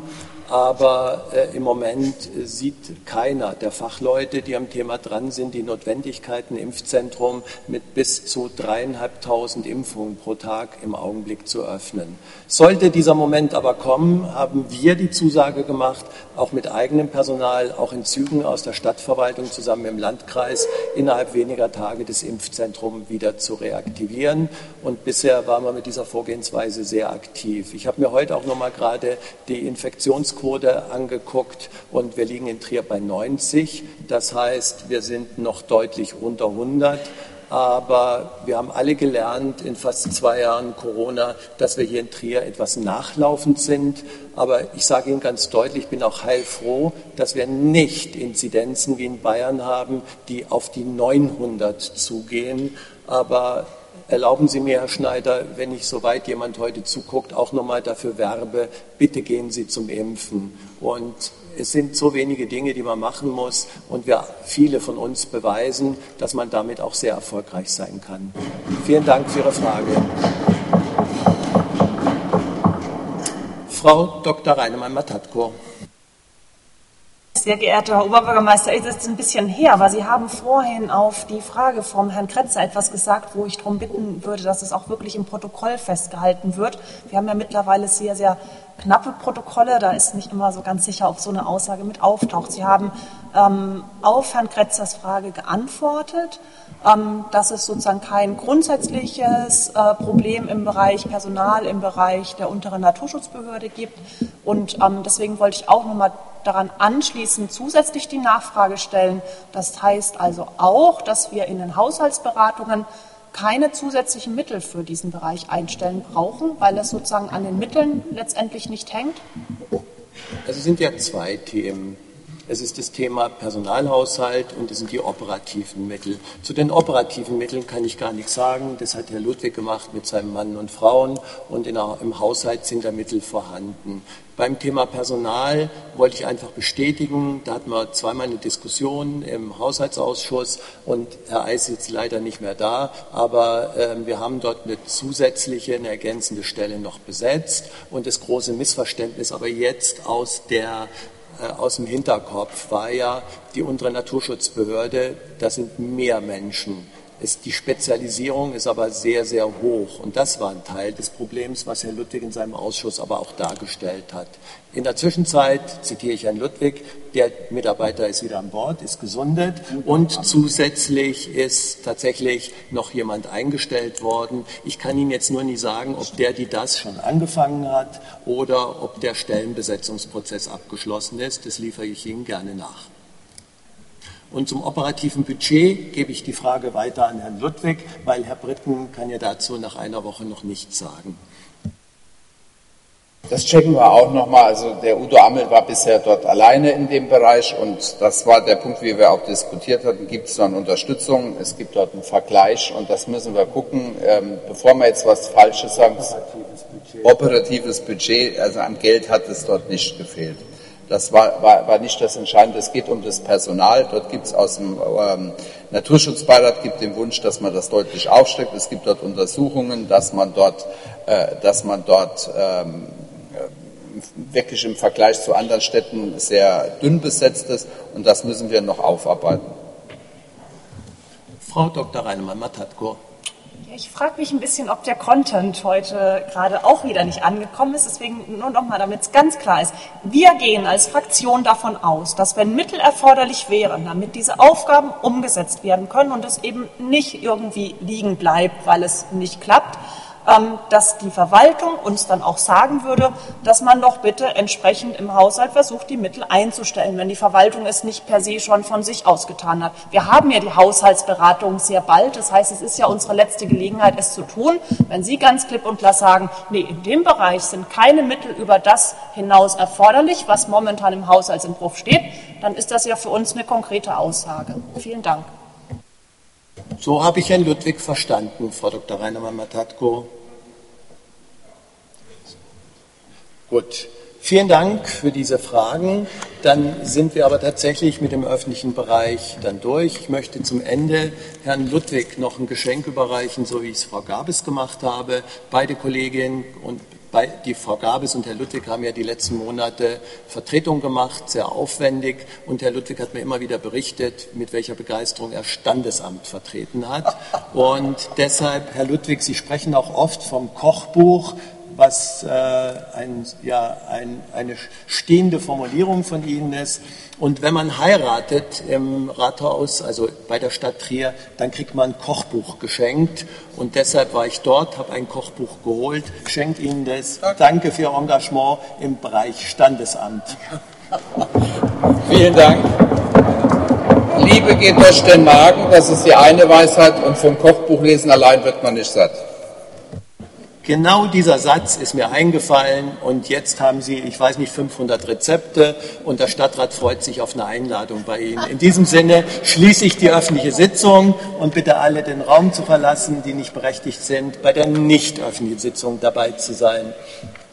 Aber äh, im Moment äh, sieht keiner der Fachleute, die am Thema dran sind, die Notwendigkeit, ein Impfzentrum mit bis zu dreieinhalbtausend Impfungen pro Tag im Augenblick zu öffnen. Sollte dieser Moment aber kommen, haben wir die Zusage gemacht, auch mit eigenem Personal, auch in Zügen aus der Stadtverwaltung zusammen im Landkreis, innerhalb weniger Tage das Impfzentrum wieder zu reaktivieren. Und bisher waren wir mit dieser Vorgehensweise sehr aktiv. Ich habe mir heute auch noch mal gerade die Infektionsquote angeguckt und wir liegen in Trier bei neunzig. Das heißt, wir sind noch deutlich unter hundert. Aber wir haben alle gelernt in fast zwei Jahren Corona, dass wir hier in Trier etwas nachlaufend sind. Aber ich sage Ihnen ganz deutlich, ich bin auch heilfroh, dass wir nicht Inzidenzen wie in Bayern haben, die auf die neunhundert zugehen. Aber erlauben Sie mir, Herr Schneider, wenn ich, soweit jemand heute zuguckt, auch nochmal dafür werbe, bitte gehen Sie zum Impfen. Und es sind so wenige Dinge, die man machen muss und wir, viele von uns beweisen, dass man damit auch sehr erfolgreich sein kann. Vielen Dank für Ihre Frage. Frau Doktor Reinemann-Matatko. Sehr geehrter Herr Oberbürgermeister, es ist ein bisschen her, aber Sie haben vorhin auf die Frage vom Herrn Kretzer etwas gesagt, wo ich darum bitten würde, dass es auch wirklich im Protokoll festgehalten wird. Wir haben ja mittlerweile sehr, sehr knappe Protokolle, da ist nicht immer so ganz sicher, ob so eine Aussage mit auftaucht. Sie haben ähm, auf Herrn Kretzers Frage geantwortet, ähm, dass es sozusagen kein grundsätzliches äh, Problem im Bereich Personal, im Bereich der unteren Naturschutzbehörde gibt. Und ähm, deswegen wollte ich auch nochmal daran anschließend zusätzlich die Nachfrage stellen. Das heißt also auch, dass wir in den Haushaltsberatungen keine zusätzlichen Mittel für diesen Bereich einstellen brauchen, weil es sozusagen an den Mitteln letztendlich nicht hängt? Also es sind ja zwei Themen. Es ist das Thema Personalhaushalt und es sind die operativen Mittel. Zu den operativen Mitteln kann ich gar nichts sagen. Das hat Herr Ludwig gemacht mit seinem Mann und Frauen und in der, im Haushalt sind da Mittel vorhanden. Beim Thema Personal wollte ich einfach bestätigen, da hatten wir zweimal eine Diskussion im Haushaltsausschuss und Herr Eis ist jetzt leider nicht mehr da, aber äh, wir haben dort eine zusätzliche, eine ergänzende Stelle noch besetzt und das große Missverständnis aber jetzt aus der aus dem Hinterkopf war ja die untere Naturschutzbehörde, das sind mehr Menschen. Es, die Spezialisierung ist aber sehr, sehr hoch. Und das war ein Teil des Problems, was Herr Ludwig in seinem Ausschuss aber auch dargestellt hat. In der Zwischenzeit zitiere ich Herrn Ludwig, der Mitarbeiter ist wieder an Bord, ist gesundet und zusätzlich ist tatsächlich noch jemand eingestellt worden. Ich kann Ihnen jetzt nur nicht sagen, ob der, die das schon angefangen hat oder ob der Stellenbesetzungsprozess abgeschlossen ist. Das liefere ich Ihnen gerne nach. Und zum operativen Budget gebe ich die Frage weiter an Herrn Ludwig, weil Herr Britten kann ja dazu nach einer Woche noch nichts sagen. Das checken wir auch nochmal. Also der Udo Ammel war bisher dort alleine in dem Bereich und das war der Punkt, wie wir auch diskutiert hatten. Gibt es dort Unterstützung? Es gibt dort einen Vergleich und das müssen wir gucken, ähm, bevor wir jetzt was Falsches sagen. Operatives Budget. Operatives Budget, also an Geld hat es dort nicht gefehlt. Das war, war, war nicht das Entscheidende. Es geht um das Personal. Dort gibt es aus dem ähm, Naturschutzbeirat gibt den Wunsch, dass man das deutlich aufstreckt. Es gibt dort Untersuchungen, dass man dort, äh, dass man dort ähm, wirklich im Vergleich zu anderen Städten sehr dünn besetzt ist und das müssen wir noch aufarbeiten. Frau Doktor Reinemann-Matatko. Ich frage mich ein bisschen, ob der Content heute gerade auch wieder nicht angekommen ist. Deswegen nur noch mal, damit es ganz klar ist. Wir gehen als Fraktion davon aus, dass wenn Mittel erforderlich wären, damit diese Aufgaben umgesetzt werden können und es eben nicht irgendwie liegen bleibt, weil es nicht klappt, dass die Verwaltung uns dann auch sagen würde, dass man doch bitte entsprechend im Haushalt versucht, die Mittel einzustellen, wenn die Verwaltung es nicht per se schon von sich ausgetan hat. Wir haben ja die Haushaltsberatung sehr bald, das heißt, es ist ja unsere letzte Gelegenheit, es zu tun. Wenn Sie ganz klipp und klar sagen, nee, in dem Bereich sind keine Mittel über das hinaus erforderlich, was momentan im Haushaltsentwurf steht, dann ist das ja für uns eine konkrete Aussage. Vielen Dank. So habe ich Herrn Ludwig verstanden, Frau Doktor Reinemann-Matatko. Gut, vielen Dank für diese Fragen. Dann sind wir aber tatsächlich mit dem öffentlichen Bereich dann durch. Ich möchte zum Ende Herrn Ludwig noch ein Geschenk überreichen, so wie ich es Frau Gabis gemacht habe. Beide Kolleginnen und die Frau Gabis und Herr Ludwig haben ja die letzten Monate Vertretung gemacht, sehr aufwendig. Und Herr Ludwig hat mir immer wieder berichtet, mit welcher Begeisterung er Standesamt vertreten hat. Und deshalb, Herr Ludwig, Sie sprechen auch oft vom Kochbuch, was äh, ein, ja, ein, eine stehende Formulierung von Ihnen ist. Und wenn man heiratet im Rathaus, also bei der Stadt Trier, dann kriegt man ein Kochbuch geschenkt. Und deshalb war ich dort, habe ein Kochbuch geholt, schenke Ihnen das. Danke für Ihr Engagement im Bereich Standesamt. Vielen Dank. Liebe geht durch den Magen, das ist die eine Weisheit. Und vom Kochbuchlesen allein wird man nicht satt. Genau dieser Satz ist mir eingefallen und jetzt haben Sie, ich weiß nicht, fünfhundert Rezepte und der Stadtrat freut sich auf eine Einladung bei Ihnen. In diesem Sinne schließe ich die öffentliche Sitzung und bitte alle den Raum zu verlassen, die nicht berechtigt sind, bei der nicht öffentlichen Sitzung dabei zu sein.